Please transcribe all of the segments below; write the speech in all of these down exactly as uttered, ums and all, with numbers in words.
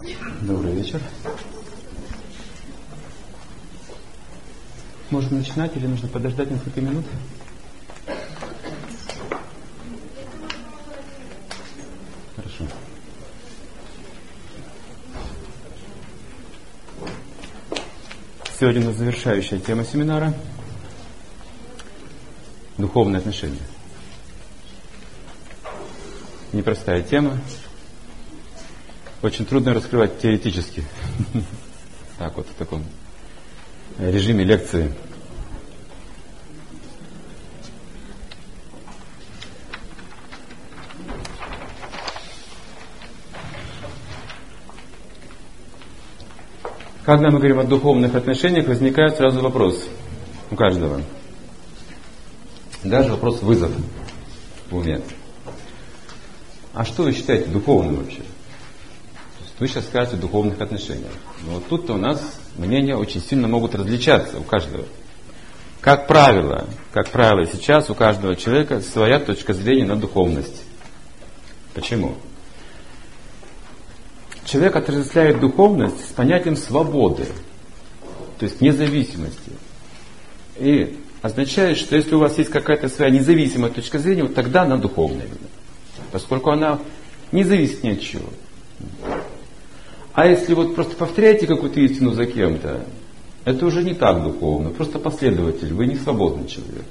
Добрый вечер. Можно начинать или нужно подождать несколько минут? Хорошо. Сегодня у нас завершающая тема семинара — духовные отношения. Непростая тема. Очень трудно раскрывать теоретически. Так вот, в таком режиме лекции. Когда мы говорим о духовных отношениях, возникает сразу вопрос у каждого. Даже вопрос вызов в уме. А что вы считаете духовным вообще? Вы сейчас скажете о духовных отношениях. Но вот тут-то у нас мнения очень сильно могут различаться у каждого. Как правило, как правило, сейчас у каждого человека своя точка зрения на духовность. Почему? Человек отождествляет духовность с понятием свободы, то есть независимости. И означает, что если у вас есть какая-то своя независимая точка зрения, вот тогда она духовная. Поскольку она не зависит ни от чего. А если вот просто повторяете какую-то истину за кем-то, это уже не так духовно, просто последователь, вы не свободный человек.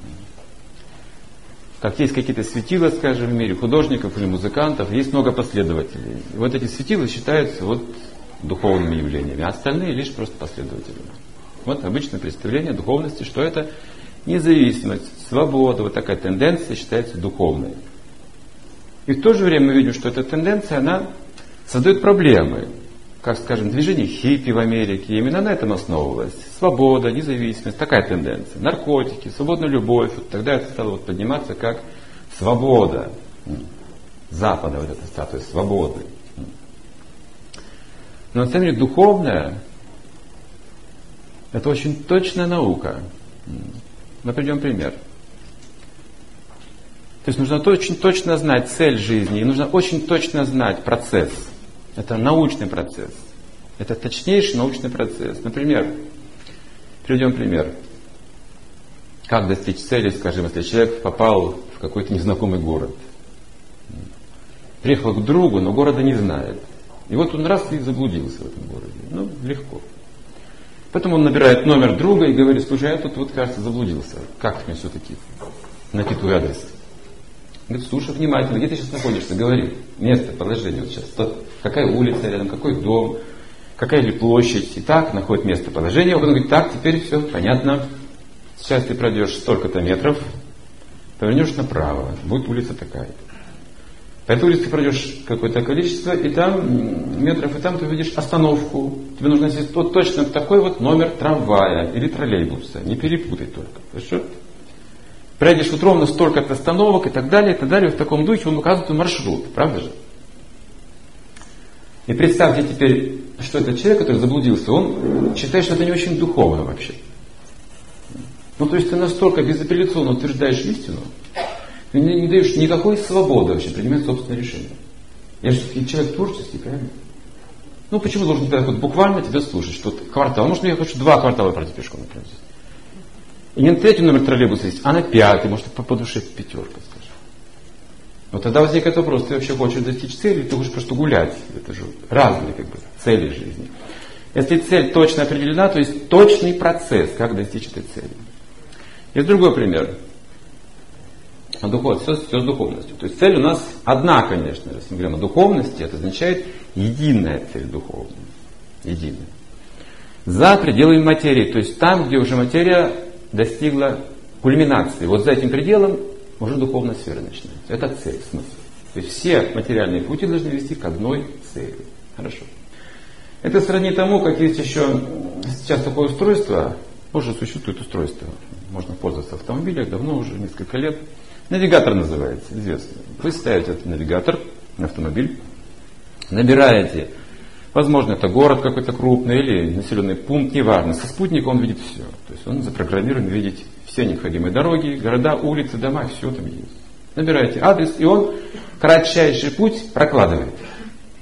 Как есть какие-то светила, скажем, в мире художников или музыкантов, есть много последователей. И вот эти светила считаются вот духовными явлениями, а остальные лишь просто последователями. Вот обычное представление духовности, что это независимость, свобода, вот такая тенденция считается духовной. И в то же время мы видим, что эта тенденция, она создает проблемы. Как, скажем, движение хиппи в Америке, именно на этом основывалось. Свобода, независимость, такая тенденция. Наркотики, свободная любовь. Вот тогда это стало вот подниматься как свобода. Запада, вот эта статуя свободы. Но на самом деле духовная — это очень точная наука. Мы приведем пример. То есть нужно очень точно знать цель жизни, и нужно очень точно знать процесс. Это научный процесс. Это точнейший научный процесс. Например, приведем пример. Как достичь цели, скажем, если человек попал в какой-то незнакомый город. Приехал к другу, но города не знает. И вот он раз и заблудился в этом городе. Ну, легко. Потом он набирает номер друга и говорит: слушай, я тут вот, кажется, заблудился. Как мне все-таки найти твой адрес? Говорит: слушай внимательно, где ты сейчас находишься? Говори. Место, положение. Вот сейчас. Какая улица рядом, какой дом, какая ли площадь. И так находит место, положение. Он говорит: так, теперь все понятно. Сейчас ты пройдешь столько-то метров, повернешь направо. Будет улица такая. По этой улице пройдешь какое-то количество, и там метров, и там ты увидишь остановку. Тебе нужно сесть вот точно такой вот номер трамвая или троллейбуса. Не перепутай только. Хорошо? Пройдешь вот ровно столько-то остановок и так далее, и так далее. В таком духе он указывает маршрут. Правда же? И представьте теперь, что этот человек, который заблудился, он считает, что это не очень духовно вообще. Ну, то есть ты настолько безапелляционно утверждаешь истину, ты не, не даешь никакой свободы вообще принимать собственное решение. Я же человек творческий, правильно? Ну, почему должен тогда вот буквально тебя слушать, что квартал? Может, я хочу два квартала пройти пешком, например. И не на третий номер троллейбуса есть, а на пятый, может, по, по душе пятерка, скажем. Вот тогда возникает вопрос: ты вообще хочешь достичь цели, или ты хочешь просто гулять? Это же разные как бы цели жизни. Если цель точно определена, то есть точный процесс, как достичь этой цели. Есть другой пример. Духов, все, все с духовностью. То есть цель у нас одна, конечно. Если мы говорим о духовности, это означает единая цель духовная. Единая. За пределами материи, то есть там, где уже материя достигла кульминации. Вот за этим пределом уже духовная сфера начинается. Это цель, смысл. То есть все материальные пути должны вести к одной цели. Хорошо. Это сродни тому, как есть еще сейчас такое устройство, уже существует устройство, можно пользоваться в автомобилях, давно уже, несколько лет. Навигатор называется, известно. Вы ставите этот навигатор на автомобиль, набираете, возможно, это город какой-то крупный или населенный пункт, неважно. Со спутника он видит все. То есть он запрограммирован видеть все необходимые дороги, города, улицы, дома, все там есть. Набираете адрес, и он кратчайший путь прокладывает.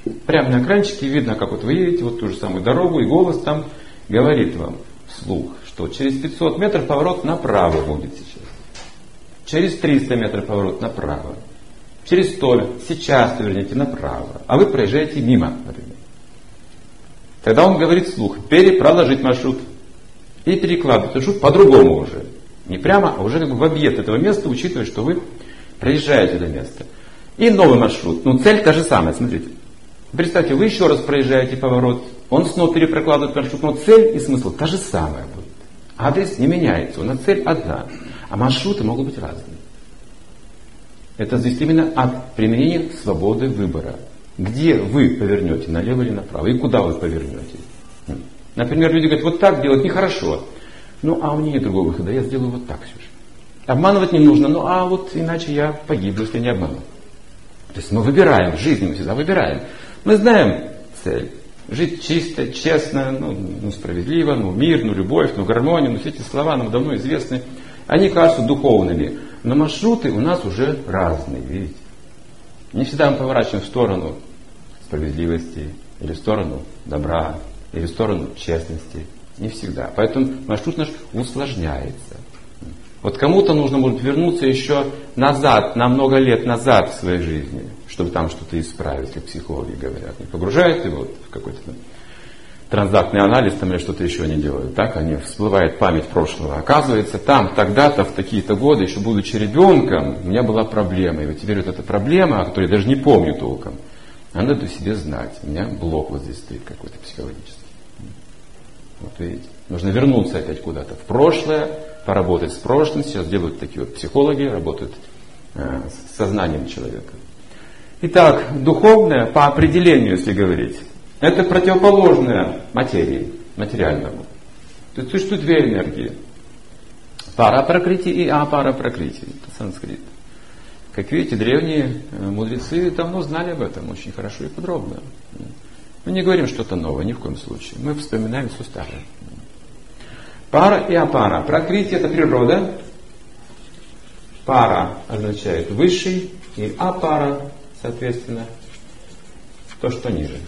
Прямо на экранчике видно, как вот вы едете вот ту же самую дорогу, и голос там говорит вам вслух, что через пятьсот метров поворот направо будет сейчас. Через триста метров поворот направо. Через сто сейчас поверните направо. А вы проезжаете мимо, например. Тогда он говорит вслух, перепроложить маршрут. И перекладывать маршрут по-другому уже. Не прямо, а уже как бы в объект этого места, учитывая, что вы проезжаете это место. И новый маршрут. Ну, цель та же самая, смотрите. Представьте, вы еще раз проезжаете поворот, он снова перепрокладывает маршрут, но цель и смысл та же самая будет. Адрес не меняется, у нас цель одна, а маршруты могут быть разные. Это зависит именно от применения свободы выбора. Где вы повернете, налево или направо, и куда вы повернете. Например, люди говорят, вот так делать нехорошо. Ну, а у меня нет другого выхода, я сделаю вот так все же. Обманывать не нужно, ну а вот иначе я погибну, если не обману. То есть мы выбираем, в жизни мы всегда выбираем. Мы знаем цель. Жить чисто, честно, ну, ну, справедливо, ну, мир, ну, любовь, ну, гармонию, ну, все эти слова нам давно известны. Они кажутся духовными. Но маршруты у нас уже разные, видите. Не всегда мы поворачиваем в сторону справедливости, или в сторону добра, или в сторону честности. Не всегда. Поэтому маршрут наш усложняется. Вот кому-то нужно будет вернуться еще назад, на много лет назад в своей жизни, чтобы там что-то исправить, как психологи говорят. Не погружают его вот в какой-то там транзактный анализ там, или что-то еще не делают. Так они всплывает память прошлого. Оказывается, там тогда-то, в такие-то годы, еще будучи ребенком, у меня была проблема. И вот теперь вот эта проблема, о которой я даже не помню толком, она надо себе знать. У меня блок вот здесь стоит какой-то психологический. Вот видите. Нужно вернуться опять куда-то в прошлое, поработать с прошлым. Сейчас делают такие вот психологи, работают э, с сознанием человека. Итак, духовное по определению, если говорить, это противоположное материи, материальному. То есть существует две энергии. Пара пракрити и апара пракрити. Это санскрит. Как видите, древние мудрецы давно знали об этом очень хорошо и подробно. Мы не говорим что-то новое, ни в коем случае. Мы вспоминаем все старое. Пара и апара. Пракрити — это природа. Пара означает высший, и апара, соответственно, то, что ниже.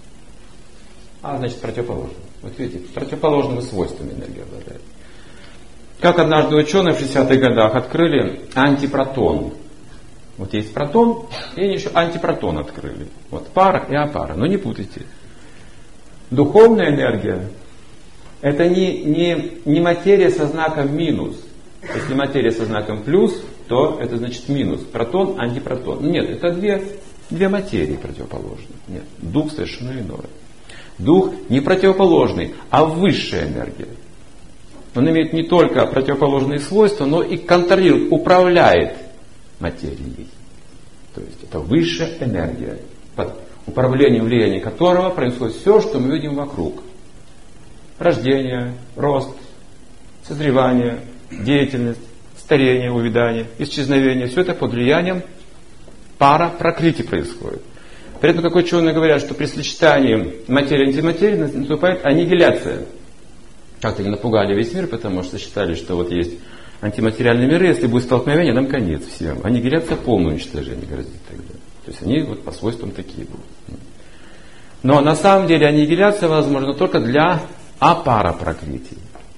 А значит противоположно. Вот видите, противоположными свойствами энергия обладает. Как однажды ученые в шестидесятых годах открыли антипротон. Вот есть протон, и они еще антипротон открыли. Вот пара и апара. Но не путайте. Духовная энергия — это не, не, не материя со знаком минус. Если материя со знаком плюс, то это значит минус. Протон, антипротон. Нет, это две, две материи противоположные. Нет, дух совершенно иной. Дух не противоположный, а высшая энергия. Он имеет не только противоположные свойства, но и контролирует, управляет материей. То есть это высшая энергия, под управлением, влиянием которого происходит все, что мы видим вокруг. Рождение, рост, созревание, деятельность, старение, увядание, исчезновение. Все это под влиянием пара пракрити происходит. При этом, как ученые говорят, что при сочетании материи и антиматерии наступает аннигиляция. Как-то они напугали весь мир, потому что считали, что вот есть антиматериальные миры, если будет столкновение, нам конец всем. Аннигиляция полное уничтожение грозит тогда. То есть они вот по свойствам такие будут. Но на самом деле аннигиляция возможна только для апара пракрити.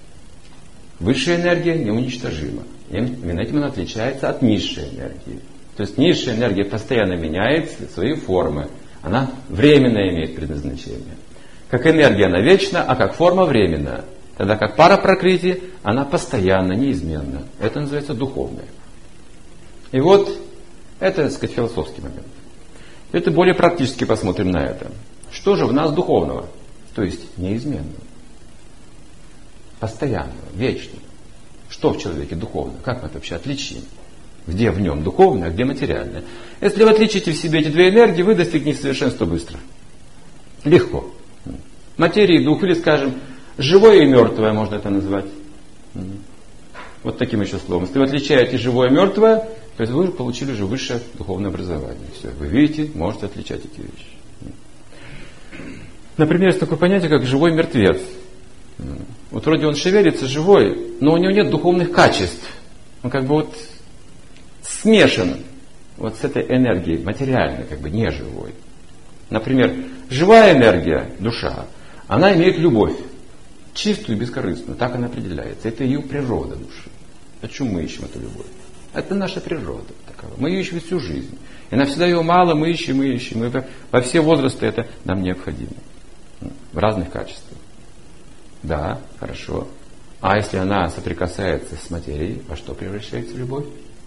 Высшая энергия неуничтожима. Именно этим она отличается от низшей энергии. То есть низшая энергия постоянно меняет свои формы. Она временно имеет предназначение. Как энергия она вечна, а как форма временна. Тогда как пара пракрити, она постоянно, неизменна. Это называется духовное. И вот это, так сказать, философский момент. Это более практически посмотрим на это. Что же в нас духовного? То есть неизменного. Постоянного, вечного. Что в человеке духовно? Как мы это вообще отличим? Где в нем духовное, а где материальное? Если вы отличите в себе эти две энергии, вы достигнете совершенства быстро. Легко. Материя и дух, или, скажем, живое и мертвое, можно это назвать. Вот таким еще словом. Если вы отличаете живое и мертвое, то есть вы получили уже высшее духовное образование. Все, вы видите, можете отличать эти вещи. Например, есть такое понятие, как живой мертвец. Вот вроде он шевелится, живой, но у него нет духовных качеств. Он как бы вот смешан вот с этой энергией, материальной, как бы неживой. Например, живая энергия, душа, она имеет любовь. Чистую и бескорыстную. Так она определяется. Это ее природа души. Почему мы ищем эту любовь? Это наша природа такова. Мы ее ищем всю жизнь. И нам всегда ее мало, мы ищем, мы ищем. И во все возрасты это нам необходимо. В разных качествах. Да, хорошо. А если она соприкасается с материей, во что превращается любовь?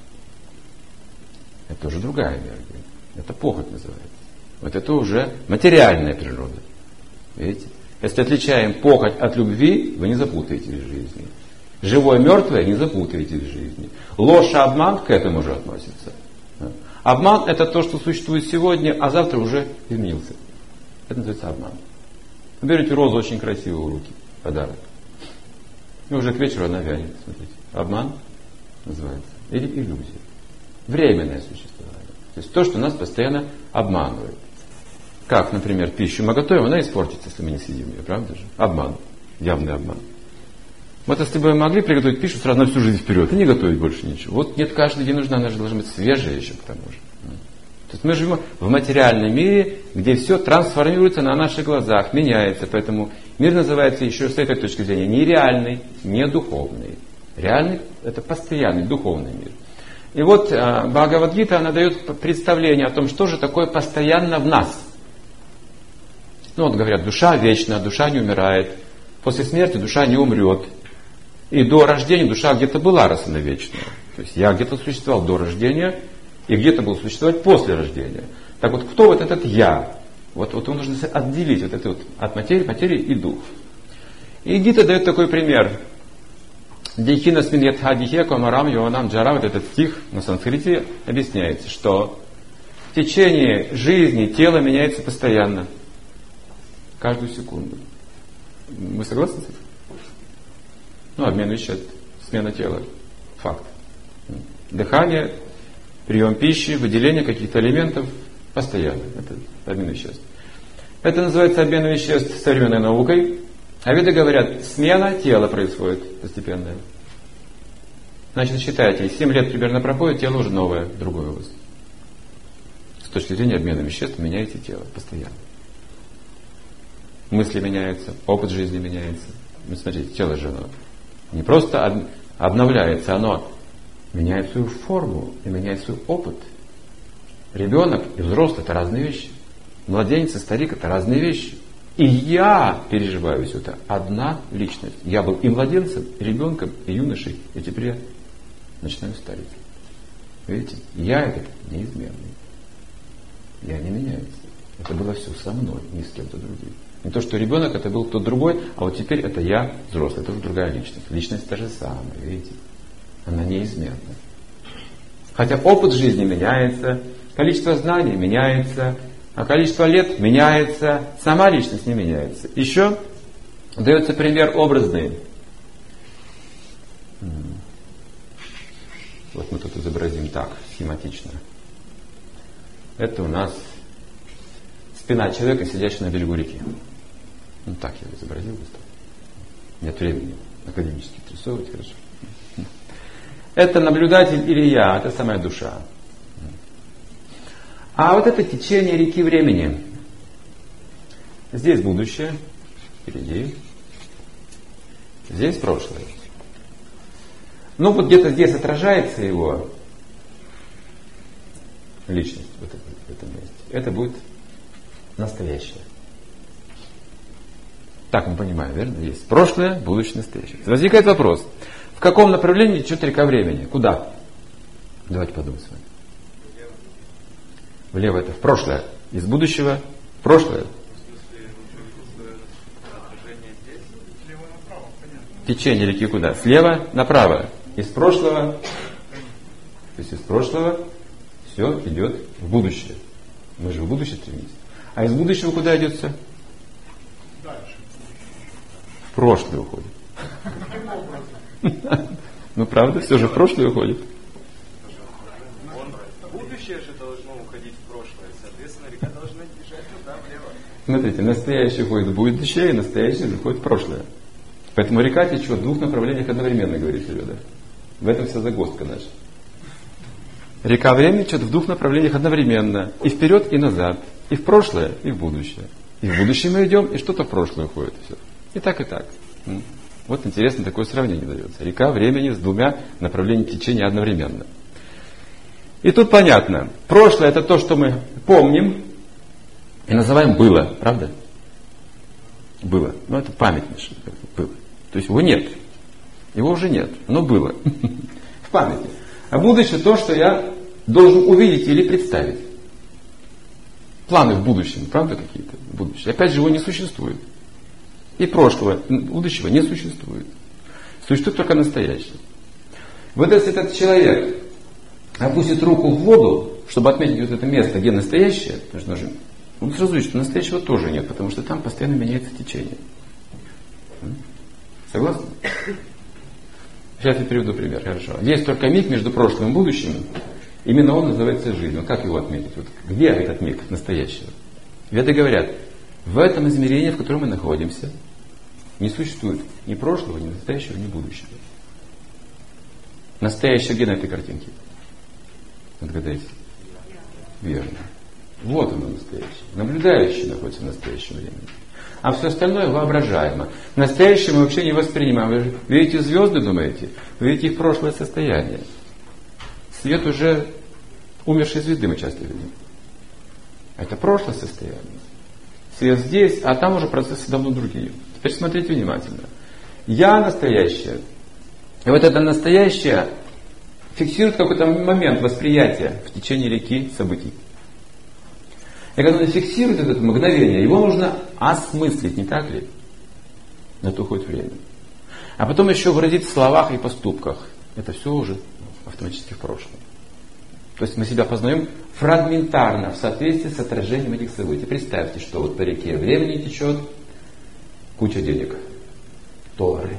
Это тоже другая энергия. Это похоть называется. Вот это уже материальная природа. Видите? Если отличаем похоть от любви, вы не запутаетесь в жизни. Живое, мертвое не запутаетесь в жизни. Ложь и обман к этому же относится. Обман это то, что существует сегодня, а завтра уже изменился. Это называется обман. Вы берете розу очень красивую в руки, подарок. И уже к вечеру она вянет. Смотрите. Обман называется. Или иллюзия. Временное существование. То есть то, что нас постоянно обманывает. Как, например, пищу мы готовим, она испортится, если мы не съедим ее, правда же? Обман. Явный обман. Вот если бы мы могли приготовить пищу сразу на всю жизнь вперед и не готовить больше ничего. Вот нет, каждый день нужна, она же должна быть свежая еще к тому же. То есть мы живем в материальном мире, где все трансформируется на наших глазах, меняется. Поэтому мир называется еще с этой точки зрения нереальный, не духовный. Реальный – это постоянный духовный мир. И вот Бхагавад-гита, она дает представление о том, что же такое постоянно в нас. Ну, вот говорят, душа вечна, душа не умирает. После смерти душа не умрет. И до рождения душа где-то была, раз она вечная. То есть я где-то существовал до рождения, и где-то был существовать после рождения. Так вот, кто вот этот я? Вот, вот его нужно отделить вот это вот от материи, материи и дух. И Гита дает такой пример. Дихина сминьятхадихе комарам йонам джара, вот этот стих на санскрите объясняется, что в течение жизни тело меняется постоянно. Каждую секунду. Вы согласны с этим? Ну, обмен веществ, смена тела. Факт. Дыхание, прием пищи, выделение каких-то элементов постоянно. Это обмен веществ. Это называется обмен веществ современной наукой. А веды говорят, смена тела происходит постепенно. Значит, считайте, семь лет примерно проходит, тело уже новое, другое у вас. С точки зрения обмена веществ меняете тело постоянно. Мысли меняются, опыт жизни меняется. Ну, смотрите, тело же оно не просто обновляется, оно меняет свою форму и меняет свой опыт. Ребенок и взрослый – это разные вещи. Младенец и старик – это разные вещи. И я переживаю все это. Одна личность. Я был и младенцем, и ребенком, и юношей, и теперь я начинаю стареть. Видите? Я этот неизменный. Я не меняюсь. Это было все со мной, не с кем-то другим. Не то, что ребенок, это был кто-то другой, а вот теперь это я взрослый, это уже другая личность. Личность та же самая, видите? Она неизменна. Хотя опыт жизни меняется, количество знаний меняется, а количество лет меняется, сама личность не меняется. Еще дается пример образный. Вот мы тут изобразим так, схематично. Это у нас спина человека, сидящего на берегу реки. Ну так я изобразил быстро. Нет времени академически рисовывать, хорошо. Это наблюдатель или я, это самая душа. А вот это течение реки времени. Здесь будущее, впереди. Здесь прошлое. Ну вот где-то здесь отражается его личность в этом, в этом месте. Это будет настоящее. Так мы понимаем, верно? Есть прошлое, будущее, настоящее. Возникает вопрос. В каком направлении течет река времени? Куда? Давайте подумаем с вами. Влево это в прошлое. Из будущего в прошлое. Течение реки куда? Слева направо. Из прошлого. То есть из прошлого все идет в будущее. Мы же в будущее стремимся. А из будущего куда идет все? Дальше. В прошлое уходит. Ну правда, все же в прошлое уходит. Будущее же должно уходить в прошлое. Соответственно, река должна бежать туда, влево. Смотрите, настоящее уходит в будущее, и настоящее заходит в прошлое. Поэтому река течет в двух направлениях одновременно, говорит Середа. В этом вся загвоздка наша. Река времени течет в двух направлениях одновременно. И вперед, и назад. И в прошлое, и в будущее. И в будущее мы идем, и что-то в прошлое уходит. Все. И так, и так. Вот интересно такое сравнение дается. Река времени с двумя направлениями течения одновременно. И тут понятно. Прошлое — это то, что мы помним и называем «было». Правда? Было. Ну, это память наша. Было. То есть его нет. Его уже нет. Но было. В памяти. А будущее — то, что я должен увидеть или представить. Планы в будущем. Правда, какие-то? Будущее. Опять же, его не существует. И прошлого, будущего не существует. Существует только настоящее. Вот если этот человек опустит руку в воду, чтобы отметить вот это место, где настоящее, он сразу видит, что настоящего тоже нет, потому что там постоянно меняется течение. Согласны? Сейчас я приведу пример, хорошо. Есть только миг между прошлым и будущим. Именно он называется жизнью. Как его отметить? Вот где этот миг настоящего? Веды говорят, в этом измерении, в котором мы находимся, не существует ни прошлого, ни настоящего, ни будущего. Настоящее где на этой картинке? Отгадайте. Верно. Вот оно настоящее. Наблюдающий находится в настоящем времени. А все остальное воображаемо. Настоящее мы вообще не воспринимаем. Вы видите звезды, думаете? Вы видите их прошлое состояние. Свет уже умершей звезды мы часто видим. Это прошлое состояние. Свет здесь, а там уже процессы давно другие. Теперь смотрите внимательно. Я настоящее. И вот это настоящее фиксирует какой-то момент восприятия в течение реки событий. И когда он фиксирует это мгновение, его нужно осмыслить, не так ли? На то уходит время. А потом еще выразить в словах и поступках. Это все уже автоматически в прошлом. То есть мы себя познаем фрагментарно, в соответствии с отражением этих событий. Представьте, что вот по реке времени течет куча денег. Доллары.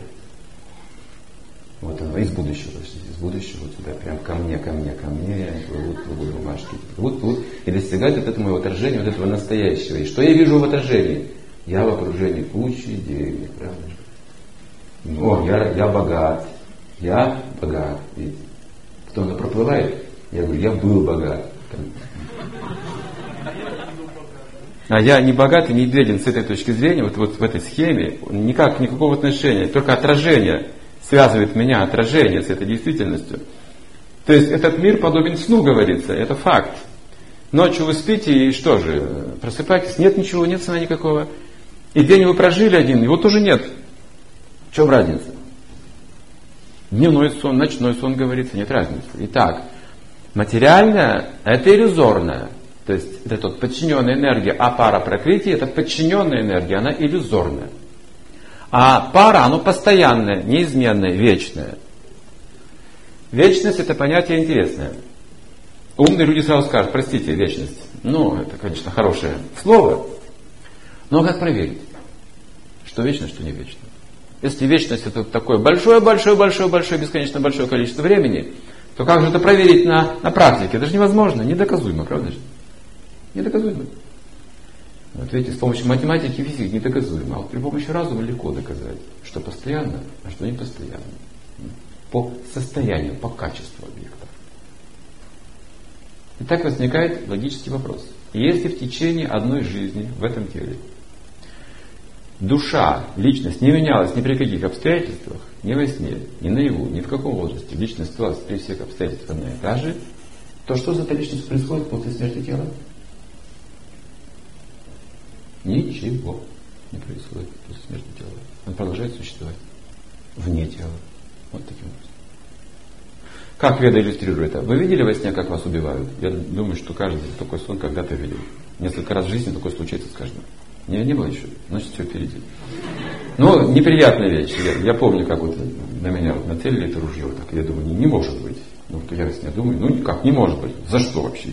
Вот оно, из будущего, из будущего вот сюда, прям ко мне, ко мне, ко мне, плывут, плывут бумажки, плывут, плывут, и достигают от этого моего отражения, вот этого настоящего. И что я вижу в отражении? Я в окружении кучи денег, правда же? О, я, я богат, я богат, видите? Кто оно проплывает? Я говорю, я был богат. А я не богат и не беден с этой точки зрения, вот, вот в этой схеме, никак, никакого отношения, только отражение связывает меня, отражение с этой действительностью. То есть этот мир подобен сну, говорится, это факт. Ночью вы спите и что же, просыпаетесь, нет ничего, нет сна никакого. И день вы прожили один, его тоже нет. В чем разница? Дневной сон, ночной сон, говорится, нет разницы. Итак, материальное – это иллюзорное. То есть это тот подчиненная энергия, а пара пракрити – это подчиненная энергия, она иллюзорная. А пара, оно постоянное, неизменное, вечное. Вечность – это понятие интересное. Умные люди сразу скажут, простите, вечность. Ну, это, конечно, хорошее слово. Но как проверить, что вечно, что не вечно? Если вечность – это такое большое-большое-большое-большое, бесконечно большое количество времени, то как же это проверить на, на практике? Это же невозможно, недоказуемо, правда же? Недоказуемо. Вот видите, с помощью математики и физики недоказуемо. А вот при помощи разума легко доказать, что постоянно, а что не постоянно. По состоянию, по качеству объектов. И так возникает логический вопрос. Если в течение одной жизни в этом теле душа, личность не менялась ни при каких обстоятельствах, ни во сне, ни наяву, ни в каком возрасте, личность осталась при всех обстоятельствах одна и та же, то что с этой личностью происходит после смерти тела? Ничего не происходит после смерти тела. Он продолжает существовать вне тела. Вот таким образом. Как Веда иллюстрирует это? Вы видели во сне, как вас убивают? Я думаю, что каждый такой сон когда-то видел. Несколько раз в жизни такое случается с каждым. Не, не было еще, значит все впереди. Ну, неприятная вещь. Я, я помню, как вот на меня вот нацелили это ружье. Так, я думаю, не, не может быть. Ну, вот я во сне думаю, ну никак, не может быть. За что вообще?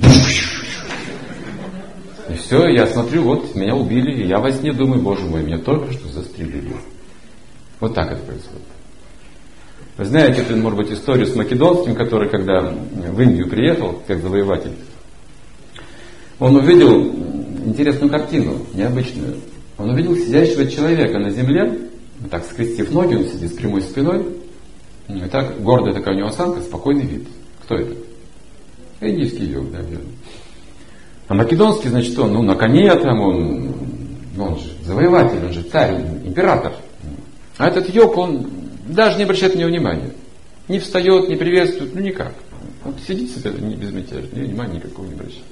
И все, я смотрю, вот меня убили, и я во сне думаю, боже мой, меня только что застрелили. Вот так это происходит. Вы знаете, это, может быть, историю с Македонским, который, когда в Индию приехал, как завоеватель, он увидел интересную картину, необычную. Он увидел сидящего человека на земле, так скрестив ноги, он сидит с прямой спиной, и так гордая такая у него осанка, спокойный вид. Кто это? Индийский йог, да, верно. А македонский, значит, он, ну, на коне там, он, он же завоеватель, он же царь, император. А этот йог, он даже не обращает на него внимания. Не встает, не приветствует, ну никак. Он сидит себе не безмятежно, внимания никакого не обращает.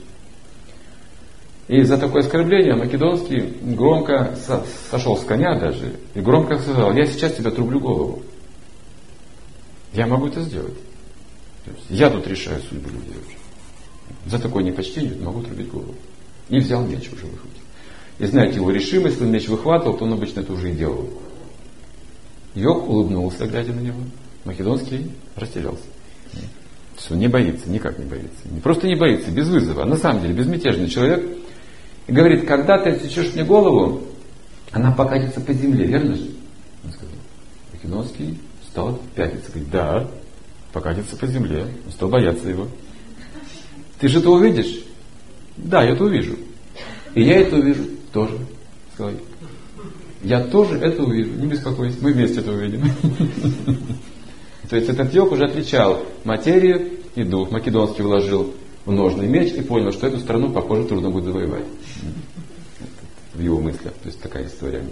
И за такое оскорбление Македонский громко со- сошел с коня даже и громко сказал: я сейчас тебе отрублю голову. Я могу это сделать. То есть я тут решаю судьбу людей уже. За такое непочтение могу отрубить голову. И взял меч, уже выхватил. И знаете, его решимость, если он меч выхватывал, то он обычно это уже и делал. Йог улыбнулся, глядя на него. Македонский растерялся. Он не боится, никак не боится. Не просто не боится, без вызова. А на самом деле безмятежный человек. И говорит: когда ты отсечешь мне голову, она покатится по земле, верно же? Он сказал. Македонский стал пятиться. Говорит: да, покатится по земле. Он стал бояться его. Ты же это увидишь? Да, я это увижу. И я это увижу тоже. Сказал: я тоже это увижу. Не беспокойся, мы вместе это увидим. То есть этот йог уже отличал материю и дух. Македонский вложил в ножный меч и понял, что эту страну, похоже, трудно будет завоевать. В его мыслях. То есть такая история.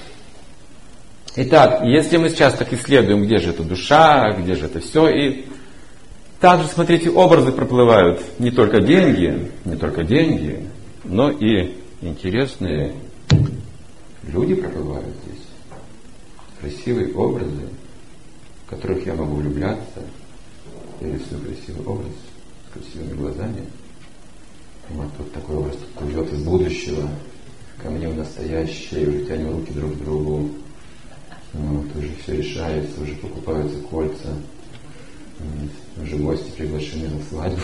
Итак, если мы сейчас так исследуем, где же эта душа, где же это все, и также, смотрите, образы проплывают. Не только деньги, не только деньги, но и интересные люди проплывают здесь. Красивые образы, в которых я могу влюбляться. Я рисую красивый образ с красивыми глазами. Вот тут такой образ плывет из будущего ко мне в настоящее, и уже тянем руки друг к другу. Вот, уже все решается, уже покупаются кольца, уже гости приглашены на свадьбу.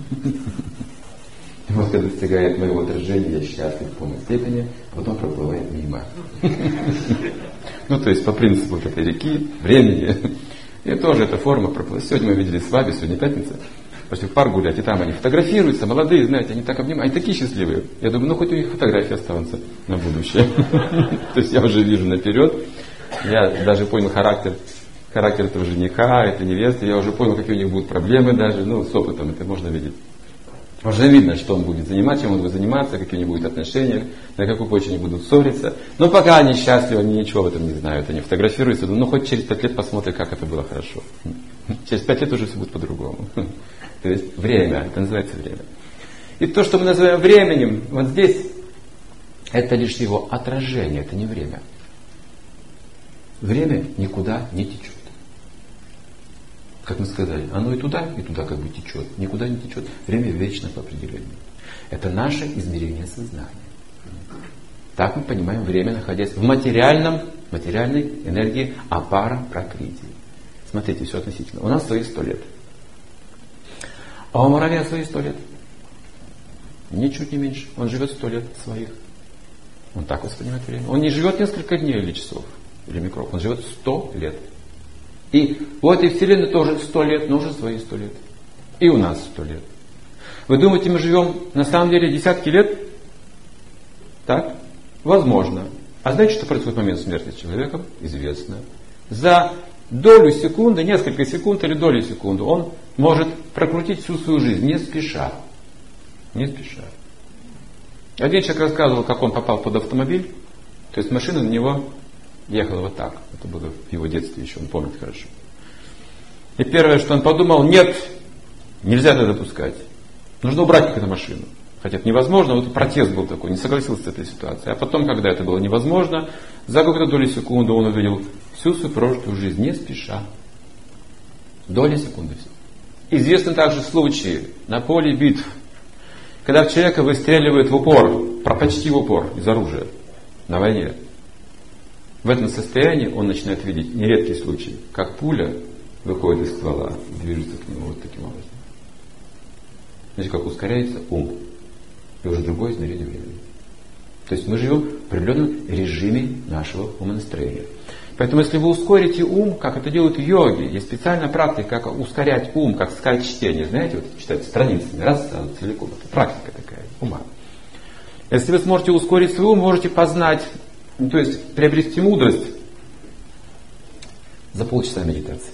И вот когда достигает моего отражения, я счастлив в полной степени, а потом проплывает мимо. Ну, то есть по принципу вот этой реки, времени. И тоже эта форма проплыла. Сегодня мы видели свадьбу, сегодня пятница. Пошли в парк гулять, и там они фотографируются, молодые, знаете, они так обнимают, они такие счастливые. Я думаю, ну хоть у них фотографии останутся на будущее. То есть я уже вижу наперед. Я даже понял характер, характер этого жениха, этой невесты. Я уже понял, какие у них будут проблемы даже. Ну, с опытом это можно видеть. Уже видно, что он будет заниматься, чем он будет заниматься, какие у них будут отношения, на какую почву они будут ссориться. Но пока они счастливы, они ничего в этом не знают. Они фотографируются, ну хоть через пять лет посмотрят, как это было хорошо. Через пять лет уже все будет по-другому. То есть время, это называется время. И то, что мы называем временем, вот здесь, это лишь его отражение, это не время. Время никуда не течет. Как мы сказали, оно и туда, и туда как бы течет. Никуда не течет. Время вечно по определению. Это наше измерение сознания. Так мы понимаем время, находясь в материальном, материальной энергии апара пракрити. Смотрите, все относительно. У нас свои сто лет. А у муравья свои сто лет. Ничуть не меньше. Он живет сто лет своих. Он так воспринимает время. Он не живет несколько дней или часов, или микров. Он живет сто лет. И в этой вселенной тоже сто лет, но уже свои сто лет. И у нас сто лет. Вы думаете, мы живем на самом деле десятки лет? Так? Возможно. А знаете, что происходит в момент смерти с человеком? Известно. За долю секунды, несколько секунд или доли секунды он может прокрутить всю свою жизнь, не спеша. Не спеша. Один человек рассказывал, как он попал под автомобиль, то есть машина на него ехала вот так. Это было в его детстве еще, он помнит хорошо. И первое, что он подумал: нет, нельзя это допускать. Нужно убрать эту машину. Хотя это невозможно, вот протест был такой, не согласился с этой ситуацией. А потом, когда это было невозможно, за какую-то долю секунды он увидел всю свою прошлую жизнь, не спеша. Доля секунды все. Известны также случаи на поле битв, когда в человека выстреливают в упор, почти в упор, из оружия, на войне. В этом состоянии он начинает видеть нередкий случай, как пуля выходит из ствола и движется к нему вот таким образом. Значит, как ускоряется ум. И уже другое измерение времени. То есть мы живем в определенном режиме нашего умонастроения. Поэтому если вы ускорите ум, как это делают йоги, есть специальная практика, как ускорять ум, как сказать чтение. Знаете, вот читать страницами, раз, сразу, целиком. Это практика такая, ума. Если вы сможете ускорить свой ум, можете познать, ну, то есть приобрести мудрость за полчаса медитации.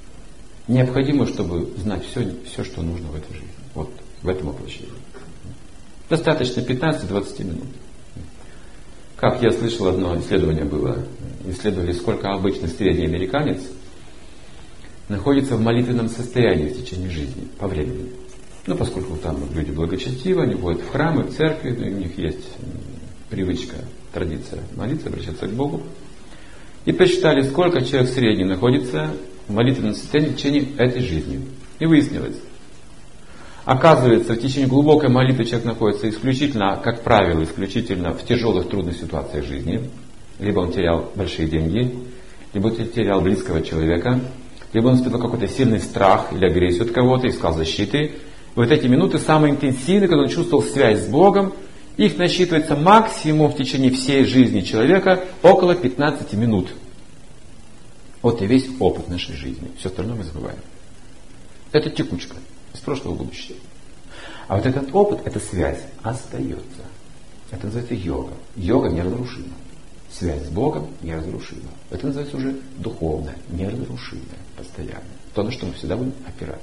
Необходимо, чтобы знать все, все, что нужно в этой жизни. Вот в этом воплощении. Достаточно пятнадцати-двадцати минут. Как я слышал, одно исследование было. Исследовали, сколько обычно средний американец находится в молитвенном состоянии в течение жизни, по времени. Ну, поскольку там люди благочестивы, они ходят в храмы, в церкви, у них есть привычка, традиция молиться, обращаться к Богу. И посчитали, сколько человек в среднем находится в молитвенном состоянии в течение этой жизни. И выяснилось. Оказывается, в течение глубокой молитвы человек находится исключительно, как правило, исключительно в тяжелых, трудных ситуациях жизни. Либо он терял большие деньги, либо он терял близкого человека, либо он испытывал какой-то сильный страх или агрессию от кого-то, искал защиты. И вот эти минуты самые интенсивные, когда он чувствовал связь с Богом, их насчитывается максимум в течение всей жизни человека около пятнадцати минут. Вот и весь опыт нашей жизни. Все остальное мы забываем. Это текучка. Из прошлого в будущее. А вот этот опыт, эта связь остается. Это называется йога. Йога неразрушима. Связь с Богом неразрушима. Это называется уже духовное, неразрушимое, постоянное. То, на что мы всегда будем опираться.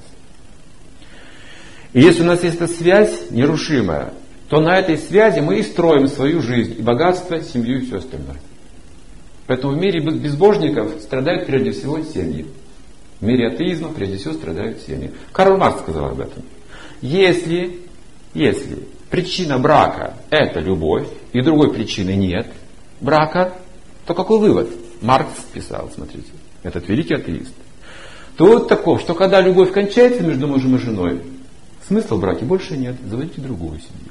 И если у нас есть эта связь нерушимая, то на этой связи мы и строим свою жизнь, и богатство, семью и все остальное. Поэтому в мире безбожников страдают прежде всего семьи. В мире атеизма прежде всего страдают семьи. Карл Маркс сказал об этом. Если, если причина брака – это любовь, и другой причины нет брака, то какой вывод? Маркс писал, смотрите, этот великий атеист. То вот таков, что когда любовь кончается между мужем и женой, смысла в браке больше нет, заводите другую семью.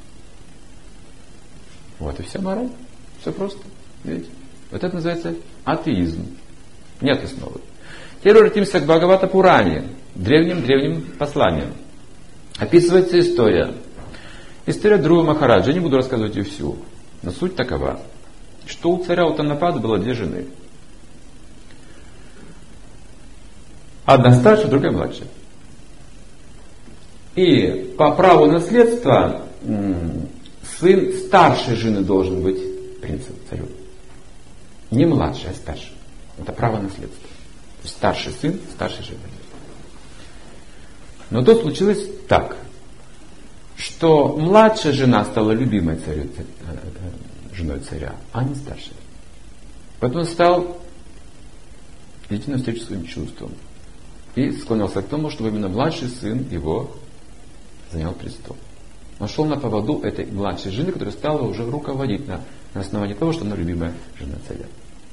Вот и вся мораль. Все просто. Видите? Вот это называется атеизм. Нет основы. Теперь обратимся к Бхагавата Пуране, древним-древним посланиям. Описывается история. История Друва Махараджа. Я не буду рассказывать ее всю. Но суть такова, что у царя Утанапады было две жены. Одна старшая, другая младшая. И по праву наследства сын старшей жены должен быть принцем, царем. Не младший, а старший. Это право наследства. Старший сын, старшей жены. Но тут случилось так, что младшая жена стала любимой царю, женой царя, а не старшая. Поэтому он стал идти навстречу своим чувствам. И склонялся к тому, чтобы именно младший сын его занял престол. Он шел на поводу этой младшей жены, которая стала уже руководить на, на основании того, что она любимая жена царя.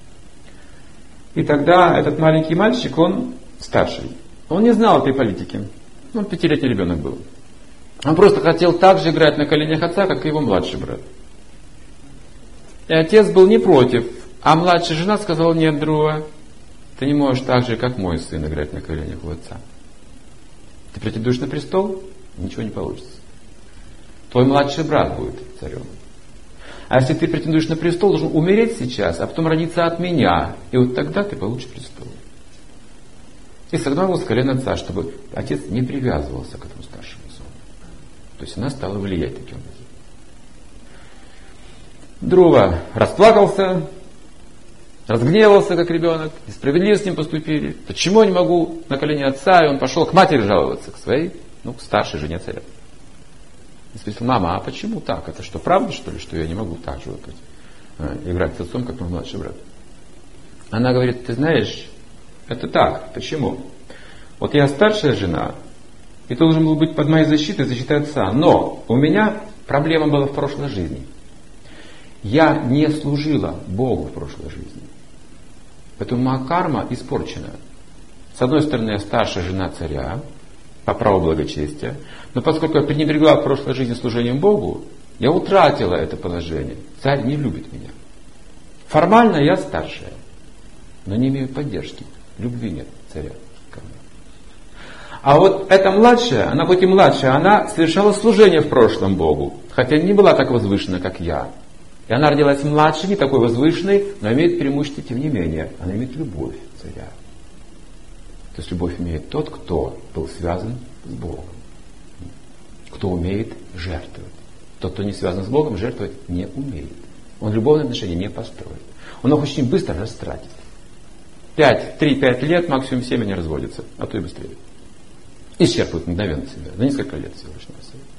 И тогда этот маленький мальчик, он старший. Он не знал этой политики. Он пятилетний ребенок был. Он просто хотел так же играть на коленях отца, как и его младший брат. И отец был не против. А младшая жена сказала: нет, Друва, ты не можешь так же, как мой сын, играть на коленях у отца. Ты претендуешь на престол? Ничего не получится. Твой младший брат будет царем. А если ты претендуешь на престол, должен умереть сейчас, а потом родиться от меня. И вот тогда ты получишь престол. И согнал его с колен отца, чтобы отец не привязывался к этому старшему сыну. То есть она стала влиять таким образом. Друва расплакался, разгневался, как ребенок, несправедливо с ним поступили. Почему я не могу на колени отца? И он пошел к матери жаловаться, к своей, ну, к старшей жене царя. И спросил: мама, а почему так? Это что, правда, что ли, что я не могу так же вот, играть с отцом, как мой младший брат? Она говорит: ты знаешь, это так. Почему? Вот я старшая жена, и должен был быть под моей защитой, защитой отца. Но у меня проблема была в прошлой жизни. Я не служила Богу в прошлой жизни. Поэтому моя карма испорчена. С одной стороны, я старшая жена царя, по праву благочестия, но поскольку я пренебрегла в прошлой жизни служением Богу, я утратила это положение. Царь не любит меня. Формально я старшая, но не имею поддержки. Любви нет царя ко мне. А вот эта младшая, она хоть и младшая, она совершала служение в прошлом Богу, хотя не была так возвышена, как я. И она родилась младшей, не такой возвышенной, но имеет преимущество, тем не менее. Она имеет любовь царя. То есть любовь имеет тот, кто был связан с Богом. Кто умеет жертвовать. Тот, кто не связан с Богом, жертвовать не умеет. Он любовные отношения не построит. Он их очень быстро растратит. Пять, три-пять лет, максимум семь они разводятся, а то и быстрее. Исчерпывают мгновенно себя. За несколько лет всего лишь.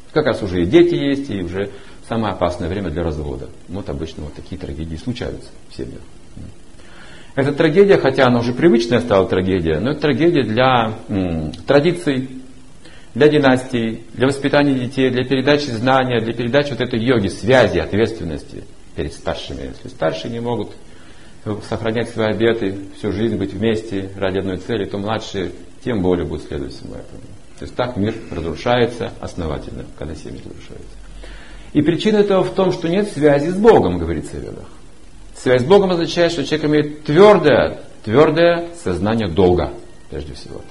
Как раз уже и дети есть, и уже самое опасное время для развода. Вот обычно вот такие трагедии случаются в семьях. Эта трагедия, хотя она уже привычная стала трагедия, но это трагедия для м, традиций, для династий, для воспитания детей, для передачи знания, для передачи вот этой йоги, связи, ответственности перед старшими. Если старшие не могут сохранять свои обеты, всю жизнь быть вместе ради одной цели, то младшие тем более будут следовать всему этому. То есть так мир разрушается основательно, когда семьи разрушаются. И причина этого в том, что нет связи с Богом, говорится в Ведах. Связь с Богом означает, что человек имеет твердое, твердое сознание долга, прежде всего.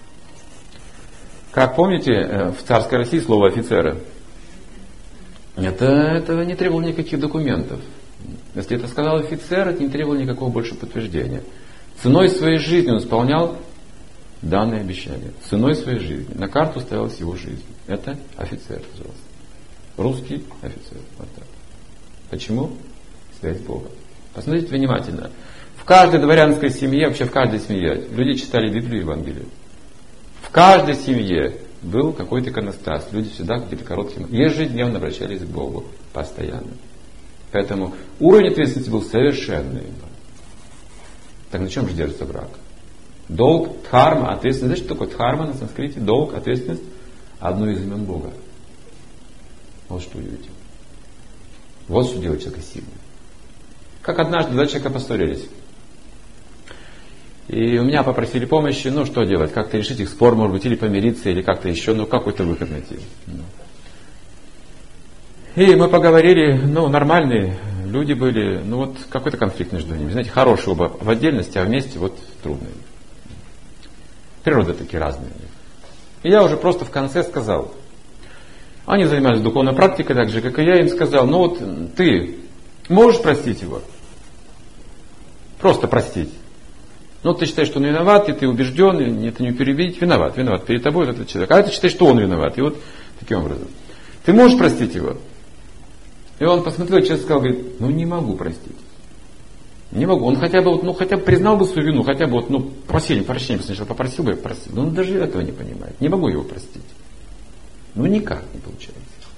Как помните, в царской России слово офицеры, это, это не требовало никаких документов. Если это сказал офицер, это не требовало никакого больше подтверждения. Ценой своей жизни он исполнял данное обещание. Ценой своей жизни. На карту ставилась его жизнь. Это офицер, пожалуйста. Русский офицер. Вот так. Почему? Связь с Богом. Посмотрите внимательно. В каждой дворянской семье, вообще в каждой семье, люди читали Библию и Евангелие. В каждой семье был какой-то иконостас. Люди всегда какие-то короткие, ежедневно обращались к Богу. Постоянно. Поэтому уровень ответственности был совершенный. Так на чем же держится брак? Долг, дхарма, ответственность. Знаете, что такое дхарма на санскрите? Долг, ответственность. Одно из имен Бога. Вот что удивительно. Вот что делает человека сильным. Как однажды два человека поссорились. И у меня попросили помощи, ну что делать, как-то решить их спор, может быть, или помириться, или как-то еще, ну какой-то выход найти. И мы поговорили, ну нормальные люди были, ну вот какой-то конфликт между ними. Знаете, хорошие оба в отдельности, а вместе вот трудные. Природа такие разные. И я уже просто в конце сказал, они занимались духовной практикой, так же, как и я, им сказал, ну вот ты можешь простить его? Просто простить. Ну, ты считаешь, что он виноват, и ты убежден, и это не перебить, виноват, виноват перед тобой этот человек. А ты считаешь, что он виноват. И вот таким образом. Ты можешь простить его? И он посмотрел, честно сказал, говорит, ну не могу простить. Не могу. Он хотя бы, вот, ну, хотя бы признал бы свою вину, хотя бы вот, ну, прощение, прощение сначала попросил бы, простил. Но он даже этого не понимает. Не могу его простить. Ну никак не получается.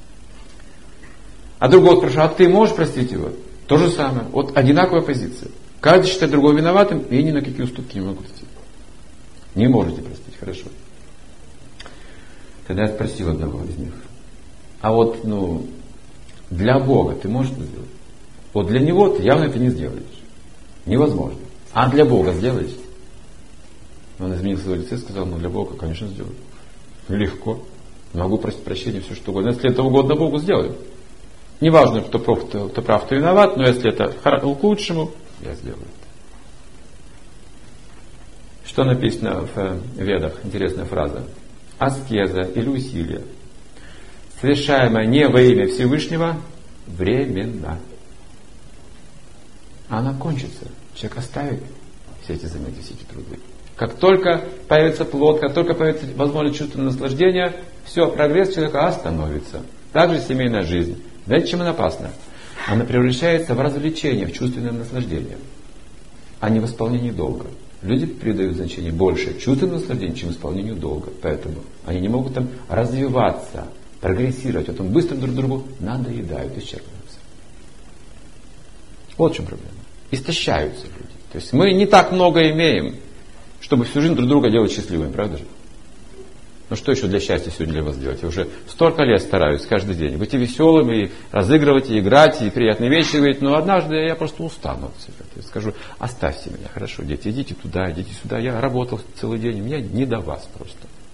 А другой спрашивает, а ты можешь простить его? То же самое. Вот одинаковая позиция. Каждый считает другого виноватым, и ни на какие уступки не могут идти. Не можете простить, хорошо. Тогда я спросил одного из них. А вот, ну, для Бога ты можешь это сделать? Вот для Него ты явно это не сделаешь. Невозможно. А для Бога сделаешь? Он изменил свое лицо и сказал, ну для Бога, конечно, сделаю. Легко. Могу просить прощения, все что угодно. Если это угодно Богу, сделаю. Неважно, кто прав, кто, кто прав, кто виноват, но если это к лучшему, я сделаю это. Что написано в Ведах? Интересная фраза. Аскеза или усилие, совершаемое не во имя Всевышнего, временно. Она кончится. Человек оставит все эти занятия, все эти труды. Как только появится плод, как только появится возможность чувственного наслаждения, все, прогресс человека остановится. Также семейная жизнь. Знаете, чем она опасна? Она превращается в развлечение, в чувственное наслаждение, а не в исполнение долга. Люди придают значение больше чувственному наслаждению, чем исполнению долга. Поэтому они не могут там развиваться, прогрессировать. Потом быстро друг другу надоедают, исчерпываются. Вот в чем проблема. Истощаются люди. То есть мы не так много имеем, чтобы всю жизнь друг друга делать счастливыми, правда же? Ну что еще для счастья сегодня для вас делать? Я уже столько лет стараюсь каждый день быть и веселым, и разыгрывать, и играть, и приятные вещи говорить, но однажды я просто устану от себя. Я скажу, оставьте меня, хорошо, дети, идите туда, идите сюда. Я работал целый день, меня не до вас просто.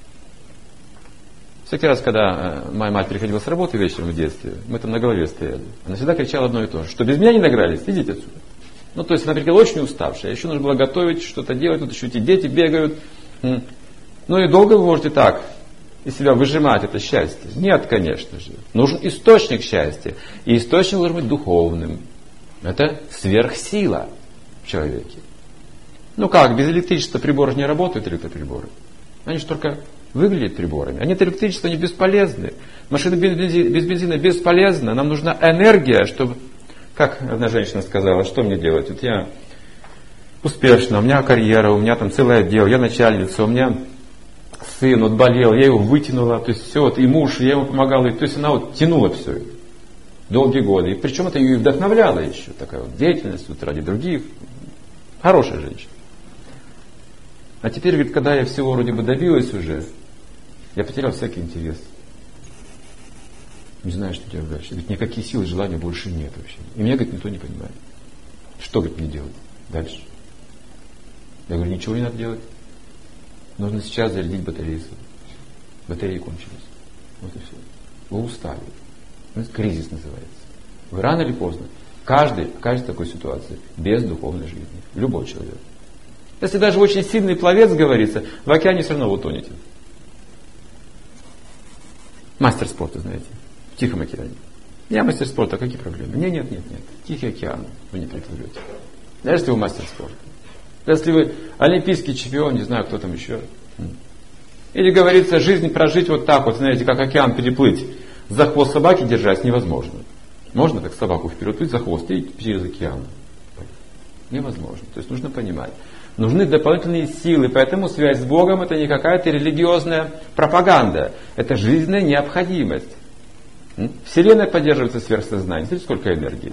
Всякий раз, когда моя мать приходила с работы вечером в детстве, мы там на голове стояли. Она всегда кричала одно и то же, что без меня не награлись, идите отсюда. Ну, то есть она приходила очень уставшая, еще нужно было готовить, что-то делать, тут еще эти дети бегают. Ну и долго вы можете так из себя выжимать это счастье? Нет, конечно же. Нужен источник счастья. И источник должен быть духовным. Это сверхсила в человеке. Ну как, без электричества приборы не работают, электроприборы. Они же только выглядят приборами. Они от электричества не бесполезны. Машина без бензина бесполезна. Нам нужна энергия, чтобы... Как одна женщина сказала, что мне делать? Вот я успешна, у меня карьера, у меня там целый отдел, я начальница, у меня сын вот болел, я его вытянула, то есть все, вот, и муж, я ему помогала, то есть она вот тянула все это долгие годы. И причем это ее и вдохновляло еще, такая вот деятельность вот, ради других. Хорошая женщина. А теперь, говорит, когда я всего вроде бы добилась уже, я потерял всякий интерес. Не знаю, что делать дальше. Говорит, никаких сил и желаний больше нет вообще. И меня, говорит, никто не понимает. Что, говорит, мне делать дальше? Я говорю, ничего не надо делать. Нужно сейчас зарядить батареи. Батареи кончились. Вот и все. Вы устали. Это кризис называется. Вы рано или поздно, каждый окажется в такой ситуации без духовной жизни. Любой человек. Если даже очень сильный пловец, говорится, в океане все равно вы утонете. Мастер спорта, знаете, в Тихом океане. Я мастер спорта, какие проблемы? Нет, нет, нет, нет. Тихий океан вы не приплывете. Даже если вы мастер спорта. Если вы олимпийский чемпион, не знаю, кто там еще. Или, говорится, жизнь прожить вот так вот, знаете, как океан переплыть. За хвост собаки держась невозможно. Можно так собаку вперед плыть за хвост и через океан. Невозможно. То есть нужно понимать. Нужны дополнительные силы. Поэтому связь с Богом это не какая-то религиозная пропаганда. Это жизненная необходимость. Вселенная поддерживается сверхсознанием. Смотрите, сколько энергии.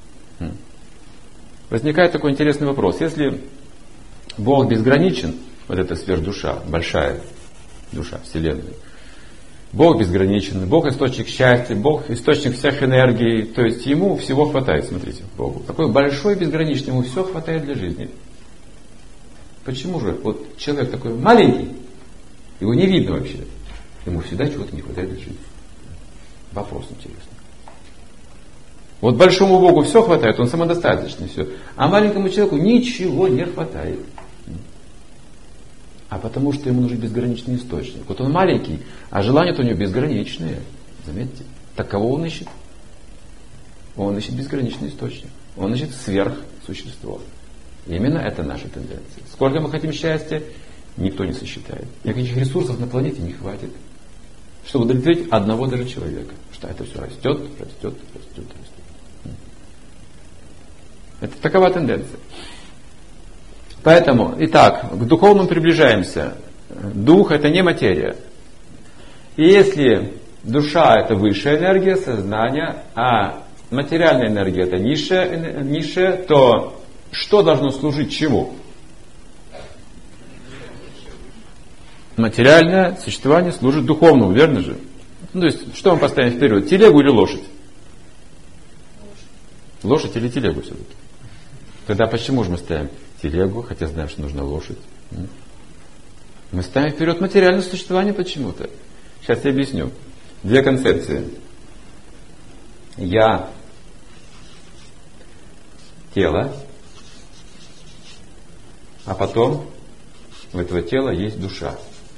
Возникает такой интересный вопрос. Если Бог безграничен, вот эта сверхдуша, большая душа Вселенной, Бог безграничен, Бог источник счастья, Бог источник всех энергий, то есть Ему всего хватает, смотрите, Богу. Такой большой, безграничный, Ему все хватает для жизни. Почему же вот человек такой маленький, его не видно вообще, ему всегда чего-то не хватает для жизни? Вопрос интересный. Вот большому Богу все хватает, он самодостаточный, все. А маленькому человеку ничего не хватает. А потому что ему нужен безграничный источник. Вот он маленький, а желания-то у него безграничные. Заметьте. Так кого он ищет? Он ищет безграничный источник. Он ищет сверхсущество. Именно это наша тенденция. Сколько мы хотим счастья, никто не сосчитает. Никаких ресурсов на планете не хватит, чтобы удовлетворить одного даже человека. Что это все растет, растет, растет, растет. Это такова тенденция. Поэтому, итак, к духовному приближаемся. Дух это не материя. И если душа это высшая энергия, сознание, а материальная энергия это низшая, низшая, то что должно служить чему? Материальное существование служит духовному, верно же? Ну, то есть, что мы поставим вперед? Телегу или лошадь? Лошадь или телегу все-таки? Тогда почему же мы ставим телегу, хотя знаем, что нужна лошадь? Мы ставим вперед материальное существование почему-то. Сейчас я объясню. Две концепции. Я тело, а потом у этого тела есть душа.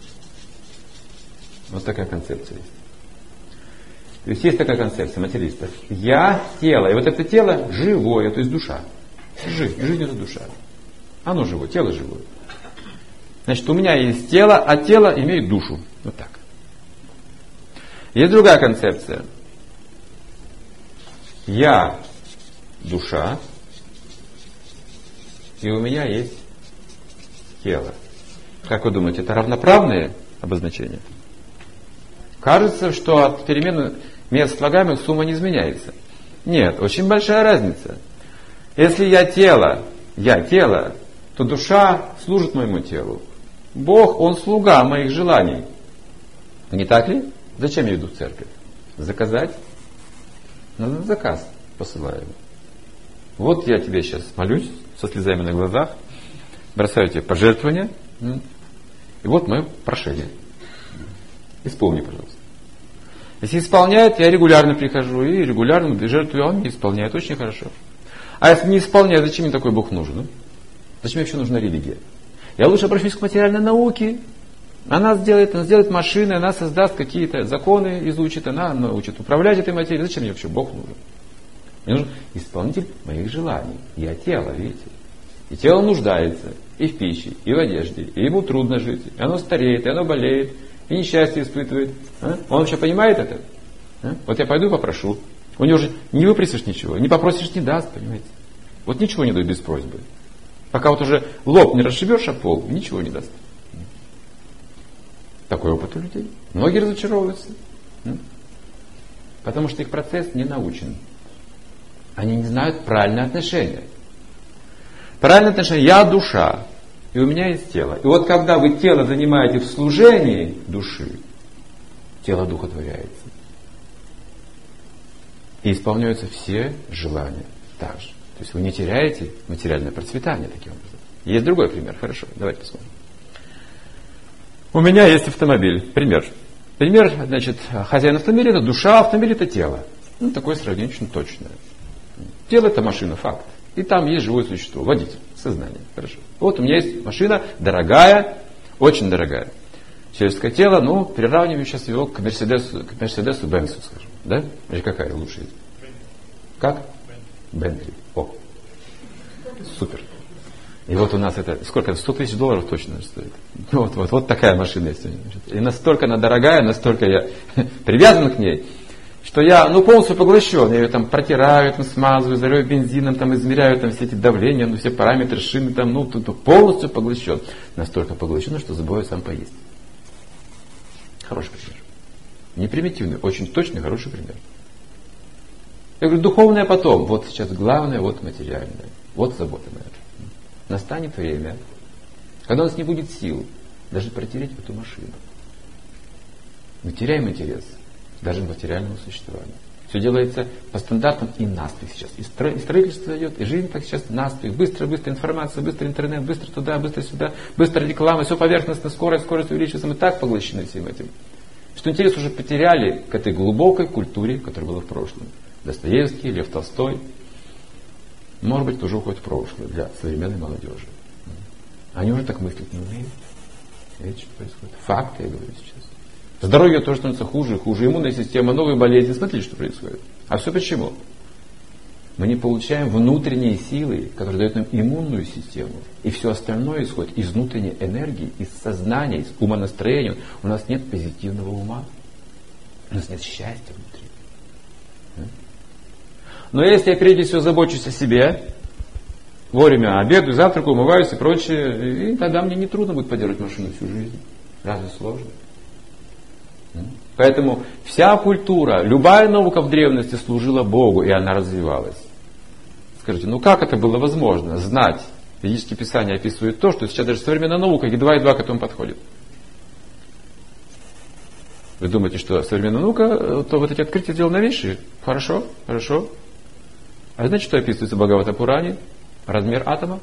Вот такая концепция есть. То есть есть такая концепция материалистов. Я тело, и вот это тело живое, то есть душа. Жизнь, жизнь это душа. Оно живое, тело живое. Значит, у меня есть тело, а тело имеет душу. Вот так. Есть другая концепция. Я душа, и у меня есть тело. Как вы думаете, это равноправные обозначения? Кажется, что от перемены мест слагаемых сумма не изменяется. Нет, очень большая разница. Если я тело, я тело, то душа служит моему телу. Бог, Он слуга моих желаний. Не так ли? Зачем я иду в церковь? Заказать? На заказ посылаю. Вот я тебе сейчас молюсь со слезами на глазах, бросаю тебе пожертвования, и вот мое прошение. Исполни, пожалуйста. Если исполняет, я регулярно прихожу и регулярно жертвую, а он не исполняет. Очень хорошо. А если не исполняет, зачем мне такой Бог нужен? Зачем мне вообще нужна религия? Я лучше обращусь к материальной науке. Она сделает, она сделает машины, она создаст какие-то законы, изучит, она научит управлять этой материей. Зачем мне вообще Бог нужен? Мне нужен исполнитель моих желаний. Я тело, видите? И тело нуждается и в пище, и в одежде. И ему трудно жить. И оно стареет, и оно болеет, и несчастье испытывает. А? Он вообще понимает это? А? Вот я пойду и попрошу. У него же не выпросишь ничего, не попросишь, не даст, понимаете? Вот ничего не дает без просьбы. Пока вот уже лоб не расшибешь о пол, ничего не даст. Такой опыт у людей. Многие разочаровываются. Потому что их процесс не научен. Они не знают правильное отношение. Правильное отношение. Я душа, и у меня есть тело. И вот когда вы тело занимаете в служении души, тело духотворяется. И исполняются все желания также. То есть вы не теряете материальное процветание таким образом. Есть другой пример. Хорошо, давайте посмотрим. У меня есть автомобиль. Пример. Пример, значит, хозяин автомобиля — это душа, автомобиль — это тело. Ну, такое сравнение очень точное. Тело — это машина, факт. И там есть живое существо, водитель, сознание. Хорошо. Вот у меня есть машина дорогая, очень дорогая. Человеческое тело, ну, приравниваю сейчас его к Мерседесу, к Мерседесу Бенцу, скажем. Да? Или какая лучше? Как? Бентли. О. Супер. И вот у нас это, сколько? сто тысяч долларов точно стоит. Вот, вот, вот такая машина есть. И настолько она дорогая, настолько я привязан к ней, что я, ну, полностью поглощен. Я ее там протираю, там, смазываю, залью бензином, там, измеряю там, все эти давления, ну, все параметры шины, там, ну, тут, полностью поглощен. Настолько поглощен, что забываю сам поесть. Хороший пример. Не примитивный, очень точный, хороший пример. Я говорю, духовное потом. Вот сейчас главное, вот материальное. Вот забота моя. Настанет время, когда у нас не будет сил даже протереть эту машину. Мы теряем интерес даже к материальному существованию. Все делается по стандартам и наспех сейчас. И строительство идет, и жизнь так сейчас наспех. Быстро, быстро информация, быстро интернет, быстро туда, быстро сюда, быстро реклама, все поверхностно, скорость, скорость увеличивается. Мы так поглощены всем этим, что интерес уже потеряли к этой глубокой культуре, которая была в прошлом. Достоевский, Лев Толстой. Может быть, тоже уходит в прошлое для современной молодежи. Они уже так мыслить не умеют. Видите, что происходит? Факты, я говорю сейчас. Здоровье тоже становится хуже и хуже. Иммунная система, новые болезни. Смотрите, что происходит. А все почему? Мы не получаем внутренние силы, которые дают нам иммунную систему. И все остальное исходит из внутренней энергии, из сознания, из умонастроения. У нас нет позитивного ума. У нас нет счастья внутри. Но если я прежде всего забочусь о себе, вовремя обедаю, завтракаю, умываюсь и прочее, и тогда мне не трудно будет поддерживать машину всю жизнь. Разве сложно? Поэтому вся культура, любая наука в древности служила Богу, и она развивалась. Скажите, ну как это было возможно? Знать. Ведические писания описывают то, что сейчас даже современная наука едва-едва к этому подходит. Вы думаете, что современная наука, то вот эти открытия делал новейшие? Хорошо, хорошо. А знаете, что описывается в Бхагавата-пуране? Размер атома?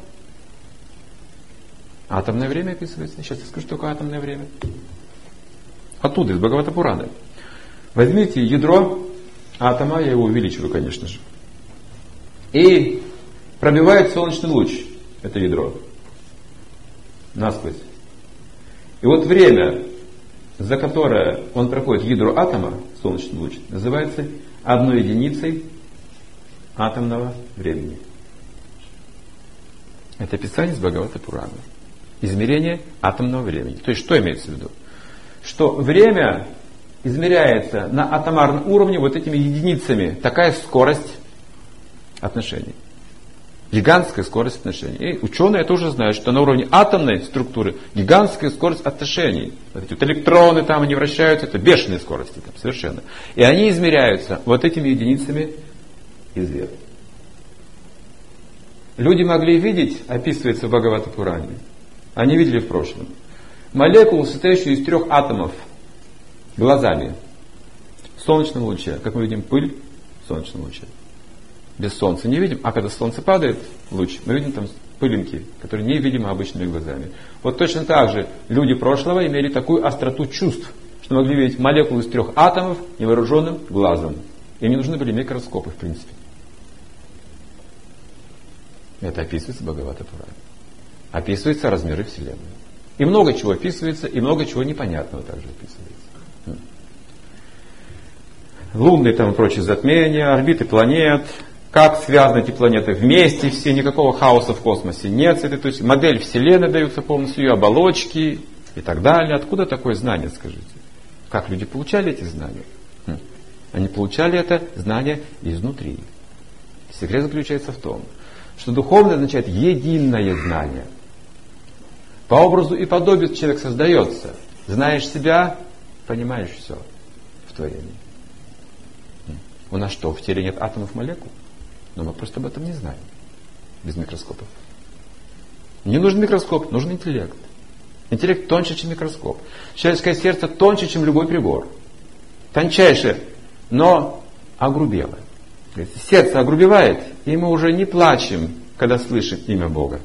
Атомное время описывается. Сейчас я скажу, что такое атомное время. Оттуда, из Бхагавата-пураны. Возьмите ядро атома, я его увеличиваю, конечно же, и пробивает солнечный луч, это ядро, насквозь. И вот время, за которое он проходит ядро атома, солнечный луч, называется одной единицей атомного времени. Это описание из Бхагавата-пураны. Измерение атомного времени. То есть, что имеется в виду? Что время измеряется на атомарном уровне вот этими единицами. Такая скорость отношений. Гигантская скорость отношений. И ученые это уже знают, что на уровне атомной структуры гигантская скорость отношений. Вот эти вот электроны там, они вращаются, это бешеные скорости там, совершенно. И они измеряются вот этими единицами известно. Люди могли видеть, описывается в Бхагавата-пуране, они видели в прошлом, молекулу, состоящую из трех атомов, глазами, в солнечном луче. Как мы видим пыль в солнечном луче. Без солнца не видим, а когда солнце падает, луч, мы видим там пылинки, которые невидимы обычными глазами. Вот точно так же люди прошлого имели такую остроту чувств, что могли видеть молекулу из трех атомов невооруженным глазом. Им не нужны были микроскопы, в принципе. Это описывается в Бхагавата-пуране. Описываются размеры Вселенной. И много чего описывается, и много чего непонятного также описывается. Лунные там и прочие затмения, орбиты планет, как связаны эти планеты вместе, все, никакого хаоса в космосе нет. То есть модель Вселенной дается полностью, ее оболочки и так далее. Откуда такое знание, скажите? Как люди получали эти знания? Они получали это знание изнутри. Секрет заключается в том, что духовное означает единое знание. По образу и подобию человек создается. Знаешь себя, понимаешь все в творении. У нас что, в теле нет атомов, молекул? Но мы просто об этом не знаем. Без микроскопов. Не нужен микроскоп, нужен интеллект. Интеллект тоньше, чем микроскоп. Человеческое сердце тоньше, чем любой прибор. Тончайшее, но огрубелое. Сердце огрубевает, и мы уже не плачем, когда слышим имя Бога.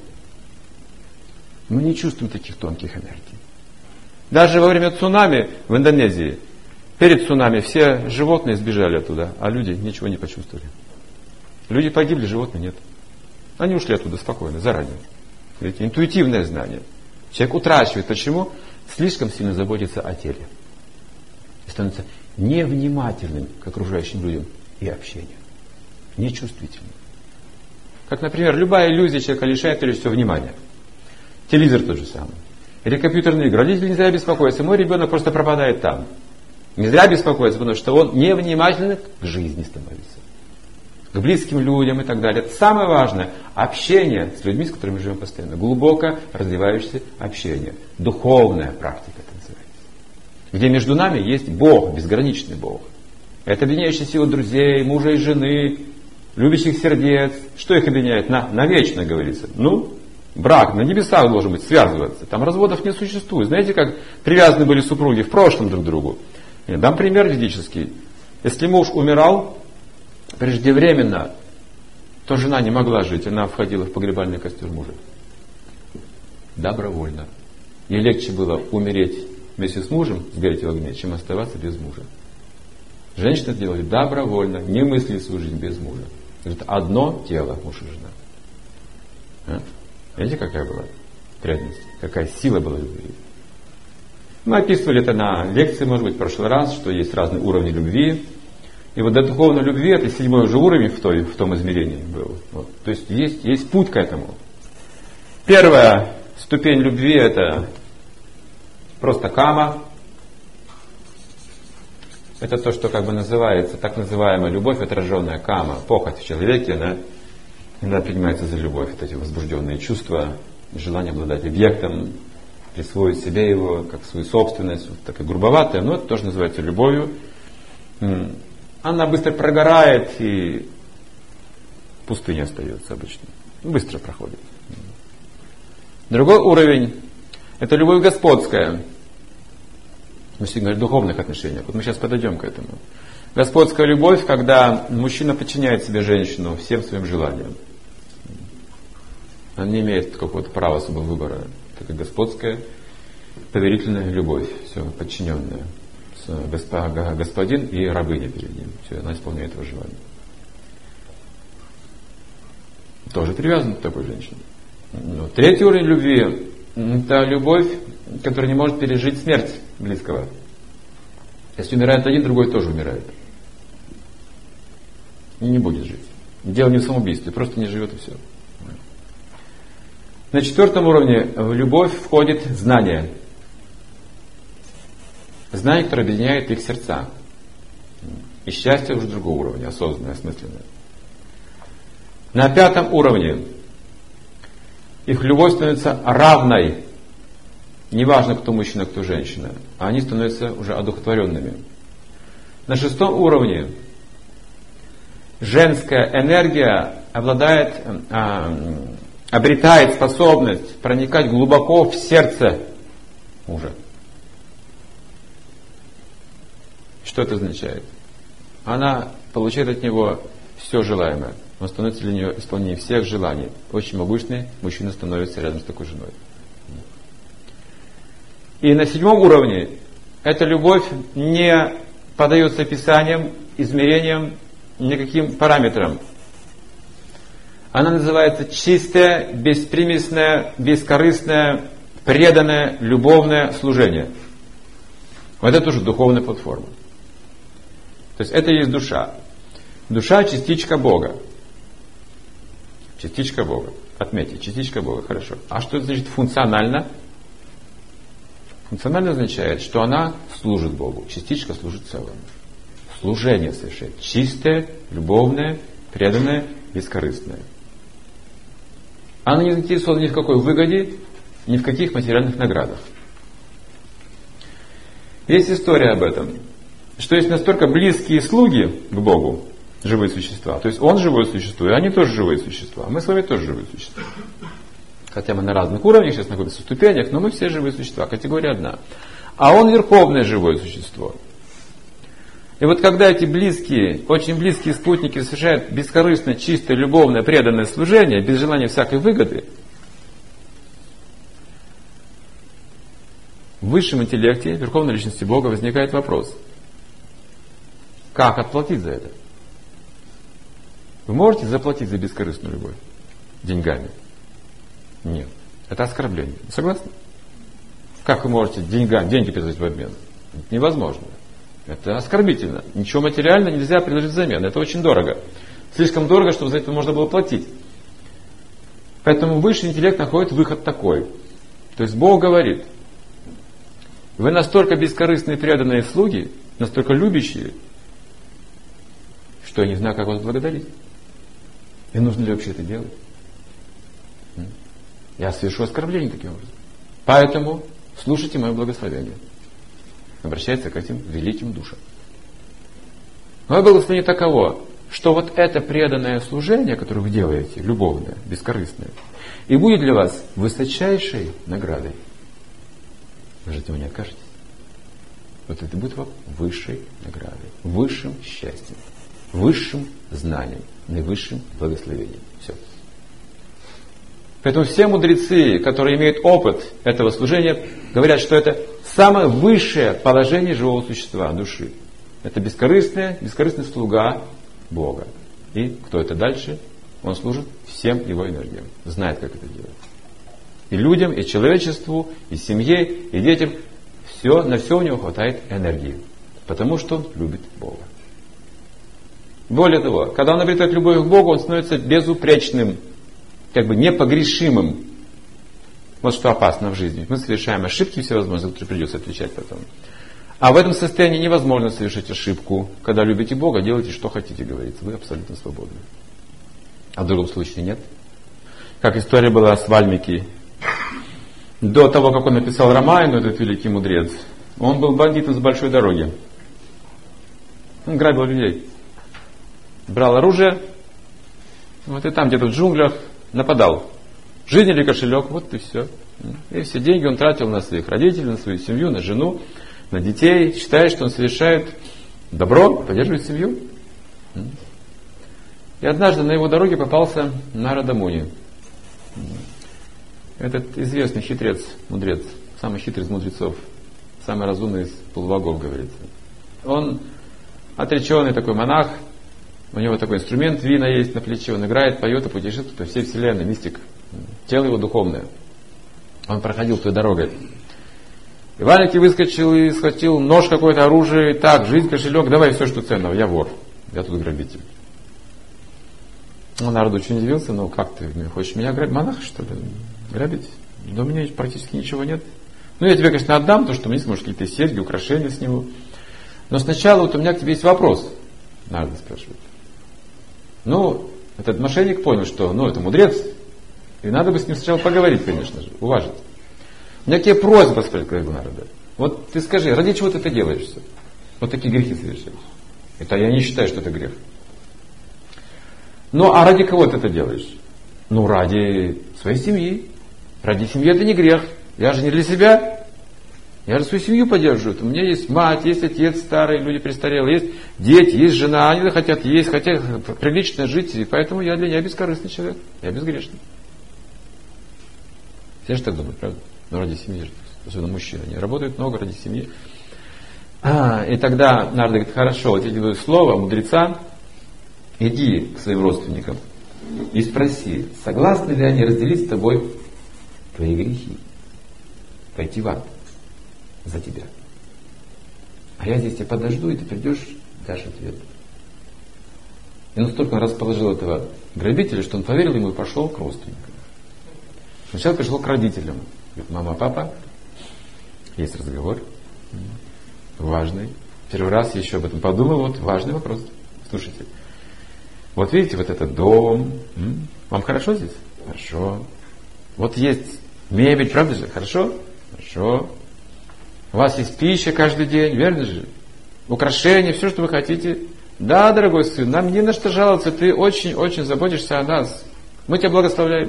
Мы не чувствуем таких тонких энергий. Даже во время цунами в Индонезии, перед цунами все животные сбежали оттуда, а люди ничего не почувствовали. Люди погибли, животных нет. Они ушли оттуда спокойно, заранее. Видите, интуитивное знание. Человек утрачивает. Почему? Слишком сильно заботится о теле. И становится невнимательным к окружающим людям и общению. Нечувствительным. Как, например, любая иллюзия человека лишает прежде всего внимания. Телевизор тот же самый. Или компьютерные игры. Родители не зря беспокоятся. Мой ребенок просто пропадает там. Не зря беспокоится, потому что он невнимательный к жизни становится. К близким людям и так далее. Это самое важное. Общение с людьми, с которыми мы живем постоянно. Глубоко развивающееся общение. Духовная практика это называется. Где между нами есть Бог, безграничный Бог. Это объединяющая сила друзей, мужа и жены, любящих сердец. Что их объединяет? На, навечно, говорится. Ну, брак на небесах должен быть, связываться. Там разводов не существует. Знаете, как привязаны были супруги в прошлом друг к другу? Я дам пример ведический. Если муж умирал преждевременно, то жена не могла жить. Она входила в погребальный костер мужа. Добровольно. Ей легче было умереть вместе с мужем, сгореть в огне, чем оставаться без мужа. Женщина это делает добровольно, не мыслит свою жизнь без мужа. Это одно тело, муж и жена. А? Видите, какая была преданность? Какая сила была любви? Мы описывали это на лекции, может быть, в прошлый раз, что есть разные уровни любви. И вот до духовной любви, это седьмой уже уровень в, той, в том измерении был. Вот. То есть, есть есть путь к этому. Первая ступень любви это просто кама. Это то, что как бы называется, так называемая любовь, отраженная кама, похоть в человеке, она иногда принимается за любовь. Вот эти возбужденные чувства, желание обладать объектом, присвоить себе его как свою собственность, вот такая грубоватая, но это тоже называется любовью. Она быстро прогорает и в пустыне остается обычно. Быстро проходит. Другой уровень – это любовь господская. Мы всегда говорим о духовных отношениях. Вот мы сейчас подойдем к этому. Господская любовь, когда мужчина подчиняет себе женщину всем своим желаниям. Он не имеет какого-то права особого выбора. Это как господская, поверительная любовь, все подчиненная. Господин и рабыня перед ним. Все, она исполняет его желание. Тоже привязан к такой женщине. Но третий уровень любви – это любовь, которая не может пережить смерть близкого. Если умирает один, другой тоже умирает. И не будет жить. Дело не в самоубийстве, просто не живет и все. На четвертом уровне в любовь входит знание. Знание, которое объединяет их сердца. И счастье уже другого уровня, осознанное, осмысленное. На пятом уровне их любовь становится равной. Неважно, кто мужчина, кто женщина. А они становятся уже одухотворенными. На шестом уровне женская энергия обладает, а, обретает способность проникать глубоко в сердце мужа. Что это означает? Она получает от него все желаемое. Он становится для нее исполнением всех желаний. Очень могущественный мужчина становится рядом с такой женой. И на седьмом уровне эта любовь не поддается описаниям, измерениям, никаким параметрам. Она называется чистое, беспримесное, бескорыстное, преданное, любовное служение. Вот это уже духовная платформа. То есть это и есть душа. Душа – частичка Бога. Частичка Бога. Отметьте, частичка Бога, хорошо. А что это значит функционально? Функционально означает, что она служит Богу. Частичка служит целому. Служение совершает. Чистое, любовное, преданное, бескорыстное. Она не заинтересована ни в какой выгоде, ни в каких материальных наградах. Есть история об этом, что есть настолько близкие слуги к Богу, живые существа, то есть Он живое существо, и они тоже живые существа, мы с вами тоже живые существа. Хотя мы на разных уровнях сейчас находимся в ступенях, но мы все живые существа, категория одна. А Он верховное живое существо. И вот когда эти близкие, очень близкие спутники совершают бескорыстное, чистое, любовное, преданное служение, без желания всякой выгоды, в высшем интеллекте, верховной личности Бога возникает вопрос: как отплатить за это? Вы можете заплатить за бескорыстную любовь деньгами? Нет. Это оскорбление. Согласны? Как вы можете деньга, деньги предложить в обмен? Это невозможно. Это оскорбительно. Ничего материального нельзя предложить взамен. Это очень дорого. Слишком дорого, чтобы за это можно было платить. Поэтому высший интеллект находит выход такой. То есть Бог говорит: вы настолько бескорыстные преданные слуги, настолько любящие, что я не знаю, как вас благодарить. И нужно ли вообще это делать? Я совершу оскорбление таким образом. Поэтому слушайте мое благословение. Обращается к этим великим душам. Мое благословение таково, что вот это преданное служение, которое вы делаете, любовное, бескорыстное, и будет для вас высочайшей наградой. Вы же от него не откажетесь. Вот это будет вам высшей наградой, высшим счастьем, высшим знанием, наивысшим благословением. Все. Поэтому все мудрецы, которые имеют опыт этого служения, говорят, что это самое высшее положение живого существа, души. Это бескорыстная, бескорыстный слуга Бога. И кто это дальше? Он служит всем его энергиям. Знает, как это делать. И людям, и человечеству, и семье, и детям. Все, на все у него хватает энергии. Потому что он любит Бога. Более того, когда он обретает любовь к Богу, он становится безупречным, как бы непогрешимым. Вот что опасно в жизни. Мы совершаем ошибки всевозможные, за которые придется отвечать потом. А в этом состоянии невозможно совершить ошибку. Когда любите Бога, делайте, что хотите, говорится. Вы абсолютно свободны. А в другом случае нет. Как история была с Вальмики. До того, как он написал Рамайну, этот великий мудрец, он был бандитом с большой дороги. Он грабил людей. Брал оружие, вот и там где-то в джунглях нападал. Жизнь или кошелек, вот и все. И все деньги он тратил на своих родителей, на свою семью, на жену, на детей, считая, что он совершает добро, поддерживает семью. И однажды на его дороге попался Нарада Муни. Этот известный хитрец, мудрец, самый хитрый из мудрецов, самый разумный из полубогов, говорится. Он отреченный такой монах, у него такой инструмент, вина есть на плече, он играет, поет и путешествует по всей вселенной, мистик. Тело его духовное. Он проходил той дорогой. И Вальмики выскочил и схватил нож, какое-то оружие. Так, жизнь, кошелек, давай все, что ценного. Я вор. Я тут грабитель. Ну, народ очень удивился. Ну, как ты хочешь меня грабить? Монах, что ли? Грабить? Да у меня практически ничего нет. Ну, я тебе, конечно, отдам, потому что у меня есть, может, какие-то серьги, украшения с него. Но сначала вот у меня к тебе есть вопрос. Народ спрашивает. Ну, этот мошенник понял, что, ну, это мудрец. И надо бы с ним сначала поговорить, конечно же, уважить. У меня к тебе просьба, сказать, говорит народа. Вот ты скажи, ради чего ты это делаешь все? Вот такие грехи совершаешь. Это я не считаю, что это грех. Ну, а ради кого ты это делаешь? Ну, ради своей семьи. Ради семьи это не грех. Я же не для себя. Я же свою семью поддерживаю. У меня есть мать, есть отец старый, люди престарелые, есть дети, есть жена. Они хотят есть, хотят прилично жить. И поэтому я для них бескорыстный человек. Я безгрешный. Все же так думают, правда? Ну, ради семьи, особенно мужчины. Они работают много ради семьи. А, и тогда Нарада говорит, хорошо, вот я тебе слово мудреца, иди к своим родственникам и спроси, согласны ли они разделить с тобой твои грехи, пойти в ад за тебя. А я здесь тебя подожду, и ты придешь, дашь ответ. И настолько он расположил этого грабителя, что он поверил ему и пошел к родственникам. Сначала пришел к родителям. Говорит, мама, папа, есть разговор. Важный. Первый раз я еще об этом подумал. Вот важный вопрос. Слушайте. Вот видите, вот этот дом. М? Вам хорошо здесь? Хорошо. Вот есть мебель, правда же? Хорошо? Хорошо. У вас есть пища каждый день, верно же? Украшения, все, что вы хотите. Да, дорогой сын, нам не на что жаловаться, ты очень-очень заботишься о нас. Мы тебя благословляем.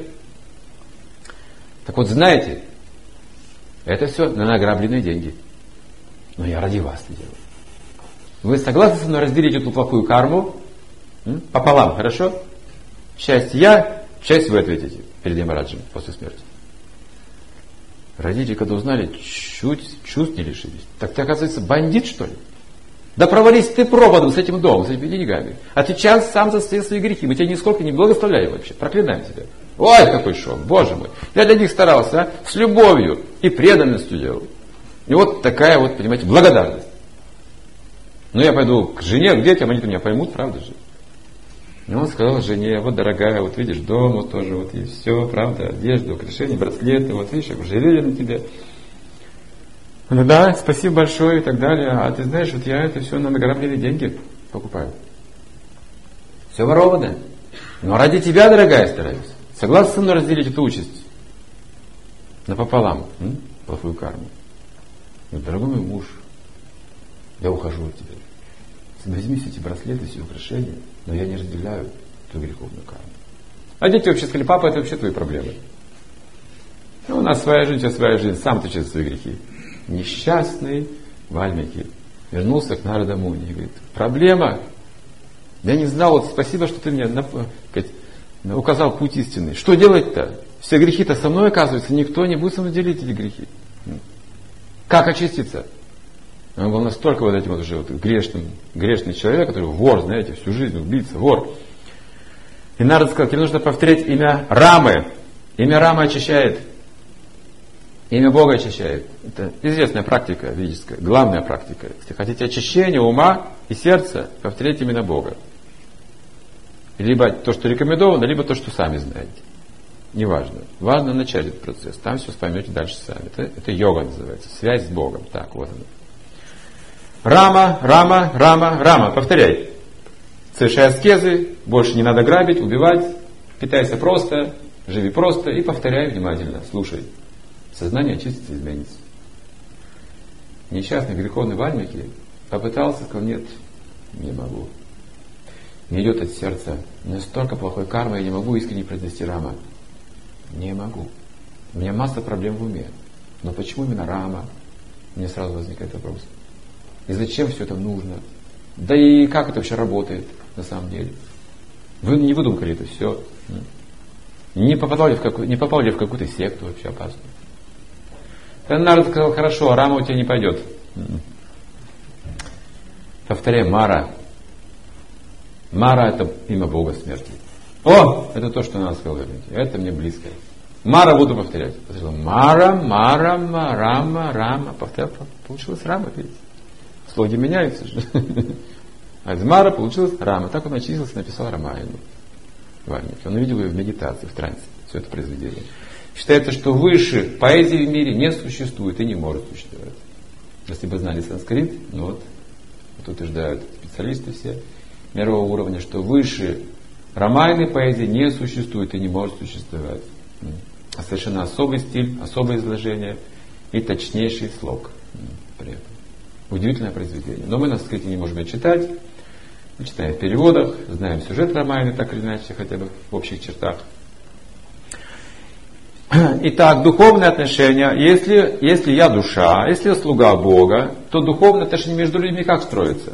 Так вот, знаете, это все на награбленные деньги. Но я ради вас это делаю. Вы согласны со мной разделить эту плохую карму? М? Пополам, хорошо? Часть я, часть вы ответите перед Ямараджем после смерти. Родители, когда узнали, чуть чувств не лишились. Так ты, оказывается, бандит, что ли? Да провались ты проводом с этим домом, с этими деньгами. Отвечай сам за все свои грехи. Мы тебя нисколько не благословляем вообще. Проклинаем тебя. Ой, какой шок, Боже мой. Я для них старался, а? С любовью и преданностью делал. И вот такая вот, понимаете, благодарность. Ну, я пойду к жене, к детям, они-то меня поймут, правда же? И он сказал жене: вот, дорогая, вот видишь, дом вот тоже, вот и все, правда, одежда, украшения, браслеты, вот видишь, я пожалели на тебя. Ну да, спасибо большое и так далее. А ты знаешь, вот я это все на награбленные деньги покупаю. Все ворованное. Но ради тебя, дорогая, стараюсь. Согласна со мной разделить эту участь? Напополам. М? Плохую карму. Ну, дорогой мой муж, я ухожу от тебя. Возьми все эти браслеты, все украшения, но я не разделяю твою греховную карму. А дети вообще сказали: папа, это вообще твои проблемы. Ну, у нас своя жизнь, сейчас своя жизнь, сам отвечай за свои грехи. Несчастный Вальмики вернулся к Нарада Муни и говорит: проблема, я не знал, вот спасибо, что ты мне сказать, указал путь истинный. Что делать-то? Все грехи-то со мной, оказывается, никто не будет со мной делить эти грехи. Как очиститься? Он был настолько вот этим вот уже вот грешным, грешный человек, который вор, знаете, всю жизнь убийца, вор. И Нарад сказал: тебе нужно повторять имя Рамы. Имя Рамы очищает. Имя Бога очищает. Это известная практика ведическая, главная практика. Если хотите очищения ума и сердца, повторяйте имя Бога. Либо то, что рекомендовано, либо то, что сами знаете. Неважно. Важно начать этот процесс. Там все поймете дальше сами. Это, это йога называется. Связь с Богом. Так, вот она. Рама, Рама, Рама, Рама. Повторяй. Совершай аскезы. Больше не надо грабить, убивать. Питайся просто. Живи просто. И повторяй внимательно. Слушай. Сознание очистится и изменится. Несчастный греховный Вальмики попытался, сказал: нет, не могу. Не идет от сердца. У меня столько плохой кармы, я не могу искренне произнести Рама. Не могу. У меня масса проблем в уме. Но почему именно Рама? Мне сразу возникает вопрос. И зачем все это нужно? Да и как это вообще работает на самом деле? Вы не выдумкали это все. Не попали в, какую, не попали в какую-то секту вообще опасную. Народ сказал: хорошо, а Рама у тебя не пойдет. Повторяй: Мара. Мара — это имя Бога смерти. О, это то, что надо сказать. Это мне близко. Мара буду повторять. Мара, Мара, Рама, Рама. Повторял, получилось Рама, видите? Слоги меняются же. А из Мара получилось Рама. Так он очистился, написал Рамаяну. Он увидел ее в медитации, в трансе. Все это произведение. Считается, что выше поэзии в мире не существует и не может существовать. Если бы знали санскрит, ну вот, тут утверждают специалисты все мирового уровня, что выше ромайной поэзии не существует и не может существовать. А совершенно особый стиль, особое изложение и точнейший слог при этом. Удивительное произведение. Но мы на санскрите не можем это читать. Мы читаем в переводах, знаем сюжет ромайны, так или иначе, хотя бы в общих чертах. Итак, духовные отношения. Если, если я душа, если я слуга Бога, то духовные отношения между людьми как строятся?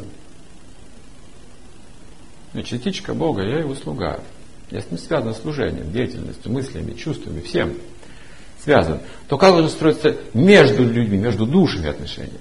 Ну, частичка Бога, я его слуга. Я с ним связан служением, деятельностью, мыслями, чувствами, всем связан. То как должны строиться между людьми, между душами отношения?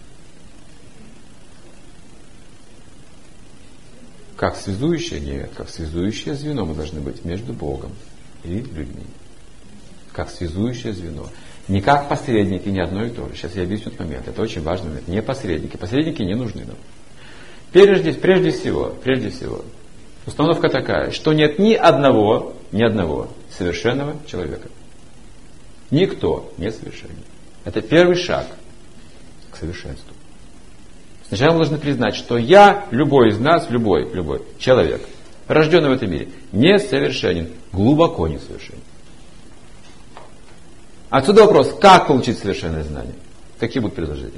Как связующее? Нет, как связующее звено мы должны быть между Богом и людьми. Как связующее звено. Не как посредники, не одно и то же. Сейчас я объясню этот момент. Это очень важный момент. Не посредники. Посредники не нужны нам. Прежде, прежде всего, прежде всего, установка такая, что нет ни одного, ни одного совершенного человека. Никто не совершенен. Это первый шаг к совершенству. Сначала мы должны признать, что я, любой из нас, любой, любой человек, рожденный в этом мире, несовершенен, глубоко несовершенен. Отсюда вопрос, как получить совершенное знание? Какие будут предложения?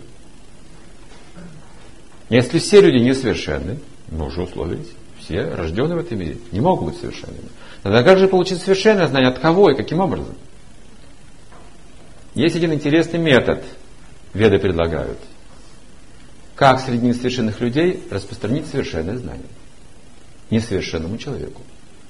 Если все люди несовершенны, мы уже условились, все рожденные в этом мире не могут быть совершенными. Тогда как же получить совершенное знание? От кого и каким образом? Есть один интересный метод, веды предлагают. Как среди несовершенных людей распространить совершенное знание несовершенному человеку?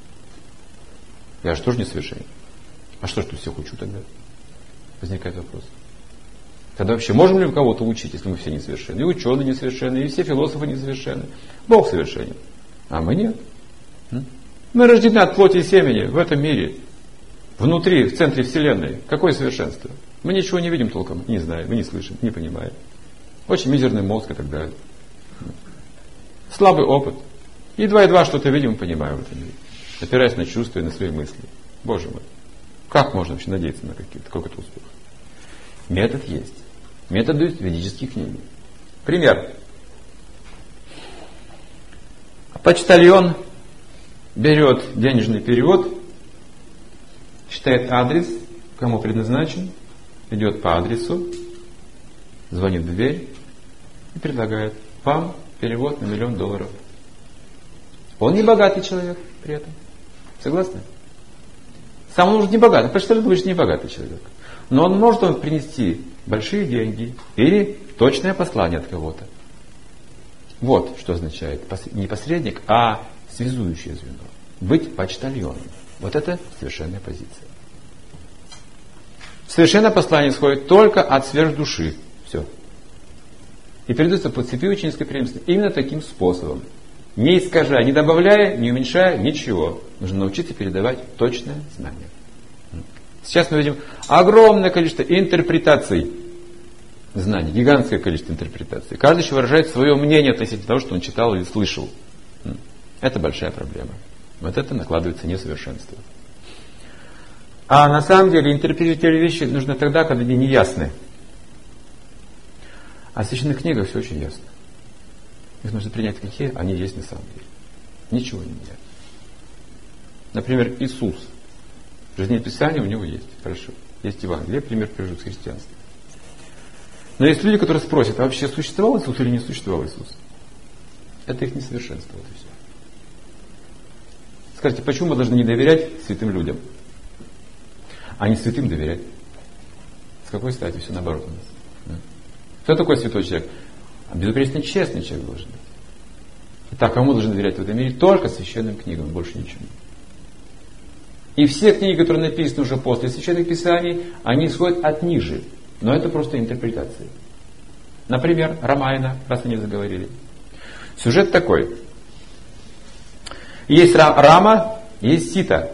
Я же тоже несовершенен. А что ж тут всех учу тогда? Возникает вопрос. Тогда вообще можем ли мы кого-то учить, если мы все несовершенны? И ученые несовершенны, и все философы несовершенны. Бог совершенен. А мы нет. Мы рождены от плоти и семени в этом мире. Внутри, в центре Вселенной. Какое совершенство? Мы ничего не видим толком, не знаем, мы не слышим, не понимаем. Очень мизерный мозг и так далее. Слабый опыт. Едва-едва что-то видим и понимаем в этом мире. Опираясь на чувства и на свои мысли. Боже мой. Как можно вообще надеяться на какие-то, какой-то успех? Метод есть. Метод дают ведические книги. Пример. Почтальон берет денежный перевод, считает адрес, кому предназначен, идет по адресу, звонит в дверь и предлагает: вам перевод на миллион долларов. Он не богатый человек при этом. Согласны? Сам он уже не богатый. Почтальон, вы же не богатый человек. Но он может вам принести большие деньги или точное послание от кого-то. Вот что означает не посредник, а связующее звено. Быть почтальоном. Вот это совершенная позиция. Совершенное послание исходит только от сверхдуши. Все. И передается по цепи ученической преемственности именно таким способом. Не искажая, не добавляя, не уменьшая ничего. Нужно научиться передавать точное знание. Сейчас мы видим огромное количество интерпретаций знаний, гигантское количество интерпретаций. Каждый еще выражает свое мнение относительно того, что он читал или слышал. Это большая проблема. Вот это накладывается несовершенство. А на самом деле интерпретировать вещи нужно тогда, когда они не ясны. А в священных книгах все очень ясно. Их нужно принять, какие они есть на самом деле. Ничего не меняется. Например, Иисус. Жизнеописание у него есть. Хорошо. Есть Евангелие, пример прежде христианства. Но есть люди, которые спросят: а вообще существовал Иисус или не существовал Иисус? Это их несовершенство. Вот и все. Скажите, почему мы должны не доверять святым людям, а не святым доверять? С какой стати все наоборот у нас? Кто такой святой человек? Безупречно честный человек должен быть. Итак, кому должен доверять в этом мире? Только священным книгам, больше ничего. И все книги, которые написаны уже после священных писаний, они исходят от ниже. Но это просто интерпретации. Например, Рамайна, раз они заговорили. Сюжет такой. Есть Рама, есть Сита.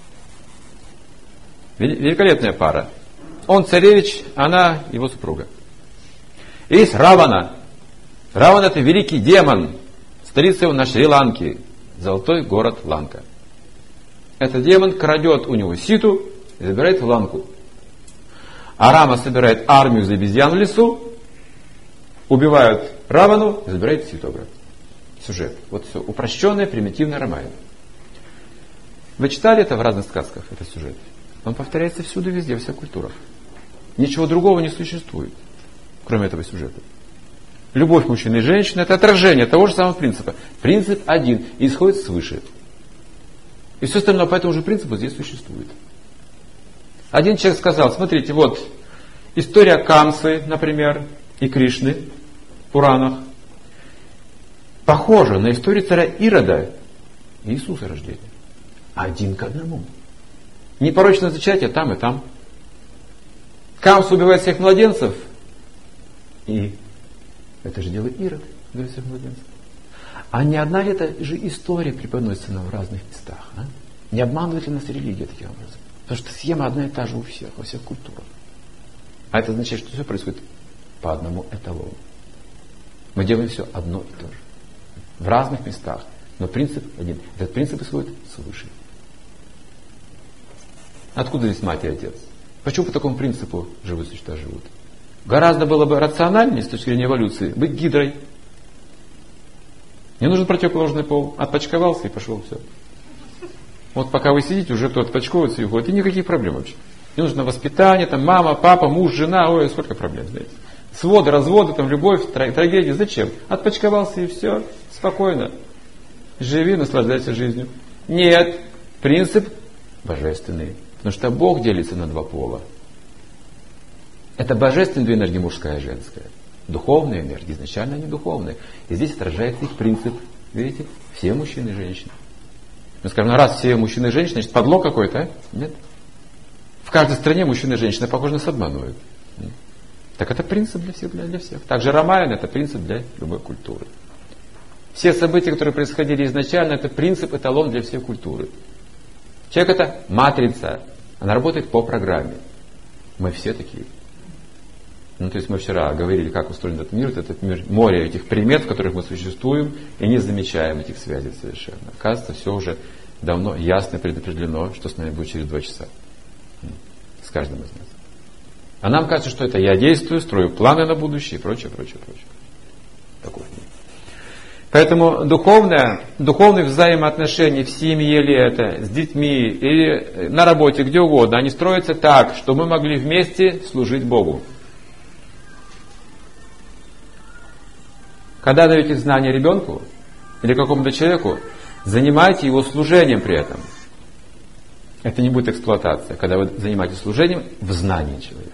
Великолепная пара. Он царевич, она его супруга. Есть Равана. Равана — это великий демон. Столица его на Шри-Ланке. Золотой город Ланка. Этот демон крадет у него Ситу и забирает в Ланку. А Рама собирает армию из обезьян в лесу, убивают Равану и забирает Ситу обратно. Сюжет. Вот все. Упрощенная, примитивная Рамайна. Вы читали это в разных сказках, этот сюжет? Он повторяется всюду, везде, во всех культурах. Ничего другого не существует, кроме этого сюжета. Любовь мужчины и женщины — это отражение того же самого принципа. Принцип один, исходит свыше. И все остальное по этому же принципу здесь существует. Один человек сказал: смотрите, вот история Камсы, например, и Кришны в Пуранах похожа на историю царя Ирода и Иисуса рождения. Один к одному. Непорочное зачатие там и там. Камса убивает всех младенцев, и это же делает Ирод, убивает всех младенцев. А не одна ли это же история преподносится нам в разных местах? А? Не обманывает ли нас религия таким образом? Потому что схема одна и та же у всех, во всех культурах. А это означает, что все происходит по одному эталону. Мы делаем все одно и то же. В разных местах. Но принцип один. Этот принцип исходит свыше. Откуда здесь мать и отец? Почему по такому принципу живые существа живут? Гораздо было бы рациональнее, с точки зрения эволюции, быть гидрой. Не нужен противоположный пол. Отпочковался и пошел, все. Вот пока вы сидите, уже кто отпочковывается и уходит. И никаких проблем вообще. Не нужно воспитание, там мама, папа, муж, жена. Ой, сколько проблем, знаете. Своды, разводы, там, любовь, трагедии. Зачем? Отпочковался и все. Спокойно. Живи, наслаждайся жизнью. Нет. Принцип божественный. Потому что Бог делится на два пола. Это божественные две энергии, мужская и женская. Духовные энергии, изначально они духовные. И здесь отражается их принцип. Видите? Все мужчины и женщины. Мы скажем, ну раз все мужчины и женщины, значит подлог какой-то, а? Нет. В каждой стране мужчина и женщина, похоже, нас обманывают. Так это принцип для всех, для, для всех. Также Рамаяна это принцип для любой культуры. Все события, которые происходили изначально, это принцип, эталон для всей культуры. Человек это матрица. Она работает по программе. Мы все такие. Ну, то есть мы вчера говорили, как устроен этот мир, этот мир, море этих примет, в которых мы существуем, и не замечаем этих связей совершенно. Оказывается, все уже давно ясно предопределено, что с нами будет через два часа. С каждым из нас. А нам кажется, что это я действую, строю планы на будущее и прочее, прочее, прочее. Такой мир. Поэтому духовное, духовные взаимоотношения в семье ли это, с детьми или на работе, где угодно, они строятся так, что мы могли вместе служить Богу. Когда даете знания ребенку или какому-то человеку, занимайте его служением при этом. Это не будет эксплуатация, когда вы занимаетесь служением в знании человека.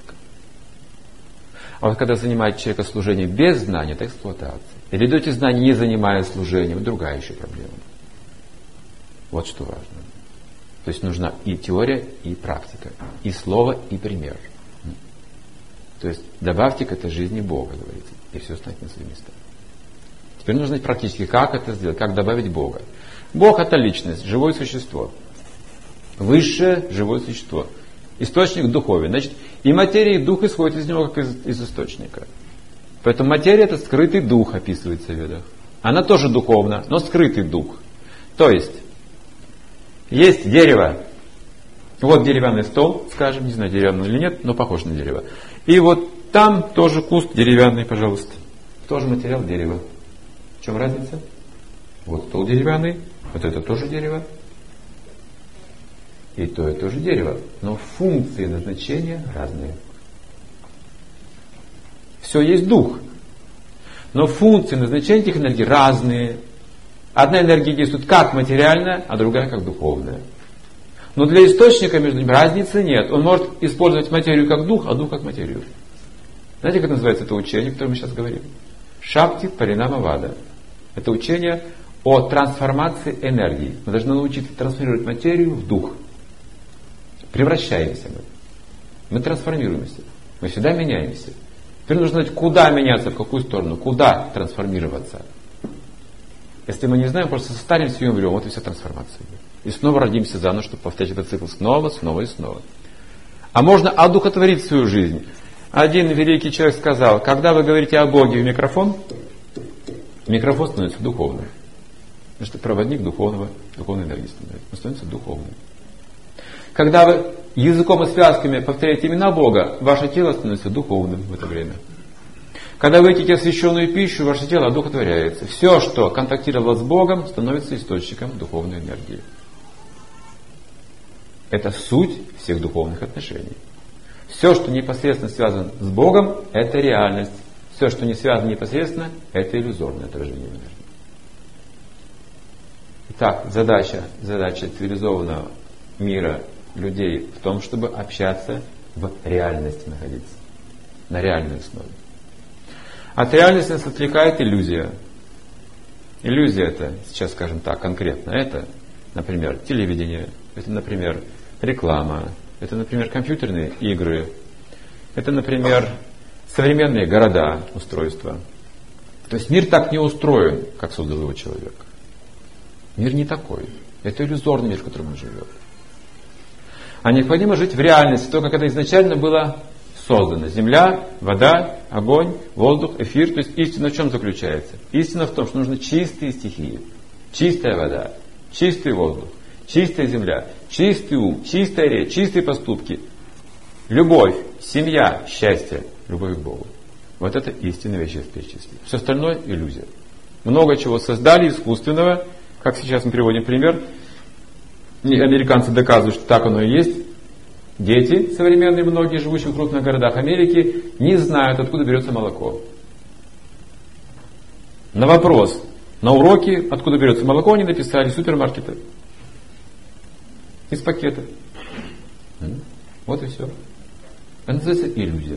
А вот когда занимаете человека служением без знания, это эксплуатация. Или даете знания, не занимаясь служением, другая еще проблема. Вот что важно. То есть нужна и теория, и практика, и слово, и пример. То есть добавьте к этой жизни Бога, говорится, и все станет на свои места. Теперь нужно знать практически, как это сделать, как добавить Бога. Бог это личность, живое существо. Высшее живое существо. Источник духовен. Значит, и материя, и дух исходят из него, как из, из источника. Поэтому материя это скрытый дух, описывается в Ведах. Она тоже духовна, но скрытый дух. То есть, есть дерево. Вот деревянный стол, скажем, не знаю, деревянный или нет, но похож на дерево. И вот там тоже куст деревянный, пожалуйста. Тоже материал дерева. В чем разница? Вот стол деревянный, вот это тоже дерево. И то, и то же дерево. Но функции назначения разные. Все есть дух. Но функции назначения этих энергий разные. Одна энергия действует как материальная, а другая как духовная. Но для источника между ними разницы нет. Он может использовать материю как дух, а дух как материю. Знаете, как называется это учение, о котором мы сейчас говорим? Шакти Паринама Вада. Это учение о трансформации энергии. Мы должны научиться трансформировать материю в дух. Превращаемся мы. Мы трансформируемся. Мы всегда меняемся. Теперь нужно знать, куда меняться, в какую сторону, куда трансформироваться. Если мы не знаем, просто состаримся и умрем. Вот и вся трансформация. И снова родимся заново, чтобы повторять этот цикл снова, снова и снова. А можно одухотворить свою жизнь. Один великий человек сказал, когда вы говорите о Боге в микрофон, микрофон становится духовным. Потому что проводник духовного, духовной энергии становится. Он становится духовным. Когда вы языком и связками повторяете имена Бога, ваше тело становится духовным в это время. Когда вы едите освященную пищу, ваше тело одухотворяется. Все, что контактировало с Богом, становится источником духовной энергии. Это суть всех духовных отношений. Все, что непосредственно связано с Богом, это реальность. Все, что не связано непосредственно, это иллюзорное отражение энергии. Итак, задача, задача цивилизованного мира людей в том, чтобы общаться в реальности находиться. На реальной основе. От реальности нас отвлекает иллюзия. Иллюзия это, сейчас скажем так, конкретно, это, например, телевидение, это, например, реклама, это, например, компьютерные игры, это, например, современные города, устройства. То есть мир так не устроен, как создал его человек. Мир не такой. Это иллюзорный мир, в котором он живет. А необходимо жить в реальности, то, как это изначально было создано. Земля, вода, огонь, воздух, эфир. То есть истина в чем заключается? Истина в том, что нужны чистые стихии. Чистая вода, чистый воздух, чистая земля, чистый ум, чистая речь, чистые поступки. Любовь, семья, счастье, любовь к Богу. Вот это истинные вещи в перечисле. Все остальное иллюзия. Много чего создали искусственного, как сейчас мы приводим пример. Американцы доказывают, что так оно и есть. Дети, современные многие, живущие в крупных городах Америки, не знают, откуда берется молоко. На вопрос, на уроке, откуда берется молоко, они написали супермаркеты. Из пакета. Вот и все. Это называется иллюзия.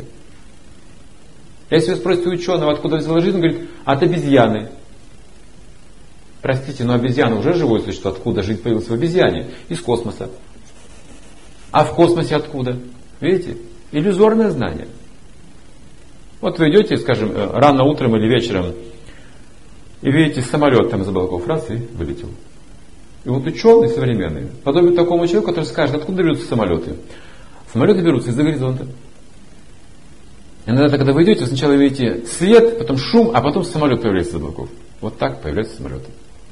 Если вы спросите ученого, откуда взяла жизнь, он говорит, от обезьяны. Простите, но обезьяна уже живое существо. Откуда жизнь появилась в обезьяне? Из космоса. А в космосе откуда? Видите? Иллюзорное знание. Вот вы идете, скажем, рано утром или вечером, и видите самолет там из облаков, раз, и вылетел. И вот ученый современный подобен такому человеку, который скажет, откуда берутся самолеты. Самолеты берутся из-за горизонта. Иногда, когда вы идете, вы сначала видите свет, потом шум, а потом самолет появляется из облаков. Вот так появляются самолеты.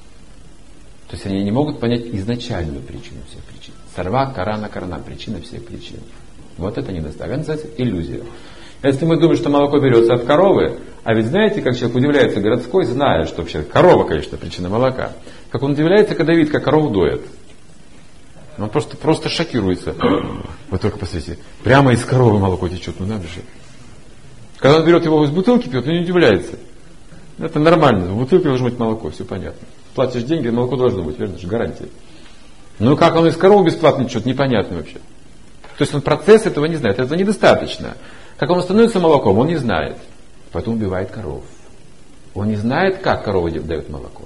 То есть они не могут понять изначальную причину всех причин. Сарва, карана, карана, причина всех причин. Вот это недостаток. Это называется иллюзия. Если мы думаем, что молоко берется от коровы, а ведь знаете, как человек удивляется городской, зная, что вообще корова, конечно, причина молока. Как он удивляется, когда видит, как корову доят. Он просто, просто шокируется. Вы только посмотрите, прямо из коровы молоко течет, ну надо же. Когда он берет его из бутылки, пьет, он не удивляется. Это нормально, в бутылке должно быть молоко, все понятно. Платишь деньги, молоко должно быть, верно же, гарантия. Ну как он из коровы бесплатно течет, непонятно вообще. То есть он процесс этого не знает, этого недостаточно. Как он становится молоком, он не знает. Поэтому убивает коров. Он не знает, как корова дает молоко.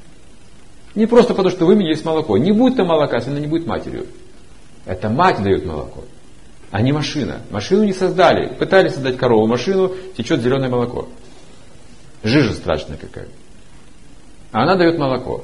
Не просто потому, что в имени есть молоко. Не будет там молока, если она не будет матерью. Это мать дает молоко, а не машина. Машину не создали. Пытались создать корову, машину, течет зеленое молоко. Жижа страшная какая. А она дает молоко.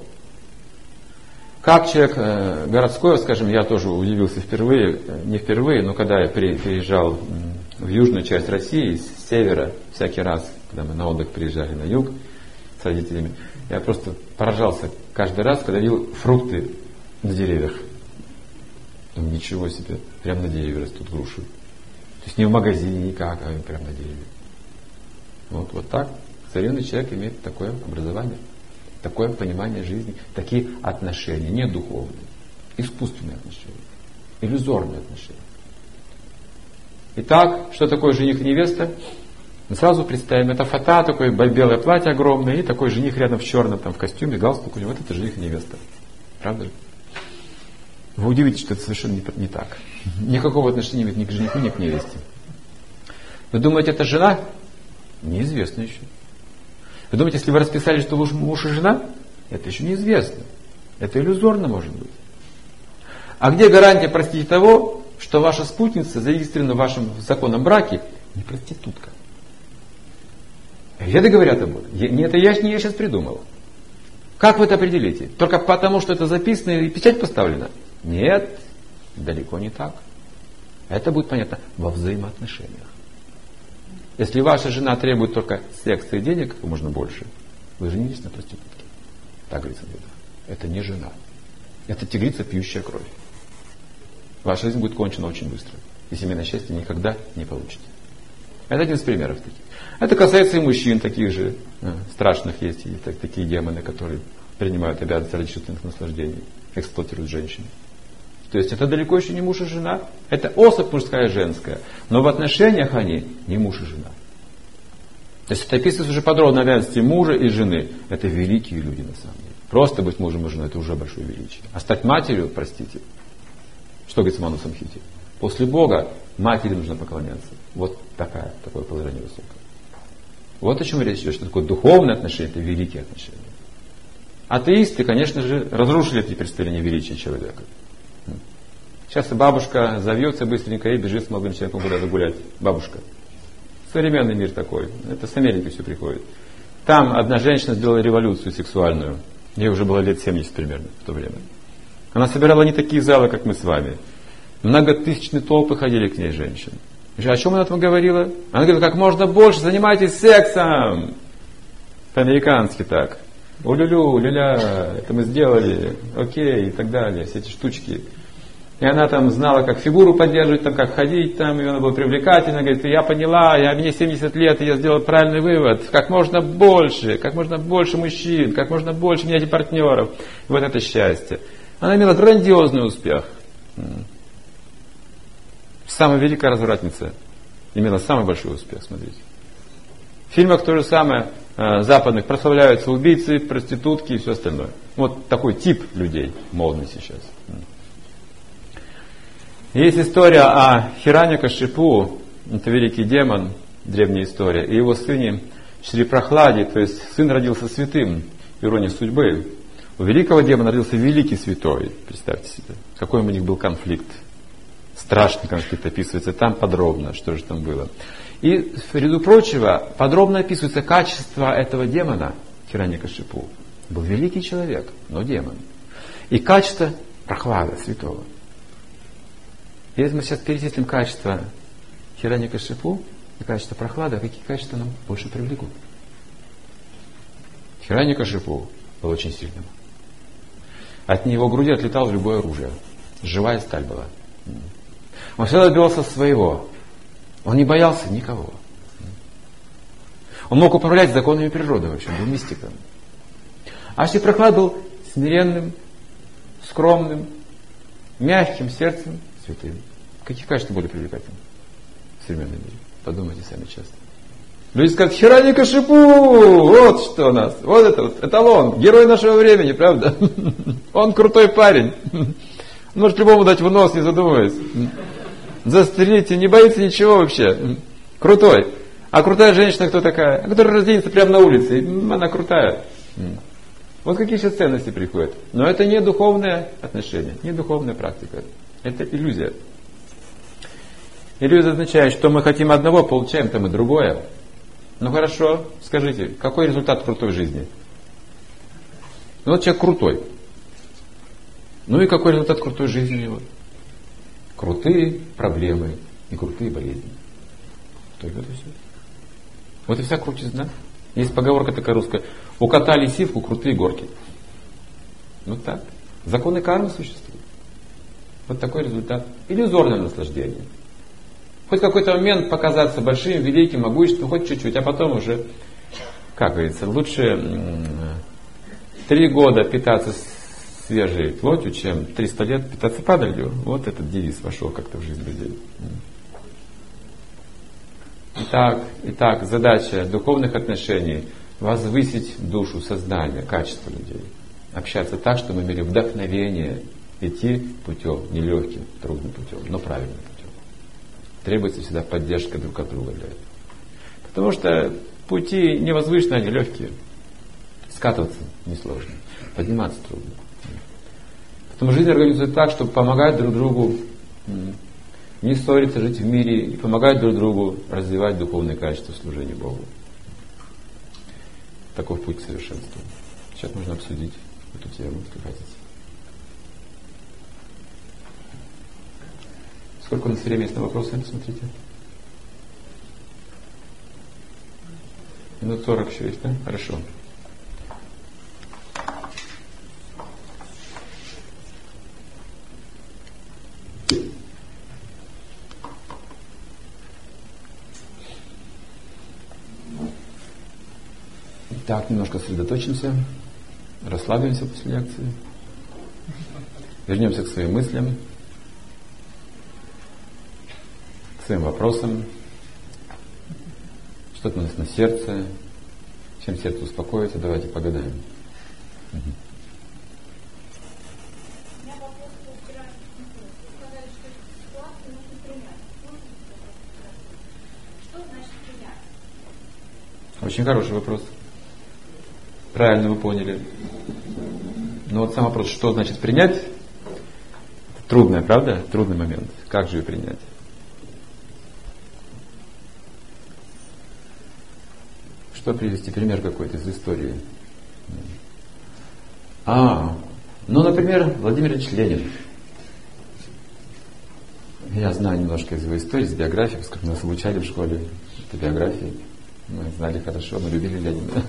Как человек э, городской, скажем, я тоже удивился впервые, не впервые, но когда я переезжал в южную часть России, с севера, всякий раз, когда мы на отдых приезжали на юг с родителями, я просто поражался каждый раз, когда видел фрукты на деревьях. Думаю, ничего себе, прямо на деревьях растут груши. То есть не в магазине никак, а прямо на деревьях. Вот, вот так современный человек имеет такое образование, такое понимание жизни, такие отношения, не духовные, искусственные отношения, иллюзорные отношения. Итак, что такое жених и невеста? Мы сразу представим, это фата, такое белое платье огромное, и такой жених рядом в черном, там, в костюме, галстук у него, вот это жених и невеста. Правда же? Вы удивитесь, что это совершенно не, не так. Никакого отношения нет ни к жениху, ни к невесте. Вы думаете, это жена? Неизвестно еще. Вы думаете, если вы расписали, что вы муж и жена? Это еще неизвестно. Это иллюзорно может быть. А где гарантия, простите, того, что ваша спутница зарегистрирована в вашем законном браке не проститутка? Веды говорят об этом. Не это я, не я сейчас придумал. Как вы это определите? Только потому, что это записано и печать поставлена? Нет, далеко не так. Это будет понятно во взаимоотношениях. Если ваша жена требует только секса и денег, как можно больше, вы женитесь на проститутке. Так говорится в Ведах. Это не жена. Это тигрица, пьющая кровь. Ваша жизнь будет кончена очень быстро. И семейное счастье никогда не получите. Это один из примеров таких. Это касается и мужчин, таких же э, страшных есть, и так, такие демоны, которые принимают обязанности ради чувственных наслаждений, эксплуатируют женщин. То есть это далеко еще не муж и жена. Это особь мужская и женская. Но в отношениях они не муж и жена. То есть это описывается уже подробно обязанности мужа и жены. Это великие люди на самом деле. Просто быть мужем и женой — это уже большое величие. А стать матерью, простите, что говорит Ману Самхите? После Бога матери нужно поклоняться. Вот такая, такое положение высокое. Вот о чем речь идет, что такое духовное отношение — это великие отношения. Атеисты, конечно же, разрушили эти представления величия человека. Сейчас и бабушка завьется быстренько и бежит с молодым человеком куда-то гулять. Бабушка. Современный мир такой. Это с Америки все приходит. Там одна женщина сделала революцию сексуальную. Ей уже было лет семьдесят примерно в то время. Она собирала не такие залы, как мы с вами. Многотысячные толпы ходили к ней женщин. О чем она там говорила? Она говорила, как можно больше занимайтесь сексом. По-американски так. Улюлю, люля, это мы сделали, окей, и так далее, все эти штучки. И она там знала, как фигуру поддерживать, там, как ходить, там, и она была привлекательна, говорит, я поняла, я, мне семьдесят лет, и я сделала правильный вывод, как можно больше, как можно больше мужчин, как можно больше менять партнеров. И вот это счастье. Она имела грандиозный успех. Самая великая развратница имела самый большой успех, смотрите. В фильмах то же самое, э, западных, прославляются убийцы, проститутки и все остальное. Вот такой тип людей модный сейчас. Есть история о Хираньякашипу, это великий демон, древняя история, и его сыне Шри Прохладе, то есть сын родился святым, ирония судьбы. У великого демона родился великий святой, представьте себе, какой у них был конфликт. Страшный конфликт описывается там подробно, что же там было. И, в ряду прочего, подробно описывается качество этого демона, Хираньякашипу. Был великий человек, но демон. И качество Прохлада, святого. И если мы сейчас перечислим качество Хираньякашипу и качество Прохлада, какие качества нам больше привлекут? Хираньякашипу был очень сильным. От него груди отлетало любое оружие. Живая сталь была. Он всегда добивался своего. Он не боялся никого. Он мог управлять законами природы, в общем, был мистиком. А Шри Прохлад был смиренным, скромным, мягким сердцем, святым. Какие качества более привлекательны в современном мире? Подумайте сами часто. Люди скажут: Хираньякашипу, вот что у нас, вот это вот эталон, герой нашего времени, правда? Он крутой парень. Он может любому дать в нос, не задумываясь. Застрелите, не боится ничего вообще. Крутой. А крутая женщина кто такая? Которая разденется прямо на улице. Она крутая. Вот какие сейчас ценности приходят. Но это не духовное отношение, не духовная практика. Это иллюзия. Иллюзия означает, что мы хотим одного, получаем там и другое. Ну хорошо, скажите, какой результат крутой жизни? Ну вот человек крутой. Ну и какой результат крутой жизни его? Крутые проблемы и крутые болезни. Только это все. Вот и вся крутизна. Есть поговорка такая русская: укатали сивку, крутые горки. Вот так. Законы кармы существуют. Вот такой результат. Иллюзорное наслаждение. Хоть в какой-то момент показаться большим, великим, могущественным, хоть чуть-чуть, а потом уже, как говорится, лучше три года питаться свежей плотью, чем триста лет питаться падалью. Вот этот девиз вошел как-то в жизнь людей. Итак, итак, задача духовных отношений — возвысить душу, сознание, качество людей. Общаться так, чтобы мы имели вдохновение идти путем, нелегким, трудным путем, но правильным путем. Требуется всегда поддержка друг от друга для этого. Потому что пути не возвышенные, они легкие. Скатываться несложно, подниматься трудно. Поэтому жизнь организует так, чтобы помогать друг другу, не ссориться, жить в мире и помогать друг другу развивать духовные качества служения Богу. Таков путь к совершенству. Сейчас нужно обсудить эту тему, если хотите. Сколько у нас времени есть на вопросы? Смотрите. Минут сорок еще есть, да? Хорошо. Так, немножко сосредоточимся, расслабимся после лекции, вернемся к своим мыслям, к своим вопросам, что-то у нас на сердце, чем сердце успокоится, давайте погадаем. Угу. Очень хороший вопрос. Правильно вы поняли. Но вот сам вопрос, что значит принять? Трудное, правда? Трудный момент. Как же ее принять? Что привести? Пример какой-то из истории. А, ну, например, Владимир Ильич Ленин. Я знаю немножко из его истории, из биографии, поскольку нас обучали в школе по биографии. Мы знали хорошо, мы любили Ленина.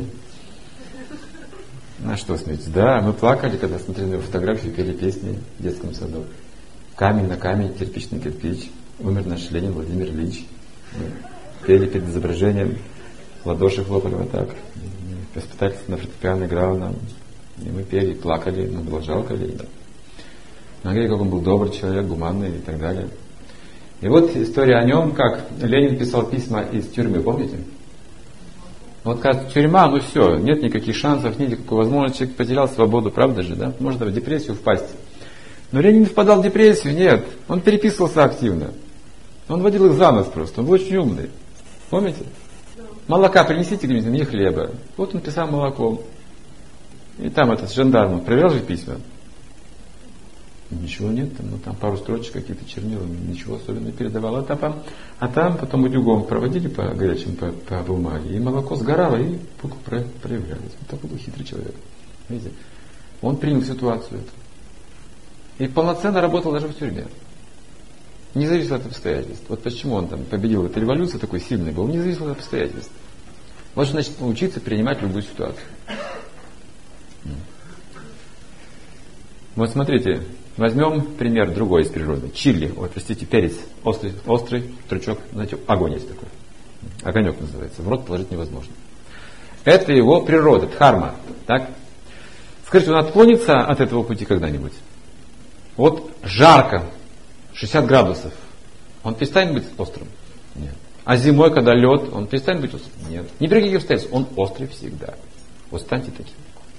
На что смеетесь? Да, мы плакали, когда смотрели его фотографии, пели песни в детском саду. Камень на камень, кирпич на кирпич. Умер наш Ленин Владимир Ильич. Мы пели перед изображением, в ладоши хлопали вот так. Воспитательство на фортепиано играл нам. И мы пели, плакали, нам было жалко Ленина. Мы говорили, как он был добрый человек, гуманный и так далее. И вот история о нем, как Ленин писал письма из тюрьмы, помните? Вот как тюрьма, ну все, нет никаких шансов, нет никакой возможности, человек потерял свободу, правда же, да? Может в депрессию впасть. Но Ленин не впадал в депрессию, нет. Он переписывался активно. Он водил их за нос просто, он был очень умный. Помните? Молока принесите, говорите, мне хлеба. Вот он писал молоком. И там этот жандарм, проверял же письма. Ничего нет, там, ну, там пару строчек, какие-то чернила, ничего особенного передавал. А там, а там потом утюгом проводили по горячим по, по бумаге, и молоко сгорало, и буквы проявлялись. Вот такой был хитрый человек. Видите? Он принял ситуацию эту. И полноценно работал даже в тюрьме. Не зависело от обстоятельств. Вот почему он там победил в этой революции, такой сильный был, не зависело от обстоятельств. Вот значит научиться принимать любую ситуацию. Вот смотрите, возьмем пример другой из природы. Чили, вот простите, перец, острый, острый стручок, знаете, огонь есть такой. Огонек называется, в рот положить невозможно. Это его природа, дхарма. Так? Скажите, он отклонится от этого пути когда-нибудь? Вот жарко, шестьдесят градусов, он перестанет быть острым? Нет. А зимой, когда лед, он перестанет быть острым? Нет. Ни при каких обстоятельствах, он острый всегда. Вот станьте таким.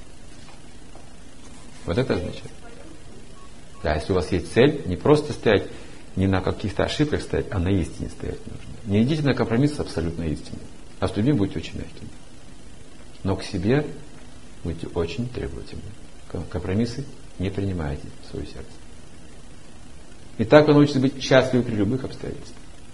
Вот это означает. Да, если у вас есть цель, не просто стоять, не на каких-то ошибках стоять, а на истине стоять нужно. Не идите на компромисс с абсолютной истиной. А с людьми будьте очень мягкими. Но к себе будьте очень требовательны. Компромиссы не принимайте в свое сердце. И так вы научитесь быть счастливы при любых обстоятельствах.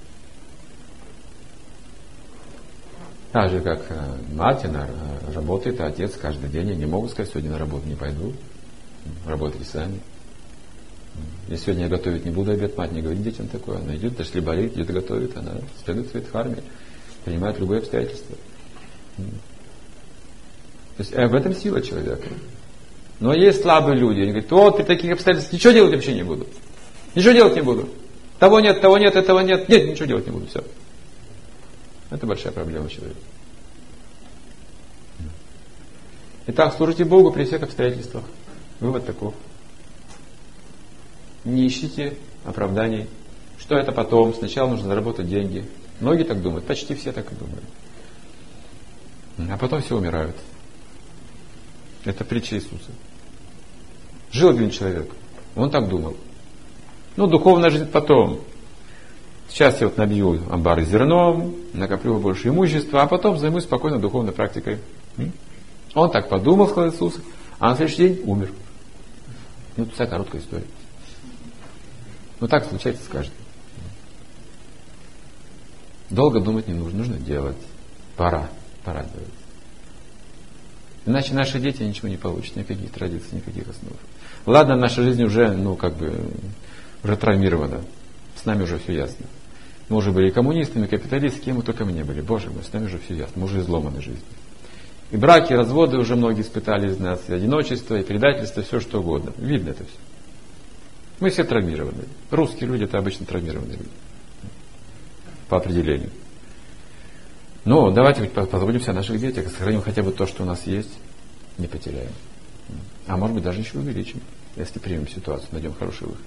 Так же, как мать, она работает, а отец каждый день. Я не могу сказать, сегодня на работу не пойду. Работайте сами. Если сегодня я готовить не буду обед, мать не говорит детям такое. Она идет, даже если болеет, идет готовит, она следует своей дхарме, принимает любые обстоятельства. То есть в этом сила человека. Но есть слабые люди, они говорят, вот при таких обстоятельствах ничего делать вообще не буду. Ничего делать не буду. Того нет, того нет, этого нет. Нет, ничего делать не буду. Все. Это большая проблема человека. Итак, служите Богу при всех обстоятельствах. Вывод таков. Не ищите оправданий. Что это потом? Сначала нужно заработать деньги. Многие так думают. Почти все так и думают. А потом все умирают. Это притча Иисуса. Жил один человек. Он так думал. Ну, духовная жизнь потом. Сейчас я вот набью амбары зерном, накоплю больше имущества, а потом займусь спокойно духовной практикой. Он так подумал, сказал Иисус, а на следующий день умер. Ну, это вся короткая история. Ну, так случается с каждым. Долго думать не нужно, нужно делать. Пора, пора делать. Иначе наши дети ничего не получат, никаких традиций, никаких основ. Ладно, наша жизнь уже, ну, как бы, уже травмирована. С нами уже все ясно. Мы уже были коммунистами, капиталистами, кем мы только мы не были. Боже мой, с нами уже все ясно. Мы уже изломаны жизнью. И браки, и разводы уже многие испытали из нас, и одиночество, и предательство, все что угодно. Видно это все. Мы все травмированы. Русские люди это обычно травмированные люди. По определению. Но давайте позаботимся о наших детях, сохраним хотя бы то, что у нас есть, не потеряем. А может быть даже еще увеличим, если примем ситуацию, найдем хороший выход.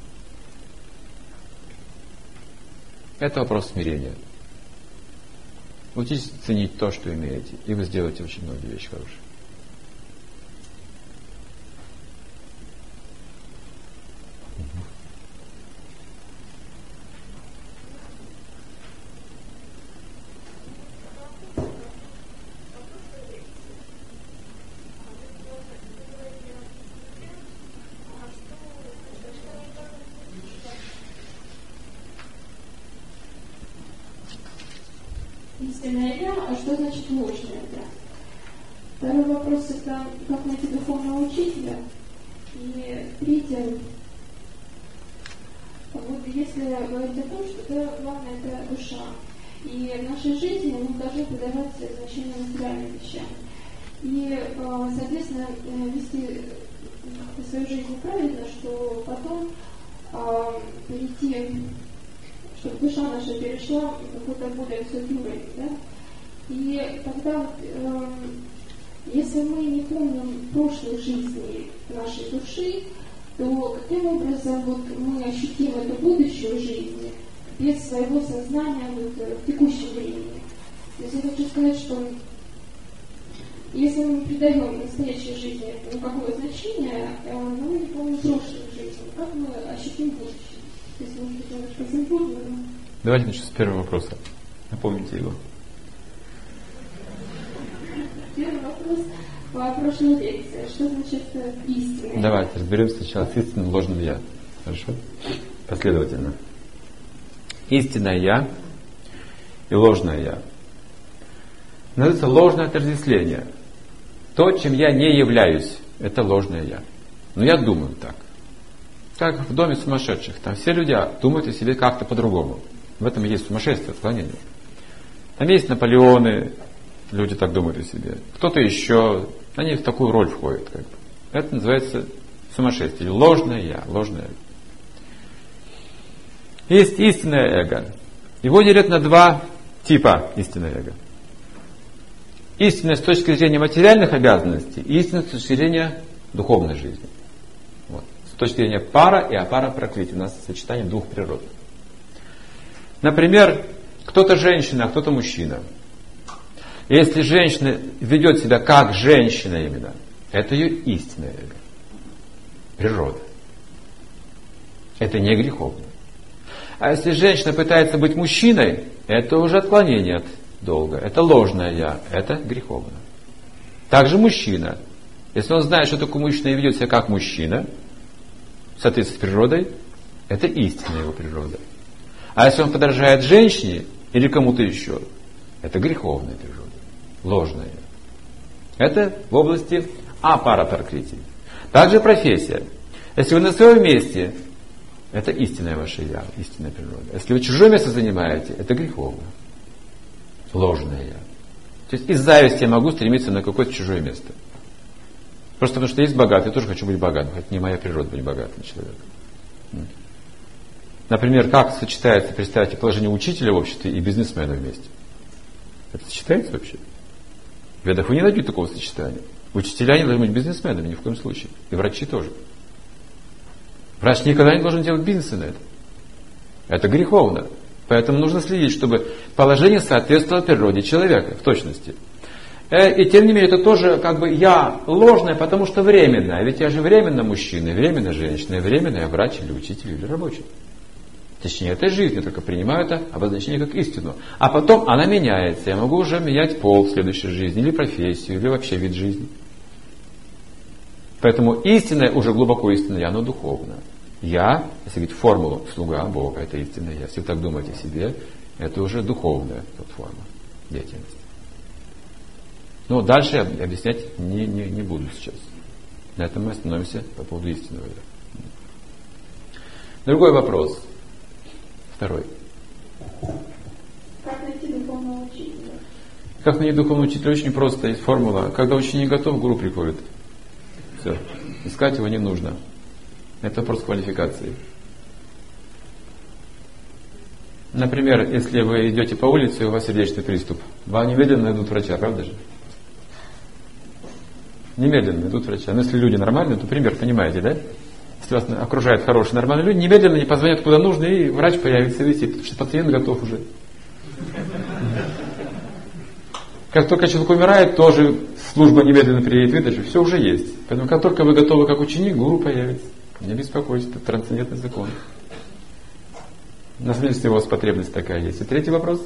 Это вопрос смирения. Учитесь ценить то, что имеете, и вы сделаете очень многие вещи хорошие. Истинная вера, а что значит ложная вера? Второй вопрос — это как найти духовного учителя. И третий, вот если говорить о том, что да, главное — это душа. И в нашей жизни мы должны придавать значение материальным вещам. И, соответственно, вести свою жизнь правильно, что потом перейти, чтобы душа наша перешла в какой-то более высокий уровень, да? И тогда вот, э, если мы не помним прошлой жизни нашей души, то каким образом вот мы ощутим эту будущую жизнь без своего сознания вот, в текущем времени. То есть я хочу сказать, что если мы не придаем настоящей жизни никакого значения, мы не помним прошлую жизнь, как мы ощутим будущее? То есть, может быть, немножко символьно, но... Давайте начнем с первого вопроса. Напомните его. Первый вопрос по прошлой лекции. Что значит истина? Давайте разберемся сначала с истинным ложным «я». Хорошо? Последовательно. Истинное «я» и ложное «я» называется ложное отождествление. То, чем я не являюсь, это ложное «я». Но я думаю так. Как в доме сумасшедших. Там все люди думают о себе как-то по-другому. В этом и есть сумасшествие, отклонение. Там есть Наполеоны, люди так думают о себе. Кто-то еще, они в такую роль входят. Как бы. Это называется сумасшествие. Ложное «я», ложное эго. Есть истинное эго. Его делят на два типа истинное эго. Истинное с точки зрения материальных обязанностей и истинное с точки зрения духовной жизни. Вот. С точки зрения пара и апара пракрити. У нас сочетание двух природ. Например, кто-то женщина, а кто-то мужчина. Если женщина ведет себя как женщина именно, это ее истинное эго. Природа. Это не греховно. А если женщина пытается быть мужчиной, это уже отклонение от долга. Это ложное «я». Это греховно. Также мужчина. Если он знает, что такое мужчина и ведет себя как мужчина, в соответствии с природой, это истинная его природа. А если он подражает женщине или кому-то еще, это греховная природа. Ложная. Это в области апара пракрити. Также профессия. Если вы на своем месте, это истинное ваше «я», истинная природа. Если вы чужое место занимаете, это греховно. Ложное «я». То есть из зависти я могу стремиться на какое-то чужое место. Просто потому что есть богатый, я тоже хочу быть богатым. Хотя не моя природа быть богатым человеком. Например, как сочетается, представьте, положение учителя в обществе и бизнесмена вместе. Это сочетается вообще? В Ведах вы не найдете такого сочетания. Учителя не должны быть бизнесменами ни в коем случае. И врачи тоже. Врач никогда не должен делать бизнеса на это. Это греховно. Поэтому нужно следить, чтобы положение соответствовало природе человека в точности. И тем не менее, это тоже как бы я ложное, потому что временное. Ведь я же временно мужчина, временно женщина, временно я врач или учитель или рабочий. В течение этой жизни только принимаю это обозначение как истину. А потом она меняется. Я могу уже менять пол в следующей жизни, или профессию, или вообще вид жизни. Поэтому истинное, уже глубоко истинное, оно духовное. Я, если говорить формулу, слуга Бога, это истинное я. Если вы так думаете о себе, это уже духовная форма деятельности. Но дальше я объяснять не, не, не буду сейчас. На этом мы остановимся по поводу истинного я. Другой вопрос. Второй. Как найти духовного учителя? Как найти духовного учителя? Очень просто. Есть формула. Когда ученик готов, гуру приходит. Все. Искать его не нужно. Это вопрос квалификации. Например, если вы идете по улице, и у вас сердечный приступ, вам немедленно найдут врача, правда же? Немедленно найдут врача. Но если люди нормальные, то пример понимаете, да? Если вас окружают хорошие, нормальные люди, немедленно не позвонят куда нужно, и врач появится и висит, потому что пациент готов уже. Как только человек умирает, тоже служба немедленно приедет выдачу, все уже есть. Поэтому как только вы готовы как ученик, гуру появится. Не беспокойтесь, это трансцендентный закон. На самом деле, у вас потребность такая есть. И третий вопрос.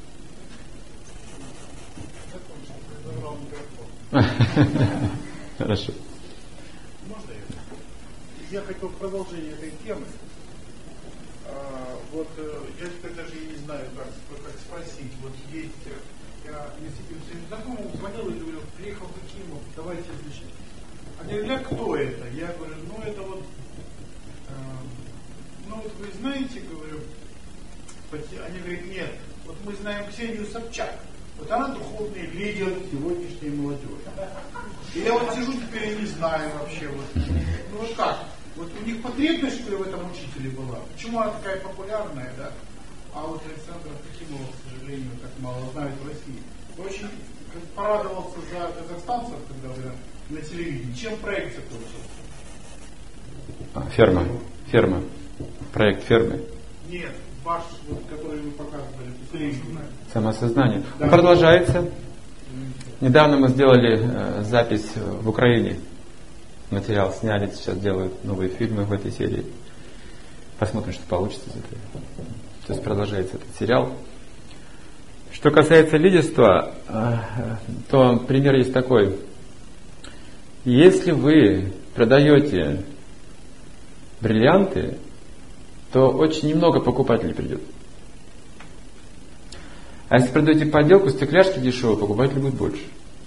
Хорошо. Можно я? Я хотел продолжение этой темы. А, вот я теперь даже и не знаю, как, как спросить. Вот есть, я действительно своим знакомым звонил и говорю, приехал Хакимов, давайте изучать. Они говорят, кто это? Я говорю, ну это вот, э, ну вот вы знаете, говорю, они говорят, нет, вот мы знаем Ксению Собчак. Вот она духовный лидер сегодняшней молодежи. И я вот сижу теперь и не знаю вообще, вот, ну вот как, вот у них потребность, что ли, в этом учителе была? Почему она такая популярная, да? А вот Александра Хакимова, к сожалению, так мало знают в России. Очень порадовался за казахстанцев, когда вы на телевидении. Чем проект закончился? А, ферма. Ферма. Проект фермы. Нет, ваш, вот, который вы показывали, самосознание. Самосознание. Да. Он продолжается. Недавно мы сделали э, запись в Украине. Материал сняли, сейчас делают новые фильмы в этой серии. Посмотрим, что получится из этого. То есть продолжается этот сериал. Что касается лидерства, э, то пример есть такой. Если вы продаете бриллианты, то очень немного покупателей придет. А если продаете подделку, стекляшки дешевые, покупателей будет больше.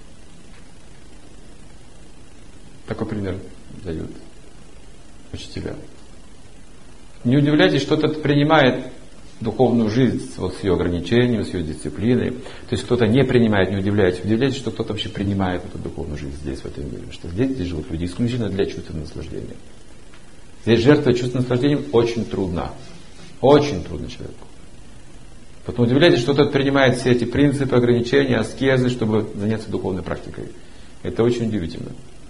Такой пример дают учителя. Не удивляйтесь, что кто-то принимает духовную жизнь вот, с ее ограничениями, с ее дисциплиной. То есть кто-то не принимает, не удивляйтесь. Удивляйтесь, что кто-то вообще принимает эту духовную жизнь здесь, в этом мире. Что здесь, здесь живут люди исключительно для чувственного наслаждения. Здесь жертва чувственным наслаждением очень трудна. Очень трудно человеку. Поэтому удивляйтесь, что кто-то принимает все эти принципы, ограничения, аскезы, чтобы заняться духовной практикой. Это очень удивительно.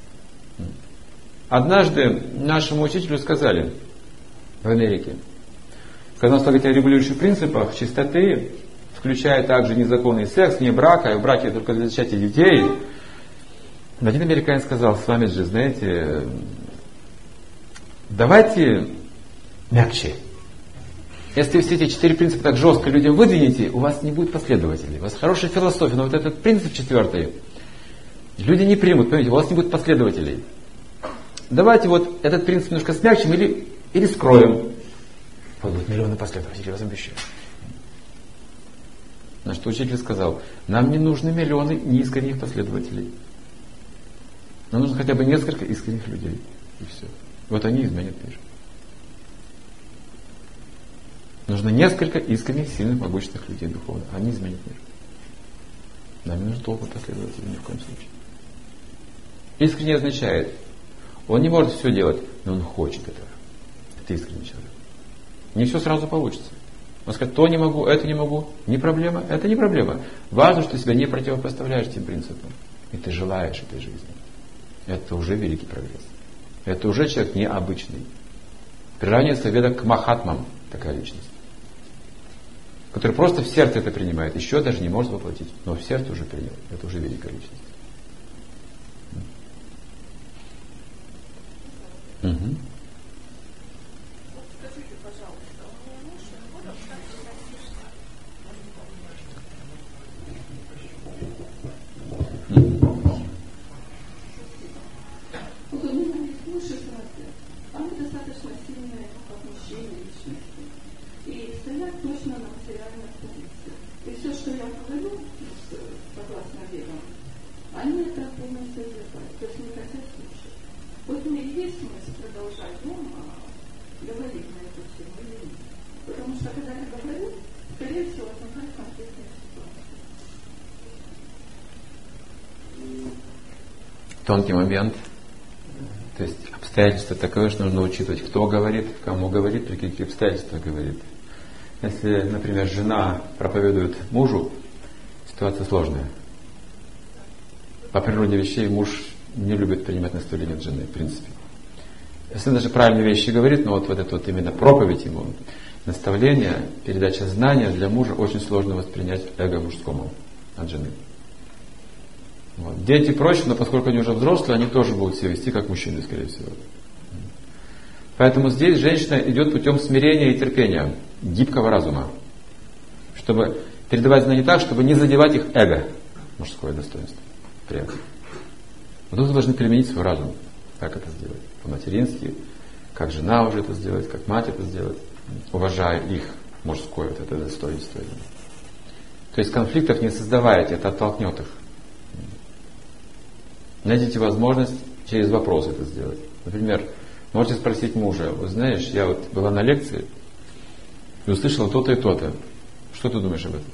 Однажды нашему учителю сказали в Америке, когда он стал говорить о регулирующих принципах чистоты, включая также незаконный секс, не брака, и в браке только для зачатия детей, один американец сказал: с вами же, знаете, давайте мягче. Если все эти четыре принципа так жестко людям выдвинете, у вас не будет последователей. У вас хорошая философия, но вот этот принцип четвертый люди не примут, понимаете, у вас не будет последователей. Давайте вот этот принцип немножко смягчим или, или скроем. Вот будут миллионы последователей, я вас обещаю. На что учитель сказал: нам не нужны миллионы неискренних последователей. Нам нужно хотя бы несколько искренних людей. И все. Вот они изменят мир. Нужно несколько искренних, сильных, могущественных людей духовных. Они изменят мир. Нам не нужно толпы последователей ни в коем случае. Искренне означает, он не может все делать, но он хочет этого. Это искренний человек. Не все сразу получится. Он скажет: то не могу, это не могу. Не проблема, это не проблема. Важно, что ты себя не противопоставляешь этим принципам. И ты желаешь этой жизни. Это уже великий прогресс. Это уже человек необычный. Приравнивается веда к махатмам такая личность, который просто в сердце это принимает. Еще даже не может воплотить, но в сердце уже принял. Это уже великая личность. Угу. Скажите, пожалуйста, у меня муж годом старше Вот у меня есть муж шестнадцать лет. Она достаточно сильная, как мужчина, личности. И стоят точно на материальных позициях. И все, что я говорю, согласно ведам, они это полностью излагают. То есть не хотят слушать. Вот мне есть смысл продолжать дома говорить на эту тему или нет. Потому что когда я говорю, скорее всего, возникает конфликтная ситуация. Тонкий момент. То есть обстоятельства такое, что нужно учитывать, кто говорит, кому говорит, при каких обстоятельствах говорит. Если, например, жена проповедует мужу, ситуация сложная. По природе вещей муж не любит принимать наставления от жены, в принципе. Если он даже правильные вещи говорит, но вот, вот это вот именно проповедь ему, наставление, передача знания для мужа очень сложно воспринять эго мужскому от жены. Вот. Дети проще, но поскольку они уже взрослые, они тоже будут себя вести как мужчины, скорее всего. Поэтому здесь женщина идет путем смирения и терпения, гибкого разума, чтобы передавать знания так, чтобы не задевать их эго, мужское достоинство. При этом. Вот тут вы должны применить свой разум, как это сделать, по-матерински, как жена уже это сделает, как мать это сделает, уважая их мужское вот это достоинство. То есть конфликтов не создавайте, это оттолкнет их. Найдите возможность через вопрос это сделать. Например, можете спросить мужа: вы знаешь, я вот была на лекции и услышала то-то и то-то. Что ты думаешь об этом?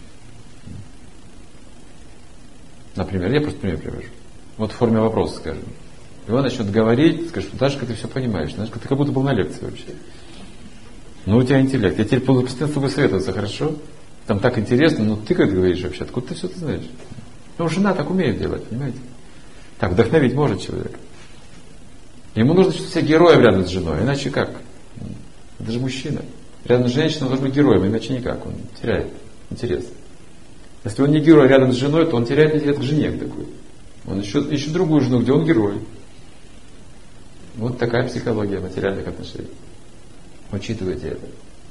Например, я просто пример привожу. Вот в форме вопроса, скажем. И он начнет говорить, скажет: Дашка, ты все понимаешь, Дашка, ты как будто был на лекции вообще. Ну, у тебя интеллект. Я теперь буду постоянно с тобой советоваться, хорошо? Там так интересно, но ты как говоришь вообще, откуда ты все это знаешь? Ну, жена так умеет делать, понимаете? Так, вдохновить может человек. Ему нужно чувствовать себя героем рядом с женой, иначе как? Это же мужчина. Рядом с женщиной он должен быть героем, иначе никак, он теряет интерес. Если он не герой рядом с женой, то он теряет интерес к жене такой. Он ищет, ищет другую жену, где он герой. Вот такая психология материальных отношений. Учитывайте это.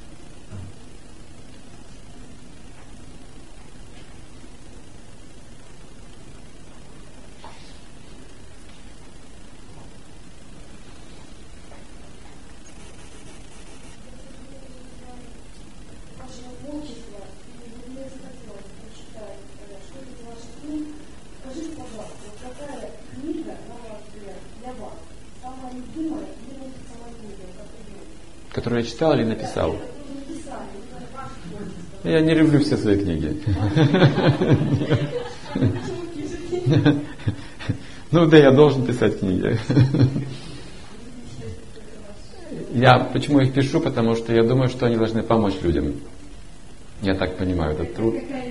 Которую я читал или написал? Я не люблю все свои книги. Ну да, я должен писать книги. Я почему их пишу? Потому что я думаю, что они должны помочь людям. Я так понимаю этот труд.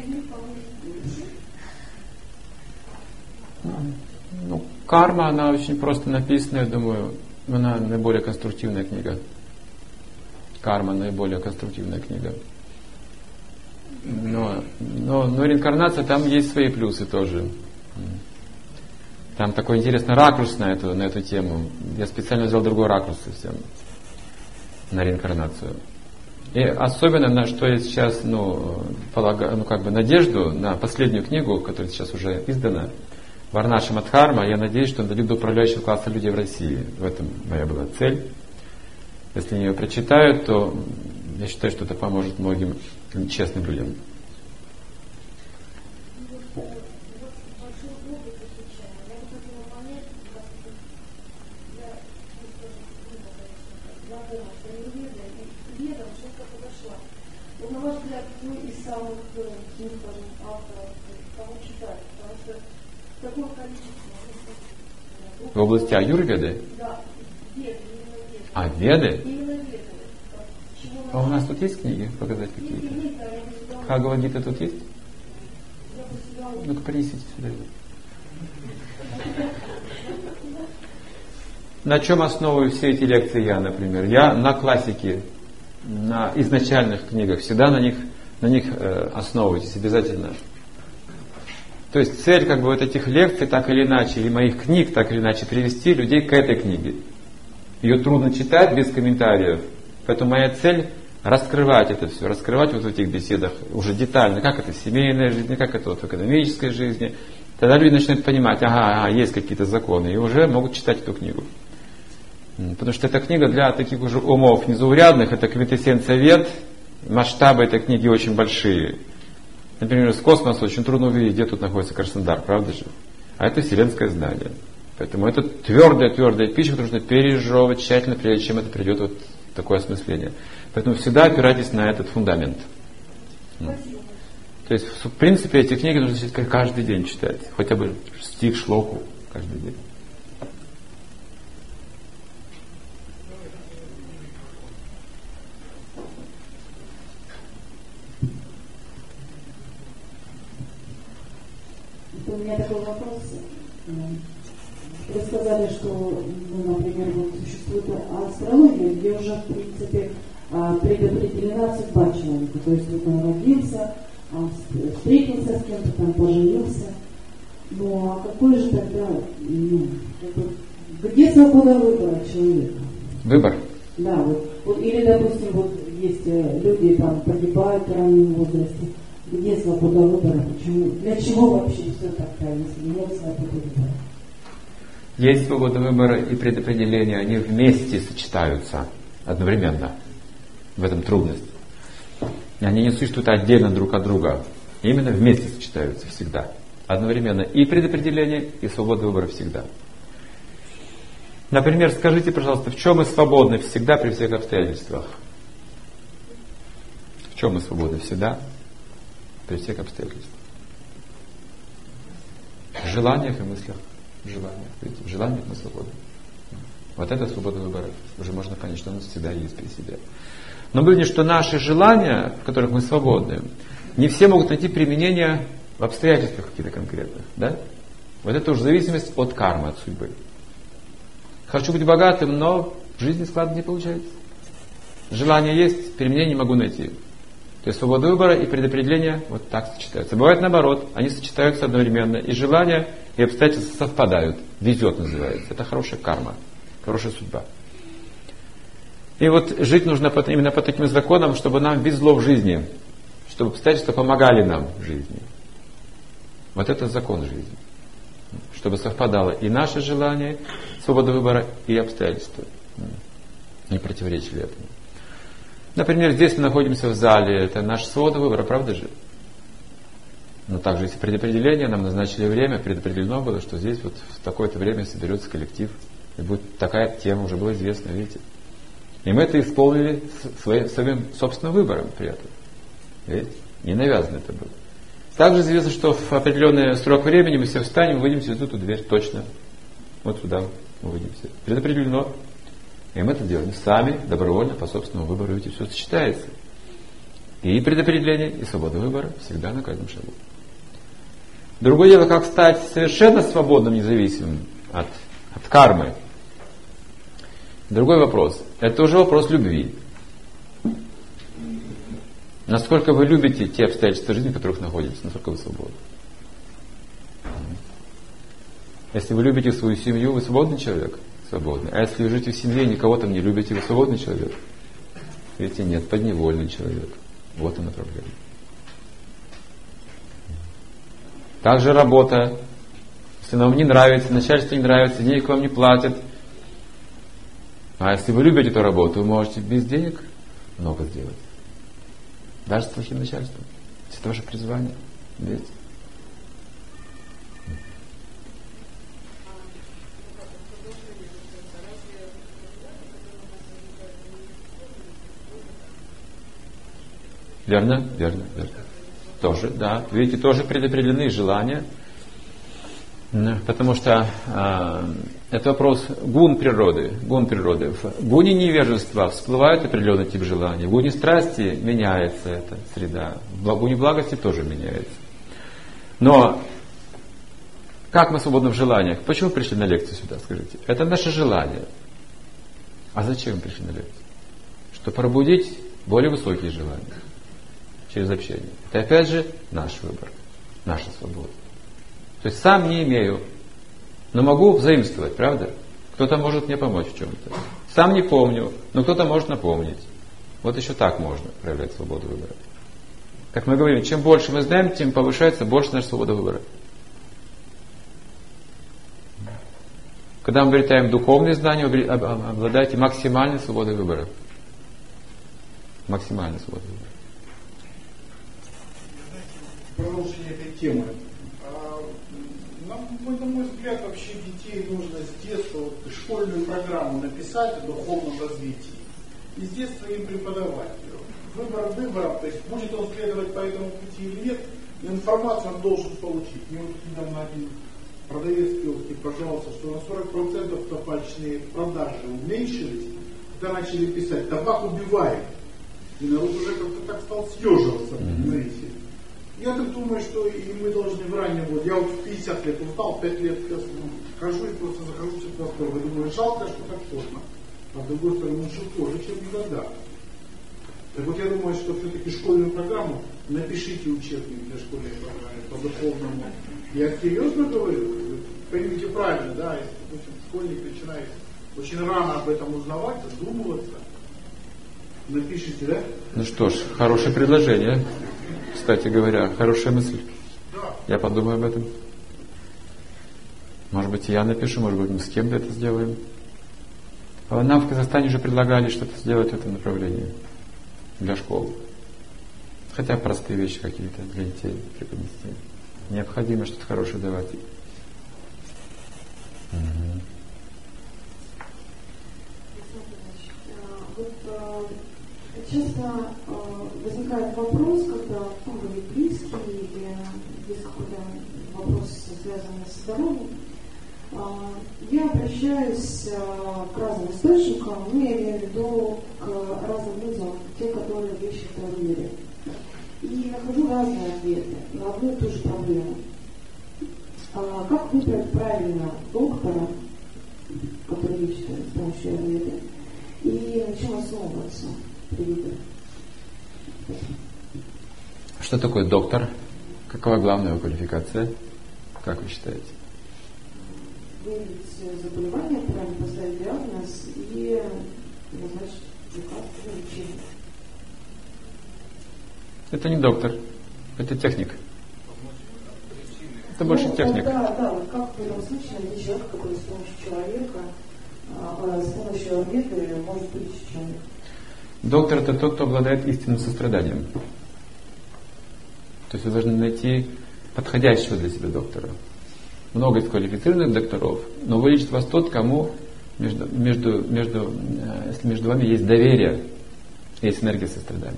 Ну, карма, она очень просто написана, я думаю, она наиболее конструктивная книга. Карма наиболее конструктивная книга. Но, но, но реинкарнация, там есть свои плюсы тоже. Там такой интересный ракурс на эту, на эту тему. Я специально взял другой ракурс совсем на реинкарнацию. И особенно на что я сейчас, ну, полагаю, ну, как бы надежду на последнюю книгу, которая сейчас уже издана, Варнаша Мадхарма, я надеюсь, что он дойдет до управляющего класса людей в России. В этом моя была цель. Если они ее прочитают, то я считаю, что это поможет многим честным людям. В области аюрведы? А, веды? А у нас тут есть книги показать какие-то? Бхагавад-гита тут есть? Ну-ка, принесите сюда. На чем основываю все эти лекции я, например? Я на классике, на изначальных книгах, всегда на них, на них э, основывайтесь обязательно. То есть цель как бы вот этих лекций, так или иначе, и моих книг, так или иначе, привести людей к этой книге. Ее трудно читать без комментариев. Поэтому моя цель раскрывать это все, раскрывать вот в этих беседах уже детально, как это в семейной жизни, как это вот в экономической жизни. Тогда люди начинают понимать, ага, ага, есть какие-то законы, и уже могут читать эту книгу. Потому что эта книга для таких уже умов незаурядных, это квинтэссенция вед, масштабы этой книги очень большие. Например, из космоса очень трудно увидеть, где тут находится Краснодар, правда же? А это вселенское знание. Поэтому это твердая-твердая пища, которую нужно пережевывать тщательно, прежде чем это придет вот такое осмысление. Поэтому всегда опирайтесь на этот фундамент. Ну. То есть, в принципе, эти книги нужно каждый день читать. Хотя бы стих, шлоку каждый день. У меня такой вопрос. Вы сказали, что, ну, например, вот существует астрология, где уже, в принципе, предопределена судьба человека. То есть вот он родился, встретился с кем-то, там поженился. Ну а какой же тогда, ну, где свобода выбора человека? Выбор? Да, вот, вот или, допустим, вот есть люди, там погибают в раннем возрасте. Где свобода выбора? Почему? Для чего вообще все такое, если нет свободы выбора? Есть свобода выбора и предопределение, они вместе сочетаются одновременно. В этом трудность. Они не существуют отдельно друг от друга. Именно вместе сочетаются всегда. Одновременно и предопределение, и свобода выбора всегда. Например, скажите, пожалуйста, в чем мы свободны всегда при всех обстоятельствах? В чем мы свободны всегда при всех обстоятельствах? В желаниях и мыслях. В желаниях. В желаниях мы свободны. Вот это свобода выбора. Уже можно понять, что у нас всегда есть при себе. Но были, что наши желания, в которых мы свободны, не все могут найти применение в обстоятельствах каких-то конкретных. Да? Вот это уже зависимость от кармы, от судьбы. Хочу быть богатым, но в жизни складно не получается. Желание есть, переменения не могу найти. То есть свобода выбора и предопределение вот так сочетаются. Бывает наоборот, они сочетаются одновременно. И желания, и обстоятельства совпадают. Везет называется. Это хорошая карма, хорошая судьба. И вот жить нужно именно по таким законам, чтобы нам везло в жизни. Чтобы обстоятельства помогали нам в жизни. Вот это закон жизни. Чтобы совпадало и наше желание, свобода выбора, и обстоятельства. Не противоречили этому. Например, здесь мы находимся в зале, это наша свобода выбора, правда же? Но также есть предопределение, нам назначили время, предопределено было, что здесь вот в такое-то время соберется коллектив, и будет такая тема, уже была известна, видите? И мы это исполнили своим, своим собственным выбором при этом. Видите? Не навязано это было. Также известно, что в определенный срок времени мы все встанем, выйдем через эту дверь, точно. Вот сюда мы выйдем все. Предопределено. И мы это делаем сами, добровольно, по собственному выбору, видите, все сочетается. И предопределение, и свобода выбора всегда на каждом шагу. Другое дело, как стать совершенно свободным, независимым от, от кармы. Другой вопрос. Это уже вопрос любви. Насколько вы любите те обстоятельства жизни, в которых находитесь, насколько вы свободны. Если вы любите свою семью, вы свободный человек? Свободный. А если вы живете в семье и никого там не любите, вы свободный человек? Видите, нет, подневольный человек. Вот она проблема. Также работа. Если вам не нравится, начальство не нравится, денег вам не платят. А если вы любите эту работу, вы можете без денег много сделать. Даже с плохим начальством. Это ваше призвание. Видите? Верно? Верно, верно. Тоже, да. Видите, тоже предопределены желания. Потому что э, это вопрос гун природы. Гун природы. В гуне невежества всплывает определенный тип желаний. В гуне страсти меняется эта среда. В гуне благости тоже меняется. Но как мы свободны в желаниях? Почему пришли на лекцию сюда, скажите? Это наше желание. А зачем пришли на лекцию? Чтобы пробудить более высокие желания через общение. Это опять же наш выбор, наша свобода. То есть сам не имею, но могу взаимствовать, правда? Кто-то может мне помочь в чем-то. Сам не помню, но кто-то может напомнить. Вот еще так можно проявлять свободу выбора. Как мы говорим, чем больше мы знаем, тем повышается больше наша свобода выбора. Когда мы обретаем духовные знания, вы обладаете максимальной свободой выбора. Максимальной свободой выбора. Продолжение этой темы. На мой взгляд, вообще детей нужно с детства вот, школьную программу написать о духовном развитии. И с детства им преподавать. Выбор выбором, то есть будет он следовать по этому пути или нет, но информацию он должен получить. Мне вот недавно один продавец киоски пожаловался, что на сорок процентов табачные продажи уменьшились, когда начали писать «табак убивает». И народ уже как-то так стал съеживаться, понимаете. Я так думаю, что и мы должны в раннем вот, я вот в пятьдесят лет устал, пять лет хожу и просто захожу в восторг. Я думаю, жалко, что так поздно. А с другой стороны, лучше позже, чем никогда. Так вот я думаю, что все-таки школьную программу напишите учебник для школьной программы по духовному. Я серьезно говорю, поймите правильно, да, если, допустим, школьник начинает очень рано об этом узнавать, задумываться, напишите, да? Ну что ж, хорошее предложение. Кстати говоря, хорошая мысль. Да. Я подумаю об этом. Может быть, я напишу, может быть, мы с кем-то это сделаем. А нам в Казахстане уже предлагали что-то сделать в этом направлении. Для школ. Хотя простые вещи какие-то для детей преподнести. Необходимо что-то хорошее давать. Угу. Часто э, возникает вопрос, когда там были близкие или есть какой-то вопрос, связанный со здоровьем. Э, я обращаюсь э, к разным источникам, ну, я имею в виду к разным людям, те, которые вещи в мире. И нахожу разные ответы на одну и ту же проблему. Э, как выбрать правильно доктора, который лечит с помощью ответа, и на чем основываться? привиты. Что такое доктор? Какова главная его квалификация? Как вы считаете? Выявить заболевание, правильно поставить диагноз и назначить лекарство, лечение. Это не доктор, это техник. Это больше ну, техник. Да, да, вот как в этом случае найти человека, который с помощью человека, а, с помощью орбиты может лечить человека. Доктор — это тот, кто обладает истинным состраданием. То есть вы должны найти подходящего для себя доктора. Много есть квалифицированных докторов, но вылечит вас тот, кому между, между, между, если между вами есть доверие, есть энергия сострадания.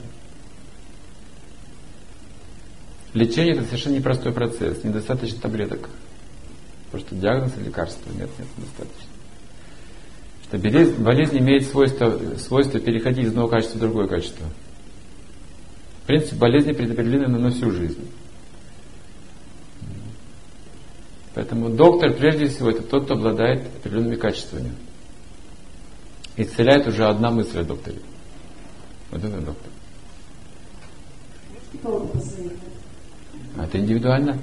Лечение — это совершенно непростой процесс, недостаточно таблеток. Просто диагноз и лекарства нет, нет, недостаточно. Что болезнь, болезнь имеет свойство, свойство переходить из одного качества в другое качество. В принципе, болезни предопределены на всю жизнь. Поэтому доктор, прежде всего, это тот, кто обладает определенными качествами. Исцеляет уже одна мысль о докторе. Вот это доктор. А это индивидуально.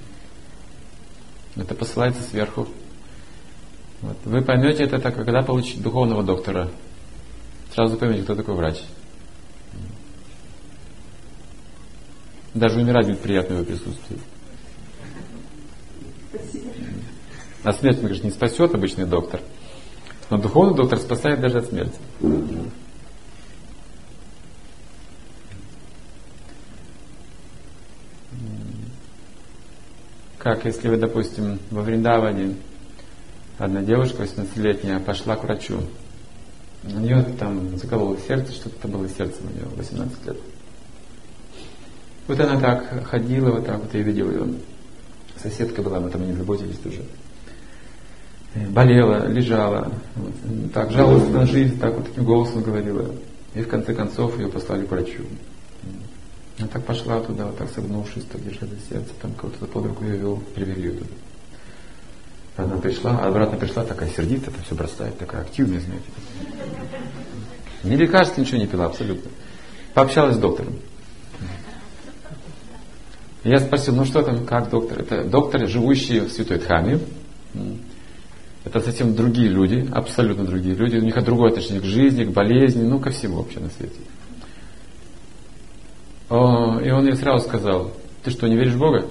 Это посылается сверху. Вот. Вы поймете это, так, когда получите духовного доктора. Сразу поймете, кто такой врач. Даже умирать будет приятно в его присутствии. А смерть, конечно, не спасет обычный доктор. Но духовный доктор спасает даже от смерти. Как если вы, допустим, во Вриндаване одна девушка восемнадцатилетняя пошла к врачу. У нее там закололо сердце, что-то было сердцем у нее, восемнадцать лет. Вот она так ходила, вот так вот я видел ее. Соседка была, мы там не заботились тоже. Болела, лежала, вот, так жаловалась на жизнь, так вот таким голосом говорила. И в конце концов ее послали к врачу. Она так пошла туда, вот так согнувшись, так держали сердце, там кого-то под руку ее вел, привели ее туда. Она пришла, а обратно пришла такая сердитая, это все бросает, такая активная, знаете. Ни лекарств, ничего не пила абсолютно. Пообщалась с доктором. Я спросил, ну что там, как доктор? Это докторы, живущие в Святой Дхаме. Это совсем другие люди, абсолютно другие люди. У них другое отношение к жизни, к болезни, ну ко всему вообще на свете. О, и он ей сразу сказал: ты что, не веришь в Бога?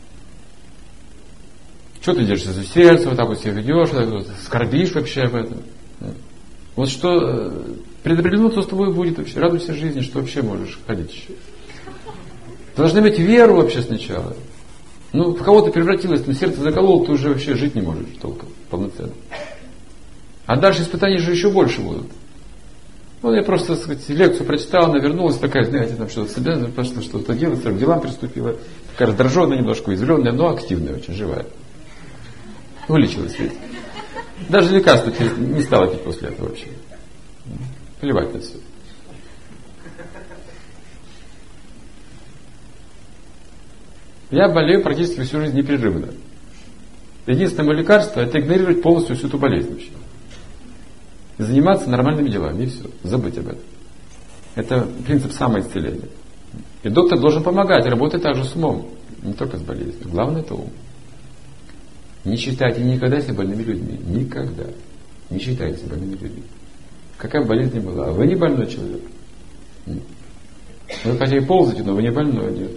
Что ты держишься за сердце, вот так вот себя ведешь, вот так вот скорбишь вообще об этом? Вот что предопределено, то с тобой будет вообще. Радуйся жизни, что вообще можешь ходить еще. Ты должна иметь веру вообще сначала. Ну, в кого ты превратилась, ну, сердце заколол, ты уже вообще жить не можешь толком, полноценно. А дальше испытаний же еще больше будут. Ну, я просто, так сказать, лекцию прочитала, она вернулась, такая, знаете, там что-то себя, пошла что-то делать, к делам приступила. Такая раздраженная, немножко уязвленная, но активная, очень живая. Вылечилась ведь. Даже лекарства не стала пить после этого вообще. Плевать на все. Я болею практически всю жизнь непрерывно. Единственное мое лекарство — это игнорировать полностью всю эту болезнь вообще. И заниматься нормальными делами, и все. Забыть об этом. Это принцип самоисцеления. И доктор должен помогать, работать также с умом. Не только с болезнью. Главное — это ум. Не считайте никогда себя больными людьми. Никогда. Не считайте себя больными людьми. Какая бы болезнь ни была. А вы не больной человек. Вы хотя и ползаете, но вы не больной. Нет.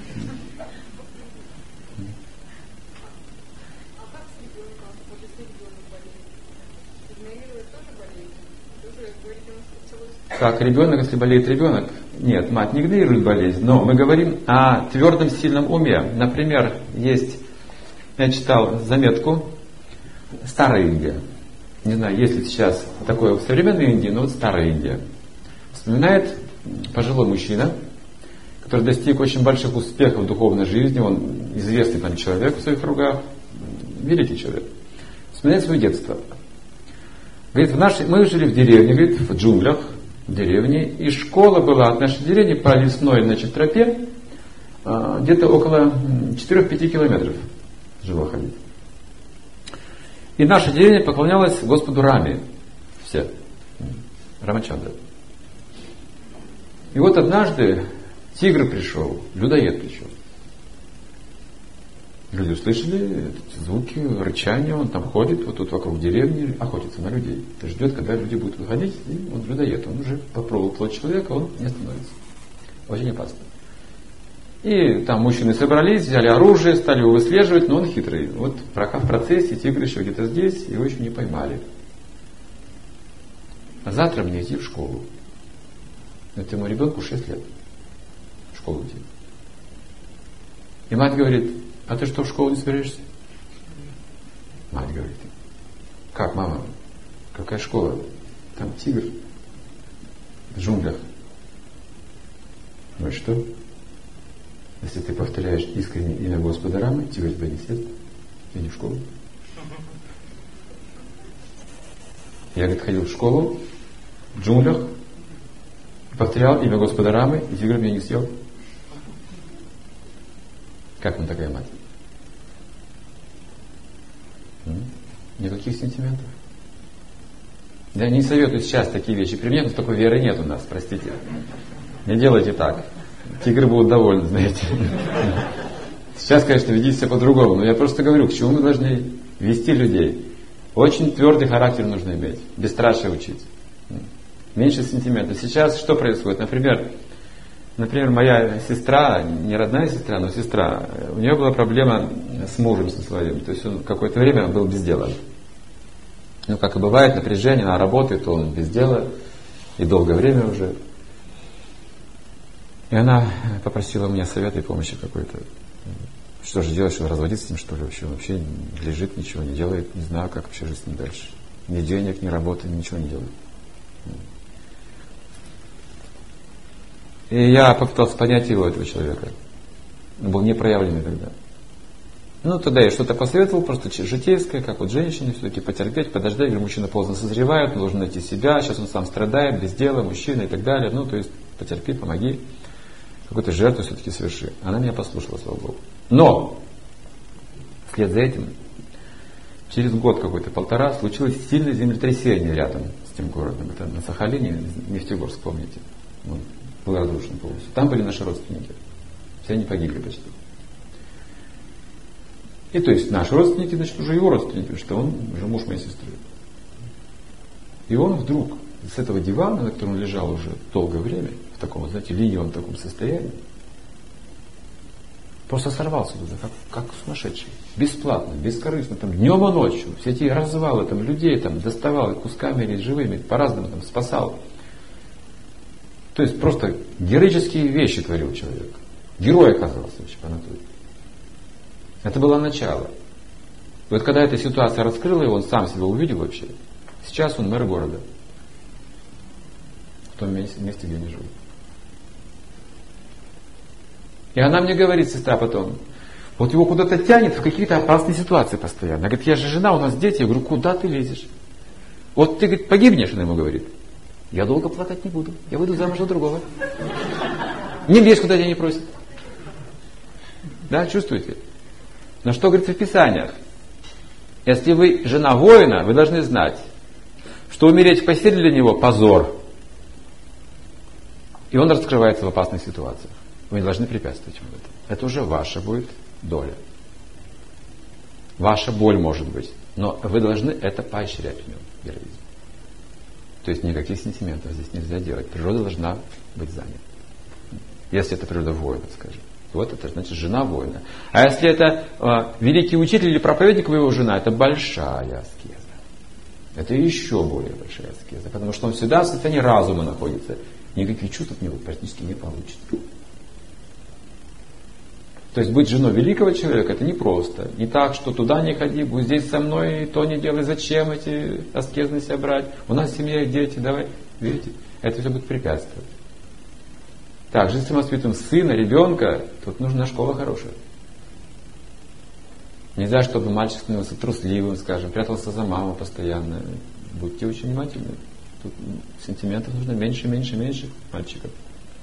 Как ребенок, если болеет ребенок? Нет, мать не игнорирует болезнь, но мы говорим о твердом, сильном уме. Например, есть, я читал заметку, старая Индия. Не знаю, есть ли сейчас такое в современной Индии, но вот старая Индия. Вспоминает пожилой мужчина, который достиг очень больших успехов в духовной жизни, он известный там человек в своих кругах, великий человек. Вспоминает свое детство. Говорит, в нашей, мы жили в деревне, говорит, в джунглях, в деревне, и школа была от нашей деревни по лесной, значит, тропе где-то около четыре-пять километров жило ходить. И наша деревня поклонялась Господу Раме. Все. Рамачандра. И вот однажды тигр пришел, людоед пришел. Люди услышали эти звуки, рычания, он там ходит, вот тут вокруг деревни, охотится на людей. То есть ждет, когда люди будут выходить, и он людоед, он уже попробовал плоть человека, он не остановится. Очень опасно. И там мужчины собрались, взяли оружие, стали его выслеживать, но он хитрый. Вот в процессе тигр еще где-то здесь, его еще не поймали. А завтра мне идти в школу. Этому ребенку шесть лет. В школу идти. И мать говорит: а ты что, в школу не собираешься? Мать говорит: как, мама? Какая школа? Там тигр в джунглях. Ну и что? Если ты повторяешь искренне имя Господа Рамы, тигр тебя не съест. Иди в школу. Я, говорит, ходил в школу в джунглях, повторял имя Господа Рамы, и тигр меня не съел. Как вам такая мать? Никаких сентиментов. Я не советую сейчас такие вещи применять, но такой веры нет у нас, простите. Не делайте так. Тигры будут довольны, знаете. Сейчас, конечно, ведите себя по-другому, но я просто говорю, к чему мы должны вести людей. Очень твердый характер нужно иметь, бесстрашие учить. Меньше сентиментов. Сейчас что происходит? Например, например, моя сестра, не родная сестра, но сестра, у нее была проблема с мужем со своим. То есть он какое-то время был без дела. Ну, как и бывает, напряжение, она работает, он без дела, и долгое время уже. И она попросила у меня совета и помощи какой-то. Что же делать, что разводиться с ним, что ли, вообще? Он вообще лежит, ничего не делает, не знаю, как вообще жить с ним дальше. Ни денег, ни работы, ничего не делает. И я попытался понять его, этого человека. Он был непроявленный тогда. Ну, тогда я что-то посоветовал, просто житейское, как вот женщине, все-таки потерпеть, подождать. Говорю, мужчина поздно созревает, он должен найти себя, сейчас он сам страдает, без дела, мужчина и так далее. Ну, то есть, потерпи, помоги. Какую-то жертву все-таки соверши. Она меня послушала, слава Богу. Но, вслед за этим, через год какой-то, полтора, случилось сильное землетрясение рядом с тем городом. Это на Сахалине, Нефтегорск, помните? Он был разрушен полностью. Там были наши родственники. Все они погибли почти. И то есть наши родственники, значит, уже его родственники, потому что он уже муж моей сестры. И он вдруг с этого дивана, на котором он лежал уже долгое время, в таком, знаете, ленивом таком состоянии, просто сорвался туда, как, как сумасшедший. Бесплатно, бескорыстно, там, днем и ночью. Все эти развалы, там, людей там, доставал кусками или живыми, по-разному там, спасал. То есть просто героические вещи творил человек. Герой оказался вообще по натуре. Это было начало. И вот когда эта ситуация раскрыла его, он сам себя увидел вообще. Сейчас он мэр города. В том месте, где они живут. И она мне говорит, сестра, потом, вот его куда-то тянет в какие-то опасные ситуации постоянно. Она говорит, я же жена, у нас дети. Я говорю, куда ты лезешь? Вот ты, говорит, погибнешь, она ему говорит. Я долго плакать не буду. Я выйду замуж за другого. Не лезь, куда тебя не просят. Да, чувствуете? Но что говорится в Писаниях? Если вы жена воина, вы должны знать, что умереть в постели для него позор. И он раскрывается в опасных ситуациях. Вы не должны препятствовать ему в этом. Это уже ваша будет доля. Ваша боль может быть. Но вы должны это поощрять в нем, героизм. То есть никаких сентиментов здесь нельзя делать. Природа должна быть занята. Если это природа воина, скажем. Вот это значит жена воина. А если это э, великий учитель или проповедник его жена, это большая аскеза. Это еще более большая аскеза. Потому что он всегда в состоянии разума находится. Никаких чувств от него практически не получится. То есть быть женой великого человека это непросто. Не так, что туда не ходи, будь здесь со мной, то не делай, зачем эти аскезы на себя брать. У нас семья и дети, давай. Видите, это все будет препятствовать. Так, если мы воспитываем сына, ребенка, тут нужна школа хорошая. Нельзя, чтобы мальчик становился трусливым, скажем, прятался за маму постоянно. Будьте очень внимательны. Тут сентиментов нужно меньше, меньше, меньше мальчиков.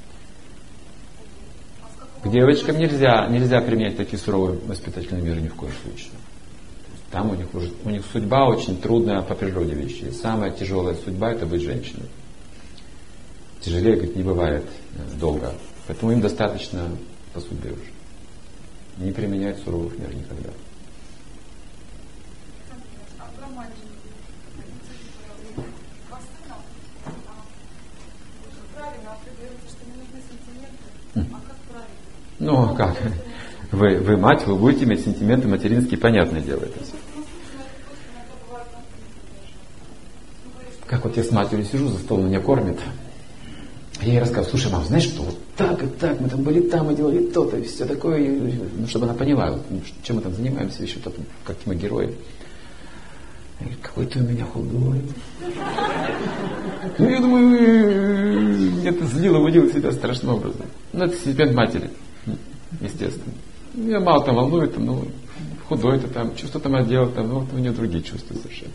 К девочкам нельзя, нельзя применять такие суровые воспитательные меры ни в коем случае. Там у них, уже, у них судьба очень трудная по природе вещей. Самая тяжелая судьба это быть женщиной. Тяжелее, говорит, не бывает долго. Поэтому им достаточно по судьбе уже. Не применять суровых мер никогда. А про мальчиков? Правильно, а вы говорите, что не нужны сантименты. А как правильно? Ну, как? Вы, вы мать, вы будете иметь сентименты материнские, понятное дело это все. Как вот я с матерью сижу за столом, меня кормит. Я ей рассказываю, слушай, мам, знаешь что, вот так и так, мы там были там и делали то-то, и все такое, и, ну, чтобы она поняла, чем мы там занимаемся, еще там, какие мы герои. Я говорю, какой ты у меня худой. Ну, я думаю, это злило, водило себя страшным образом. Ну, это сентимент матери, естественно. Меня мало там волнует, там, ну, худой-то там, чувства там отдел, там, ну, вот у нее другие чувства совершенно.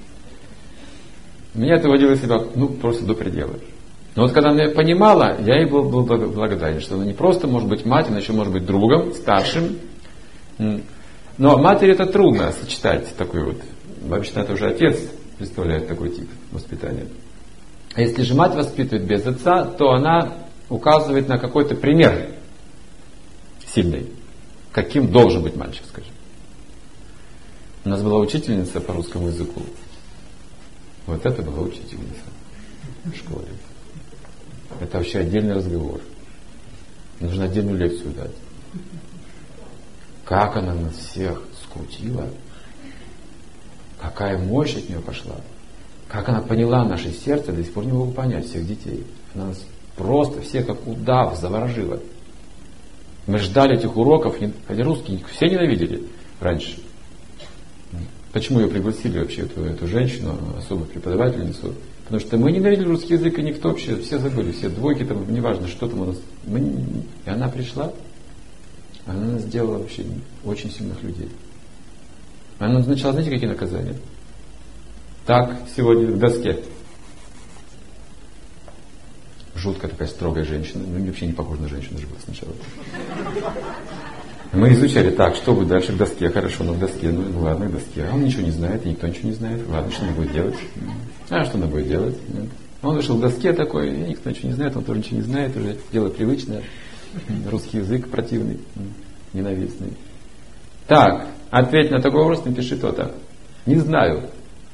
Меня это водило себя, ну, просто до предела. Но вот когда она понимала, я ей был, был благодарен, что она не просто может быть мать, она еще может быть другом, старшим. Но матери это трудно сочетать такой вот. Вообще-то это уже отец представляет такой тип воспитания. А если же мать воспитывает без отца, то она указывает на какой-то пример сильный. Каким должен быть мальчик, скажем. У нас была учительница по русскому языку. Вот это была учительница в школе. Это вообще отдельный разговор. Нужно отдельную лекцию дать. Как она нас всех скрутила. Какая мощь от нее пошла. Как она поняла наше сердце, до сих пор не могу понять всех детей. Она нас просто всех как удав заворожила. Мы ждали этих уроков, хотя русские все ненавидели раньше. Почему ее пригласили вообще, эту, эту женщину, особую преподавательницу? Потому что мы ненавидели русский язык, и никто вообще, все забыли, все двойки там, неважно, что там у нас. Мы, и она пришла, она нас сделала вообще очень сильных людей. Она назначала, знаете, какие наказания? Так, сегодня в доске. Жуткая такая строгая женщина, ну вообще не похожа на женщину же была сначала. Мы изучали, так, что будет дальше к доске, хорошо, но к доске, ну, ну ладно, к доске. А он ничего не знает, и никто ничего не знает. Ладно, что она будет делать? А что она будет делать? Он вышел к доске такой, и никто ничего не знает, он тоже ничего не знает, уже дело привычное. Русский язык противный, ненавистный. Так, ответь на такой вопрос, напиши то-то. Не знаю.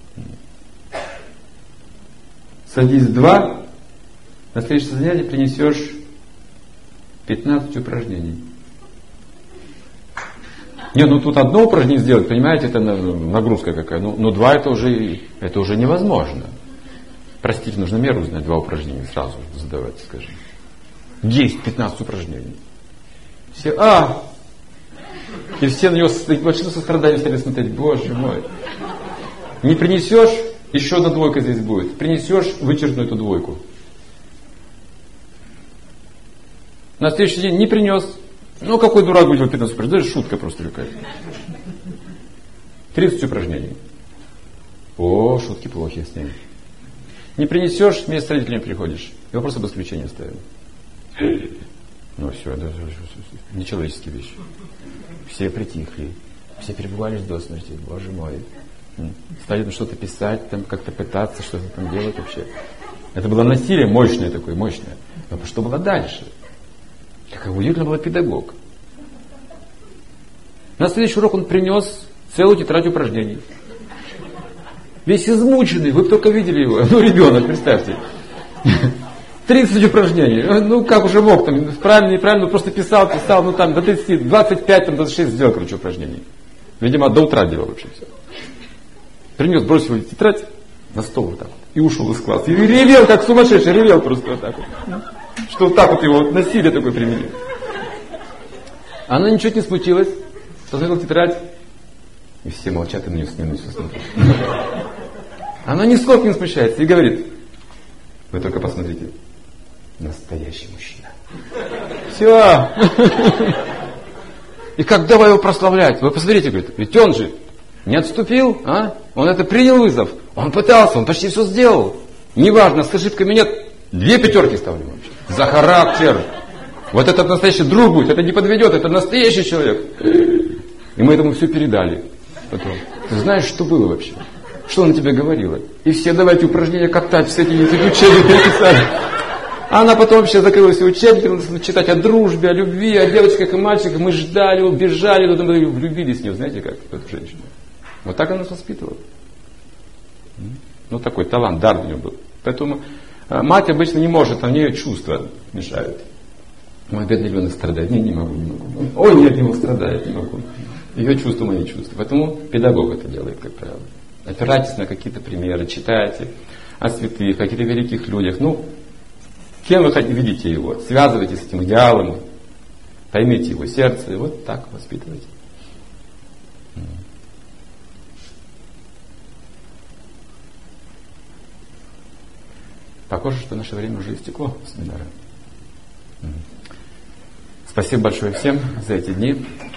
Садись два, на следующее занятие принесешь пятнадцать упражнений. Не, ну тут одно упражнение сделать, понимаете, это нагрузка какая. Ну, ну два это уже, это уже невозможно. Простите, нужно меру знать, два упражнения сразу задавать, скажем. десять-пятнадцать упражнений. Все, а! И все на него вообще со страданием стали смотреть, боже мой. Не принесешь, еще одна двойка здесь будет. Принесешь, вычеркну эту двойку. На следующий день не принес. Ну, какой дурак будет делать пятнадцать упражнений? Это шутка просто какая-то. тридцать упражнений. О, шутки плохие с ними. Не принесешь, вместе с родителями приходишь. Его просто об исключении ставим. Ну, все, да, нечеловеческие вещи. Все притихли. Все перебывались до смерти. Боже мой. Стали там что-то писать, там как-то пытаться, что-то там делать вообще. Это было насилие мощное такое, мощное. Но что было дальше? Какой удивительный был педагог. На следующий урок он принес целую тетрадь упражнений. Весь измученный, вы бы только видели его. Ну, ребенок, представьте. тридцать упражнений. Ну, как уже мог там, правильно, неправильно, просто писал, писал, ну там до тридцати, двадцать пять, там, двадцать шесть сделал, короче, упражнений. Видимо, до утра делал вообще все. Принес, бросил тетрадь на стол вот так вот, и ушел из класса. И ревел, как сумасшедший, ревел просто вот так вот. Что вот так вот его вот насилие такое применили. Она ничего не смутилась, посмотрела тетрадь, и все молчат, и на нее с ним все смотрят. Она нисколько не смущается и говорит, вы только посмотрите, настоящий мужчина. Все. И как давай его прославлять? Вы посмотрите, говорит, ведь он же не отступил, а? Он это принял вызов. Он пытался, он почти все сделал. Неважно, с ошибками нет. Две пятерки ставлю вообще. За характер. Вот этот настоящий друг будет, это не подведет, это настоящий человек. И мы этому все передали. Потом. Ты знаешь, что было вообще? Что она тебе говорила? И все давайте упражнения катать, все эти заключения переписали. А она потом вообще закрыла все учебники, начала читать о дружбе, о любви, о девочках и мальчиках. Мы ждали, убежали, потом влюбились в нее, знаете как, в эту женщину. Вот так она нас воспитывала. Ну такой талант, дар у нее был. Поэтому мать обычно не может, а мне чувства мешают. Мой бедный ребенок страдает. Не, не могу, не могу. Ой, нет, не могу, страдает, не могу. Ее чувства, мои чувства. Поэтому педагог это делает, как правило. Опирайтесь на какие-то примеры, читайте о святых, о каких-то великих людях. Ну, кем вы хотите, видите его, связывайтесь с этим идеалом, поймите его сердце, и вот так воспитывайте. Похоже, что наше время уже истекло семинара. Спасибо большое всем за эти дни.